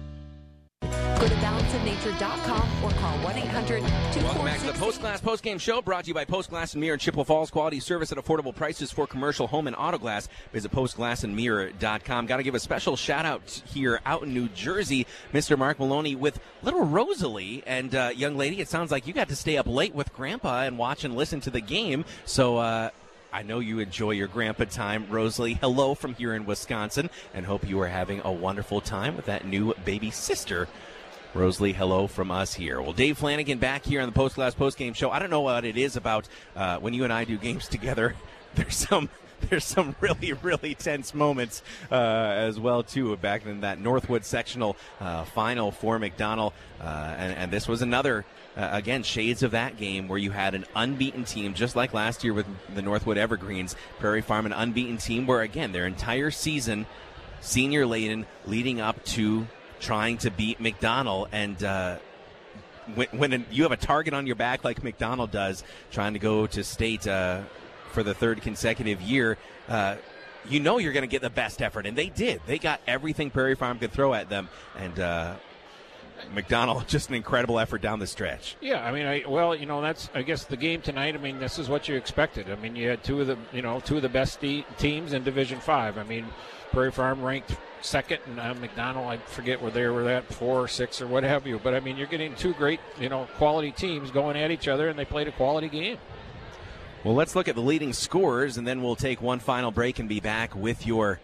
Go to balance of nature dot com or call one eight hundred two four six. Welcome back to the Post Glass Post Game Show, brought to you by Post Glass and Mirror in Chippewa Falls. Quality service at affordable prices for commercial, home, and auto glass. Visit post glass and mirror dot com. Got to give a special shout out here out in New Jersey, Mister Mark Maloney with little Rosalie. And uh, young lady, it sounds like you got to stay up late with Grandpa and watch and listen to the game. So, uh, I know you enjoy your grandpa time. Rosalie, hello from here in Wisconsin, and hope you are having a wonderful time with that new baby sister. Rosalie, hello from us here. Well, Dave Flanagan back here on the Post Glass Post Game Show. I don't know what it is about uh, when you and I do games together. There's some there's some really, really tense moments uh, as well, too, back in that Northwood sectional uh, final for McDonell. Uh, and, and this was another, uh, again, shades of that game where you had an unbeaten team, just like last year with the Northwood Evergreens. Prairie Farm, an unbeaten team where, again, their entire season, senior laden, leading up to trying to beat McDonell, and uh, when, when you have a target on your back like McDonell does, trying to go to state uh, for the third consecutive year, uh, you know you're going to get the best effort, and they did. They got everything Prairie Farm could throw at them, and uh, McDonell, just an incredible effort down the stretch. Yeah, I mean, I, well, you know, that's, I guess, the game tonight. I mean, this is what you expected. I mean, you had two of the, you know, two of the best de- teams in Division Five. I mean, Prairie Farm ranked second, and uh, McDonell, I forget where they were at, four or six or what have you. But, I mean, you're getting two great, you know, quality teams going at each other, and they played a quality game. Well, let's look at the leading scorers, and then we'll take one final break and be back with your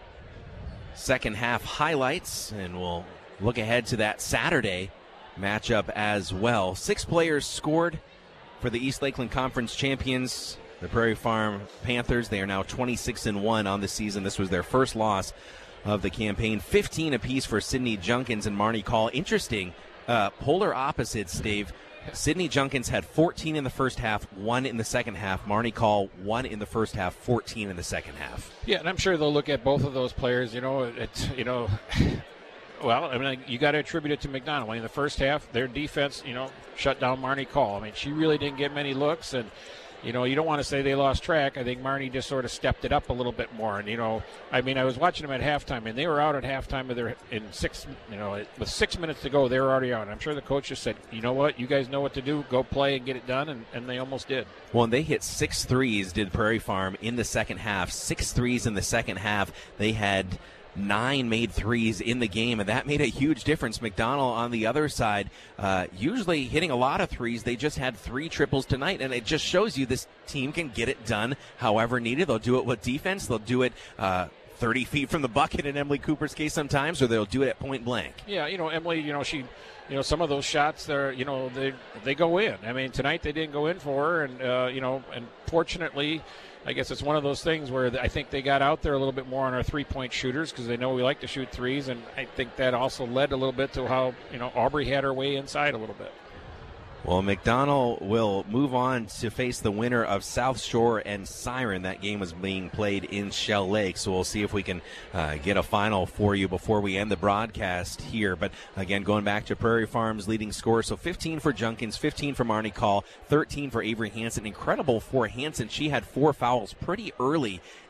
second half highlights, and we'll look ahead to that Saturday matchup as well. Six players scored for the East Lakeland Conference champions, the Prairie Farm Panthers. They are now twenty-six and one on the season. This was their first loss of the campaign. fifteen apiece for Sydney Junkins and Marnie Call. Interesting, uh, polar opposites, Dave. Sydney Junkins had fourteen in the first half, one in the second half. Marnie Call, one in the first half, fourteen in the second half. Yeah, and I'm sure they'll look at both of those players. You know, it's, you know, well, I mean, you got to attribute it to McDonell. I mean, in the first half, their defense, you know, shut down Marnie Call. I mean, she really didn't get many looks, and you know, you don't want to say they lost track. I think Marnie just sort of stepped it up a little bit more. And, you know, I mean, I was watching them at halftime, and they were out at halftime with their, in six, you know, with six minutes to go, they were already out. And I'm sure the coach just said, you know what, you guys know what to do. Go play and get it done, and, and they almost did. Well, and they hit six threes, did Prairie Farm, in the second half. Six threes in the second half. They had nine made threes in the game, and that made a huge difference. McDonell on the other side, uh, usually hitting a lot of threes. They just had three triples tonight, and it just shows you this team can get it done however needed. They'll do it with defense. They'll do it uh, thirty feet from the bucket in Emily Cooper's case sometimes, or they'll do it at point blank. Yeah, you know, Emily, you know, she, you know, some of those shots, they're, you know, they they go in. I mean, tonight they didn't go in for her, and, uh, you know, and fortunately, I guess it's one of those things where I think they got out there a little bit more on our three-point shooters because they know we like to shoot threes, and I think that also led a little bit to how, you know, Aubrey had her way inside a little bit. Well, McDonell will move on to face the winner of South Shore and Siren. That game was being played in Shell Lake, so we'll see if we can uh, get a final for you before we end the broadcast here. But, again, going back to Prairie Farm's leading score, so fifteen for Junkins, fifteen for Marnie Call, thirteen for Avery Hansen. Incredible for Hansen. She had four fouls pretty early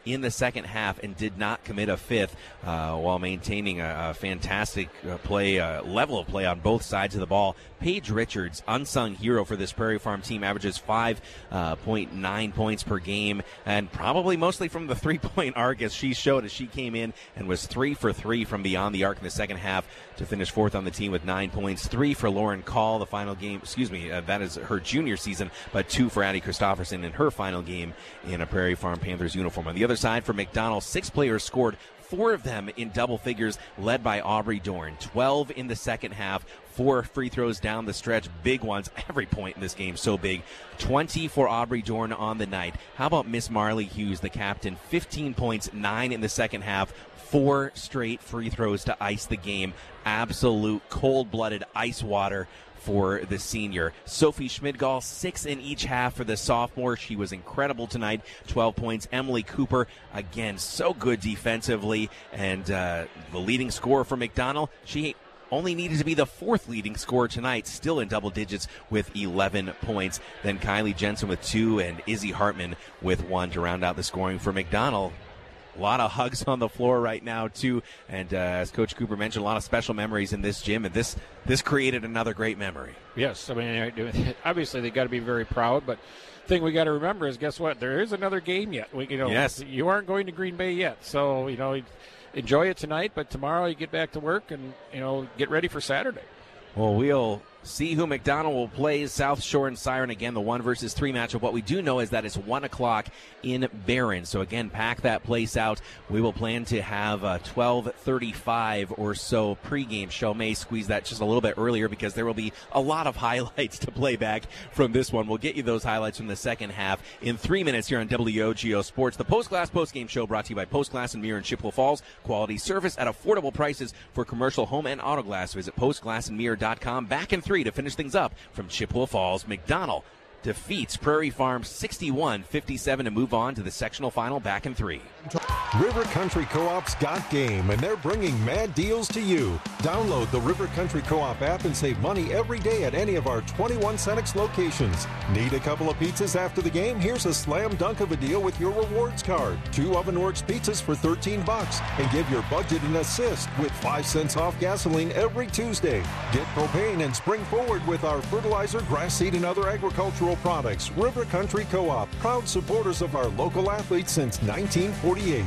in the second half and did not commit a fifth uh, while maintaining a, a fantastic uh, play, uh, level of play on both sides of the ball. Paige Richards, unsung hero for this Prairie Farm team, averages five point nine points per game, and probably mostly from the three-point arc, as she showed as she came in and was three for three from beyond the arc in the second half to finish fourth on the team with nine points. Three for Lauren Call, the final game, excuse me, uh, that is her junior season, but two for Addie Christofferson in her final game in a Prairie Farm Panthers uniform. On the other side, for McDonald, six players scored, four of them in double figures, led by Aubrey Dorn. twelve in the second half, four free throws down the stretch, big ones. Every point in this game so big. twenty for Aubrey Dorn on the night. How about Miss Marley Hughes, the captain? fifteen points, nine in the second half, four straight free throws to ice the game. Absolute cold-blooded ice water for the senior. Sophie Schmidgall, six in each half for the sophomore. She was incredible tonight, twelve points. Emily Cooper, again, so good defensively, and uh, the leading scorer for McDonald. She only needed to be the fourth leading scorer tonight, still in double digits with eleven points. Then Kylie Jensen with two, and Izzy Hartman with one to round out the scoring for McDonald. A lot of hugs on the floor right now, too. And uh, as Coach Cooper mentioned, a lot of special memories in this gym. And this this created another great memory. Yes, I mean, obviously they got to be very proud. But the thing we got to remember is, guess what? There is another game yet. We, you know, yes. You aren't going to Green Bay yet. So, you know, enjoy it tonight. But tomorrow you get back to work and, you know, get ready for Saturday. Well, we'll see who McDonald will play. South Shore and Siren again, the one versus three matchup. What we do know is that it's one o'clock in Barron. So again, pack that place out. We will plan to have a twelve thirty-five or so pregame show. May squeeze that just a little bit earlier because there will be a lot of highlights to play back from this one. We'll get you those highlights from the second half in three minutes here on W O G O Sports. The Post Glass postgame show brought to you by Post Glass and Mirror in Chippewa Falls. Quality service at affordable prices for commercial home and auto glass. Visit post glass and mirror dot com. Back in three to finish things up from Chippewa Falls. McDonald defeats Prairie Farm sixty-one fifty-seven to move on to the sectional final. Back in three. River Country Co-op's got game, and they're bringing mad deals to you. Download the River Country Co-op app and save money every day at any of our twenty-one Cenex locations. Need a couple of pizzas after the game? Here's a slam dunk of a deal with your rewards card. Two Ovenworks pizzas for thirteen bucks, and give your budget an assist with five cents off gasoline every Tuesday. Get propane and spring forward with our fertilizer, grass seed, and other agricultural products. River Country Co-op, proud supporters of our local athletes since nineteen forty-eight.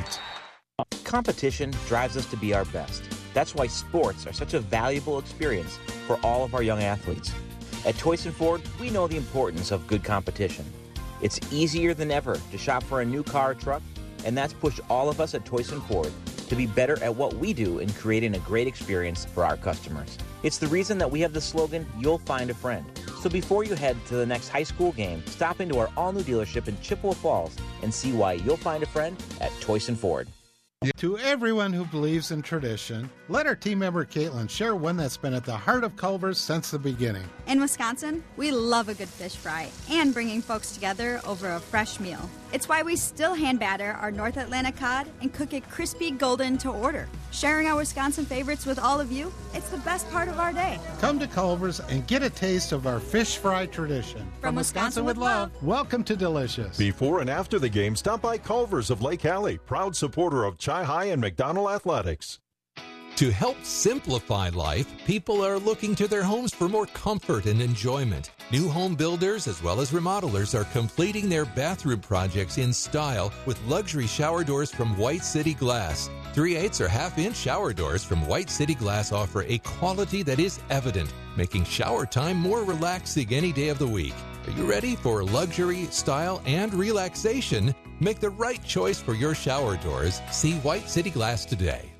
Competition drives us to be our best. That's why sports are such a valuable experience for all of our young athletes. At Toyson Ford, we know the importance of good competition. It's easier than ever to shop for a new car or truck, and that's pushed all of us at Toyson Ford to be better at what we do in creating a great experience for our customers. It's the reason that we have the slogan, "You'll find a friend." So before you head to the next high school game, stop into our all-new dealership in Chippewa Falls and see why you'll find a friend at Toyson Ford. To everyone who believes in tradition, let our team member Caitlin share one that's been at the heart of Culver's since the beginning. In Wisconsin, we love a good fish fry and bringing folks together over a fresh meal. It's why we still hand batter our North Atlanta cod and cook it crispy golden to order. Sharing our Wisconsin favorites with all of you, it's the best part of our day. Come to Culver's and get a taste of our fish fry tradition. From, From Wisconsin, Wisconsin with love. Welcome to Delicious. Before and after the game, stop by Culver's of Lake Alley, proud supporter of Chi High and McDonald Athletics. To help simplify life, people are looking to their homes for more comfort and enjoyment. New home builders as well as remodelers are completing their bathroom projects in style with luxury shower doors from White City Glass. three eighths or half-inch shower doors from White City Glass offer a quality that is evident, making shower time more relaxing any day of the week. Are you ready for luxury, style, and relaxation? Make the right choice for your shower doors. See White City Glass today.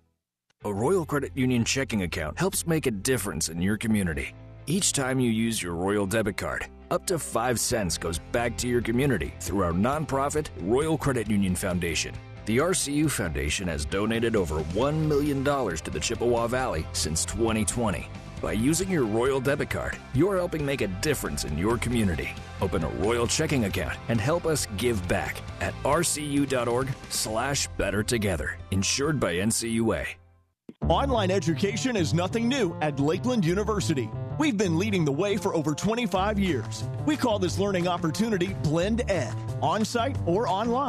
A Royal Credit Union checking account helps make a difference in your community. Each time you use your Royal debit card, up to five cents goes back to your community through our nonprofit Royal Credit Union Foundation. The R C U Foundation has donated over one million dollars to the Chippewa Valley since twenty twenty. By using your Royal debit card, you're helping make a difference in your community. Open a Royal checking account and help us give back at rcu.org slash better together. Insured by N C U A. Online education is nothing new at Lakeland University. We've been leading the way for over twenty-five years. We call this learning opportunity Blend Ed, on-site or online.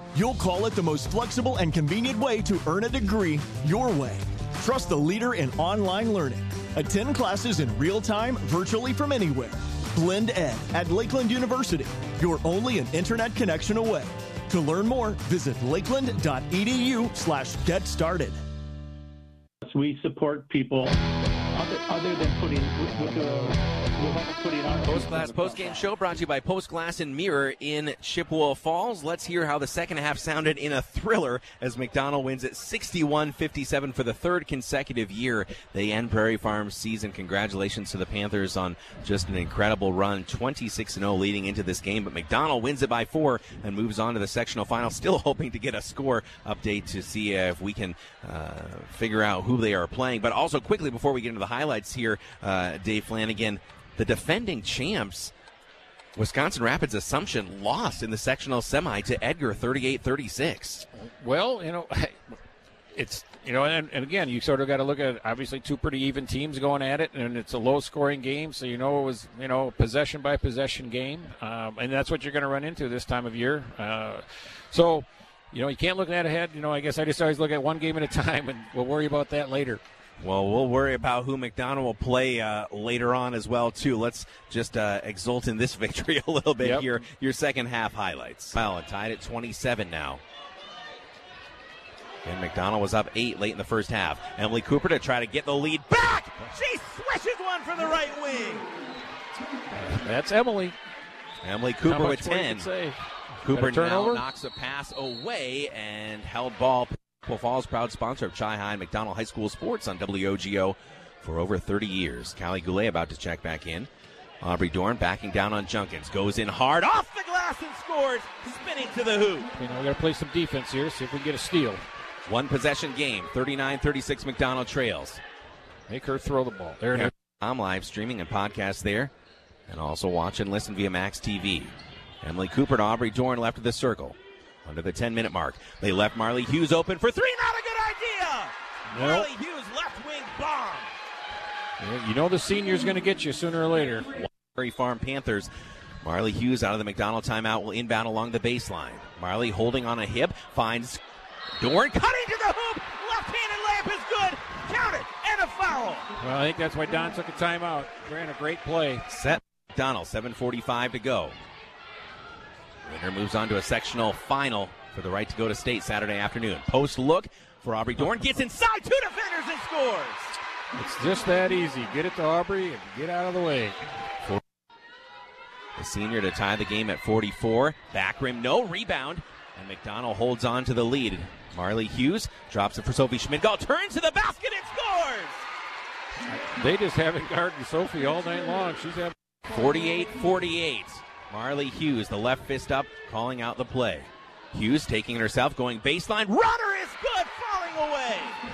You'll call it the most flexible and convenient way to earn a degree your way. Trust the leader in online learning. Attend classes in real time, virtually from anywhere. Blend Ed at Lakeland University. You're only an internet connection away. To learn more, visit lakeland.edu slash get started. We support people other, other than putting, uh, putting our Post Glass Post Game Show brought to you by Post Glass and Mirror in Chippewa Falls. Let's hear how the second half sounded in a thriller as McDonald wins at sixty-one fifty-seven for the third consecutive year. They end Prairie Farm's season. Congratulations to the Panthers on just an incredible run, twenty-six and oh leading into this game. But McDonald wins it by four and moves on to the sectional final, still hoping to get a score update to see if we can uh, figure out who they are playing. But also quickly before we get into the highlights here, uh, Dave Flanagan, the defending champs, Wisconsin Rapids Assumption, lost in the sectional semi to Edgar thirty-eight thirty-six. Well, you know, it's, you know, and, and again, you sort of got to look at obviously two pretty even teams going at it, and it's a low-scoring game, so you know it was, you know, possession-by-possession game, um, and that's what you're going to run into this time of year. Uh, so, you know, you can't look that ahead. You know, I guess I just always look at one game at a time, and we'll worry about that later. Well, we'll worry about who McDonald will play uh, later on as well, too. Let's just uh, exult in this victory a little bit Yep. here. Your second half highlights. Well, tied at twenty-seven now. And McDonald was up eight late in the first half. Emily Cooper to try to get the lead back. She swishes one from the right wing. That's Emily. Emily Cooper Not with much more you ten. can say. Cooper Got a now turnover? knocks a pass away and held ball. Chippewa Falls, proud sponsor of Chi-Hi and McDonald High School Sports on W O G O for over thirty years. Callie Goulet about to check back in. Aubrey Dorn backing down on Junkins. Goes in hard, off the glass and scores, spinning to the hoop. You know, we got to play some defense here, see if we can get a steal. One possession game, thirty-nine thirty-six McDonald trails. Make her throw the ball. There it is. I'm live streaming and podcast there, and also watch and listen via Max T V. Emily Cooper to Aubrey Dorn left of the circle. Under the ten-minute mark. They left Marley Hughes open for three. Not a good idea! Nope. Marley Hughes left wing bomb. Yeah, you know the senior's going to get you sooner or later. Prairie Farm Panthers. Marley Hughes out of the McDonald timeout will inbound along the baseline. Marley holding on a hip, finds Dorn, cutting to the hoop. Left-handed layup is good. Count it, and a foul. Well, I think that's why Don took a timeout. Ran a great play. Set McDonald, seven forty-five to go. Winner moves on to a sectional final for the right to go to state Saturday afternoon. Post look for Aubrey Dorn. Gets inside two defenders and scores. It's just that easy. Get it to Aubrey and get out of the way. For the senior to tie the game at forty-four. Back rim, no rebound. And McDonald holds on to the lead. Marley Hughes drops it for Sophie Schmidgall. Turns to the basket and scores. They just haven't guarded Sophie all night long. She's having forty-eight forty-eight. Marley Hughes, the left fist up, calling out the play. Hughes taking it herself, going baseline. Runner is good, falling away.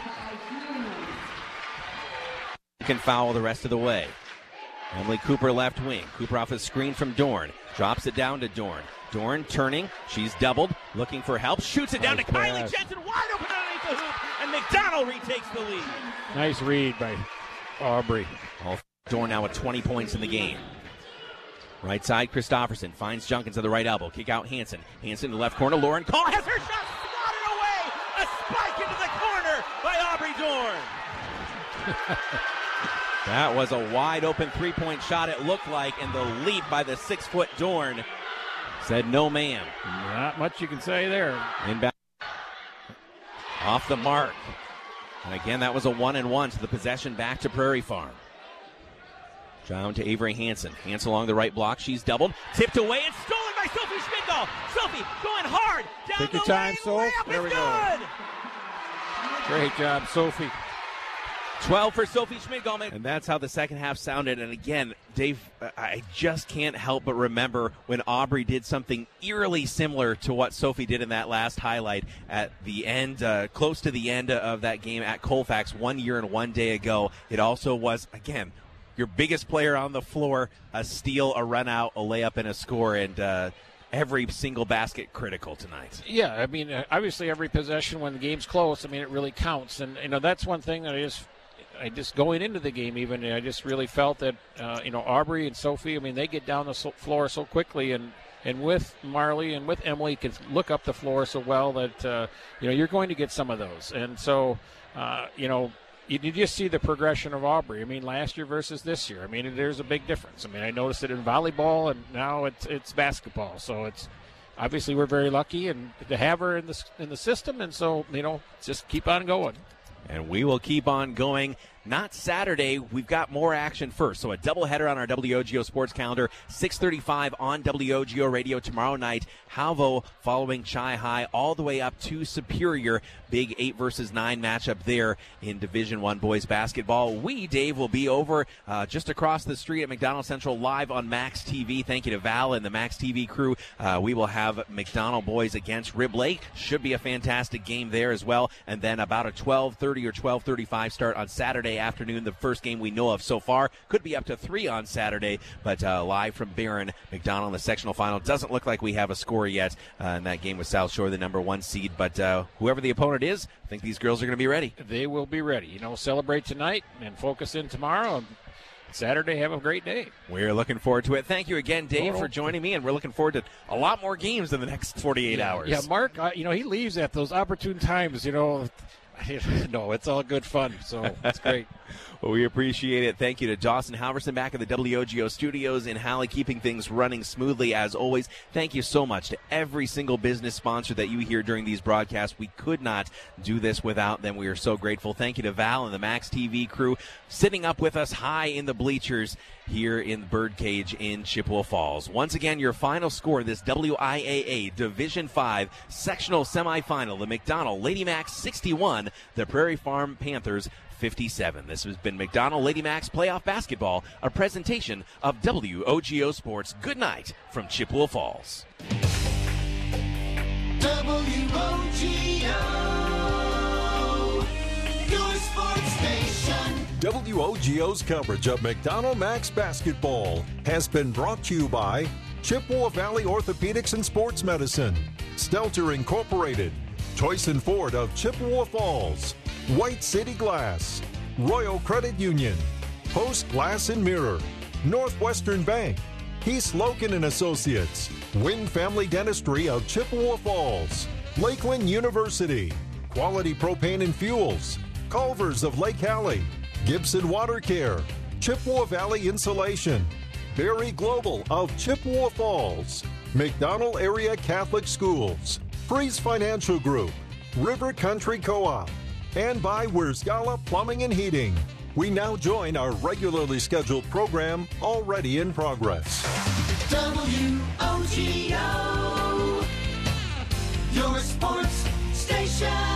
Can foul the rest of the way. Emily Cooper left wing. Cooper off a screen from Dorn. Drops it down to Dorn. Dorn turning. She's doubled, looking for help. Shoots it down Nice to Kylie pass. Jensen, wide open underneath the hoop, and McDonald retakes the lead. nice read by Aubrey. All Dorn now with twenty points in the game. Right side, Christofferson finds Junkins at the right elbow. Kick out Hansen. Hansen to the left corner. Lauren Call has her shot swatted away. A spike into the corner by Aubrey Dorn. That was a wide open three-point shot, it looked like, and the leap by the six-foot Dorn said no ma'am. Not much you can say there. Inbound. Off the mark. And again, that was a one and one to the possession back to Prairie Farm. Down to Avery Hansen. Hansen along the right block. She's doubled. Tipped away and stolen by Sophie Schmidgall. Sophie going hard. Down Take the your time, lane. Soph. Layup There is we go. good. Great job, Sophie. twelve for Sophie Schmidgall. And that's how the second half sounded. And again, Dave, I just can't help but remember when Aubrey did something eerily similar to what Sophie did in that last highlight at the end, uh, close to the end of that game at Colfax one year and one day ago. It also was, again, your biggest player on the floor, a steal, a run out, a layup, and a score. And uh, every single basket critical tonight. Yeah, I mean, uh, obviously every possession when the game's close, I mean, it really counts. And, you know, that's one thing that I just, I just going into the game even, I just really felt that, uh, you know, Aubrey and Sophie, I mean, they get down the so- floor so quickly and, and with Marley and with Emily can look up the floor so well that, uh, you know, you're going to get some of those. And so, uh, you know, you, you just see the progression of Aubrey. I mean, last year versus this year. I mean, there's a big difference. I mean, I noticed it in volleyball, and now it's it's basketball. So it's obviously we're very lucky and to have her in the in the system, and so, you know, just keep on going. And we will keep on going. Not Saturday. We've got more action first. So a doubleheader on our W O G O sports calendar. six thirty-five on W O G O radio tomorrow night. Halvo following Chi High all the way up to Superior. Big eight versus nine matchup there in Division One boys basketball. We, Dave, will be over uh, just across the street at McDonald Central live on Max T V. Thank you to Val and the Max T V crew. Uh, we will have McDonald boys against Rib Lake. Should be a fantastic game there as well. And then about a twelve thirty or twelve thirty-five start on Saturday afternoon, the first game we know of so far. Could be up to three on Saturday, but uh, live from Barron, McDonald in the sectional final. Doesn't look like we have a score yet uh, in that game with South Shore, the number one seed, but uh, whoever the opponent is, I think these girls are going to be ready. They will be ready. You know, celebrate tonight and focus in tomorrow. And Saturday, have a great day. We're looking forward to it. Thank you again, Dave, for joining me, and we're looking forward to a lot more games in the next forty-eight yeah, hours. Yeah, Mark, uh, you know, he leaves at those opportune times, you know. No, it's all good fun, so it's great. Well, we appreciate it. Thank you to Dawson Halverson back at the W O G O studios in Halle, keeping things running smoothly as always. Thank you so much to every single business sponsor that you hear during these broadcasts. We could not do this without them. We are so grateful. Thank you to Val and the Max T V crew sitting up with us high in the bleachers here in the Birdcage in Chippewa Falls. Once again, your final score, this W I A A Division five sectional semifinal, the McDonald Lady Max sixty-one, the Prairie Farm Panthers fifty-seven. This has been McDonald Lady Max Playoff Basketball, a presentation of W O G O Sports. Good night from Chippewa Falls. W O G O, your sports station. W O G O's coverage of McDonald Max Basketball has been brought to you by Chippewa Valley Orthopedics and Sports Medicine, Stelter Incorporated, Choice and Ford of Chippewa Falls, White City Glass, Royal Credit Union, Post Glass and Mirror, Northwestern Bank, Heath Loken and Associates, Wynn Family Dentistry of Chippewa Falls, Lakeland University, Quality Propane and Fuels, Culver's of Lake Hallie, Gibson Water Care, Chippewa Valley Insulation, Berry Global of Chippewa Falls, McDonald Area Catholic Schools, Freeze Financial Group, River Country Co-op, and by Wersgala Plumbing and Heating. We now join our regularly scheduled program already in progress. W O G O, your sports station.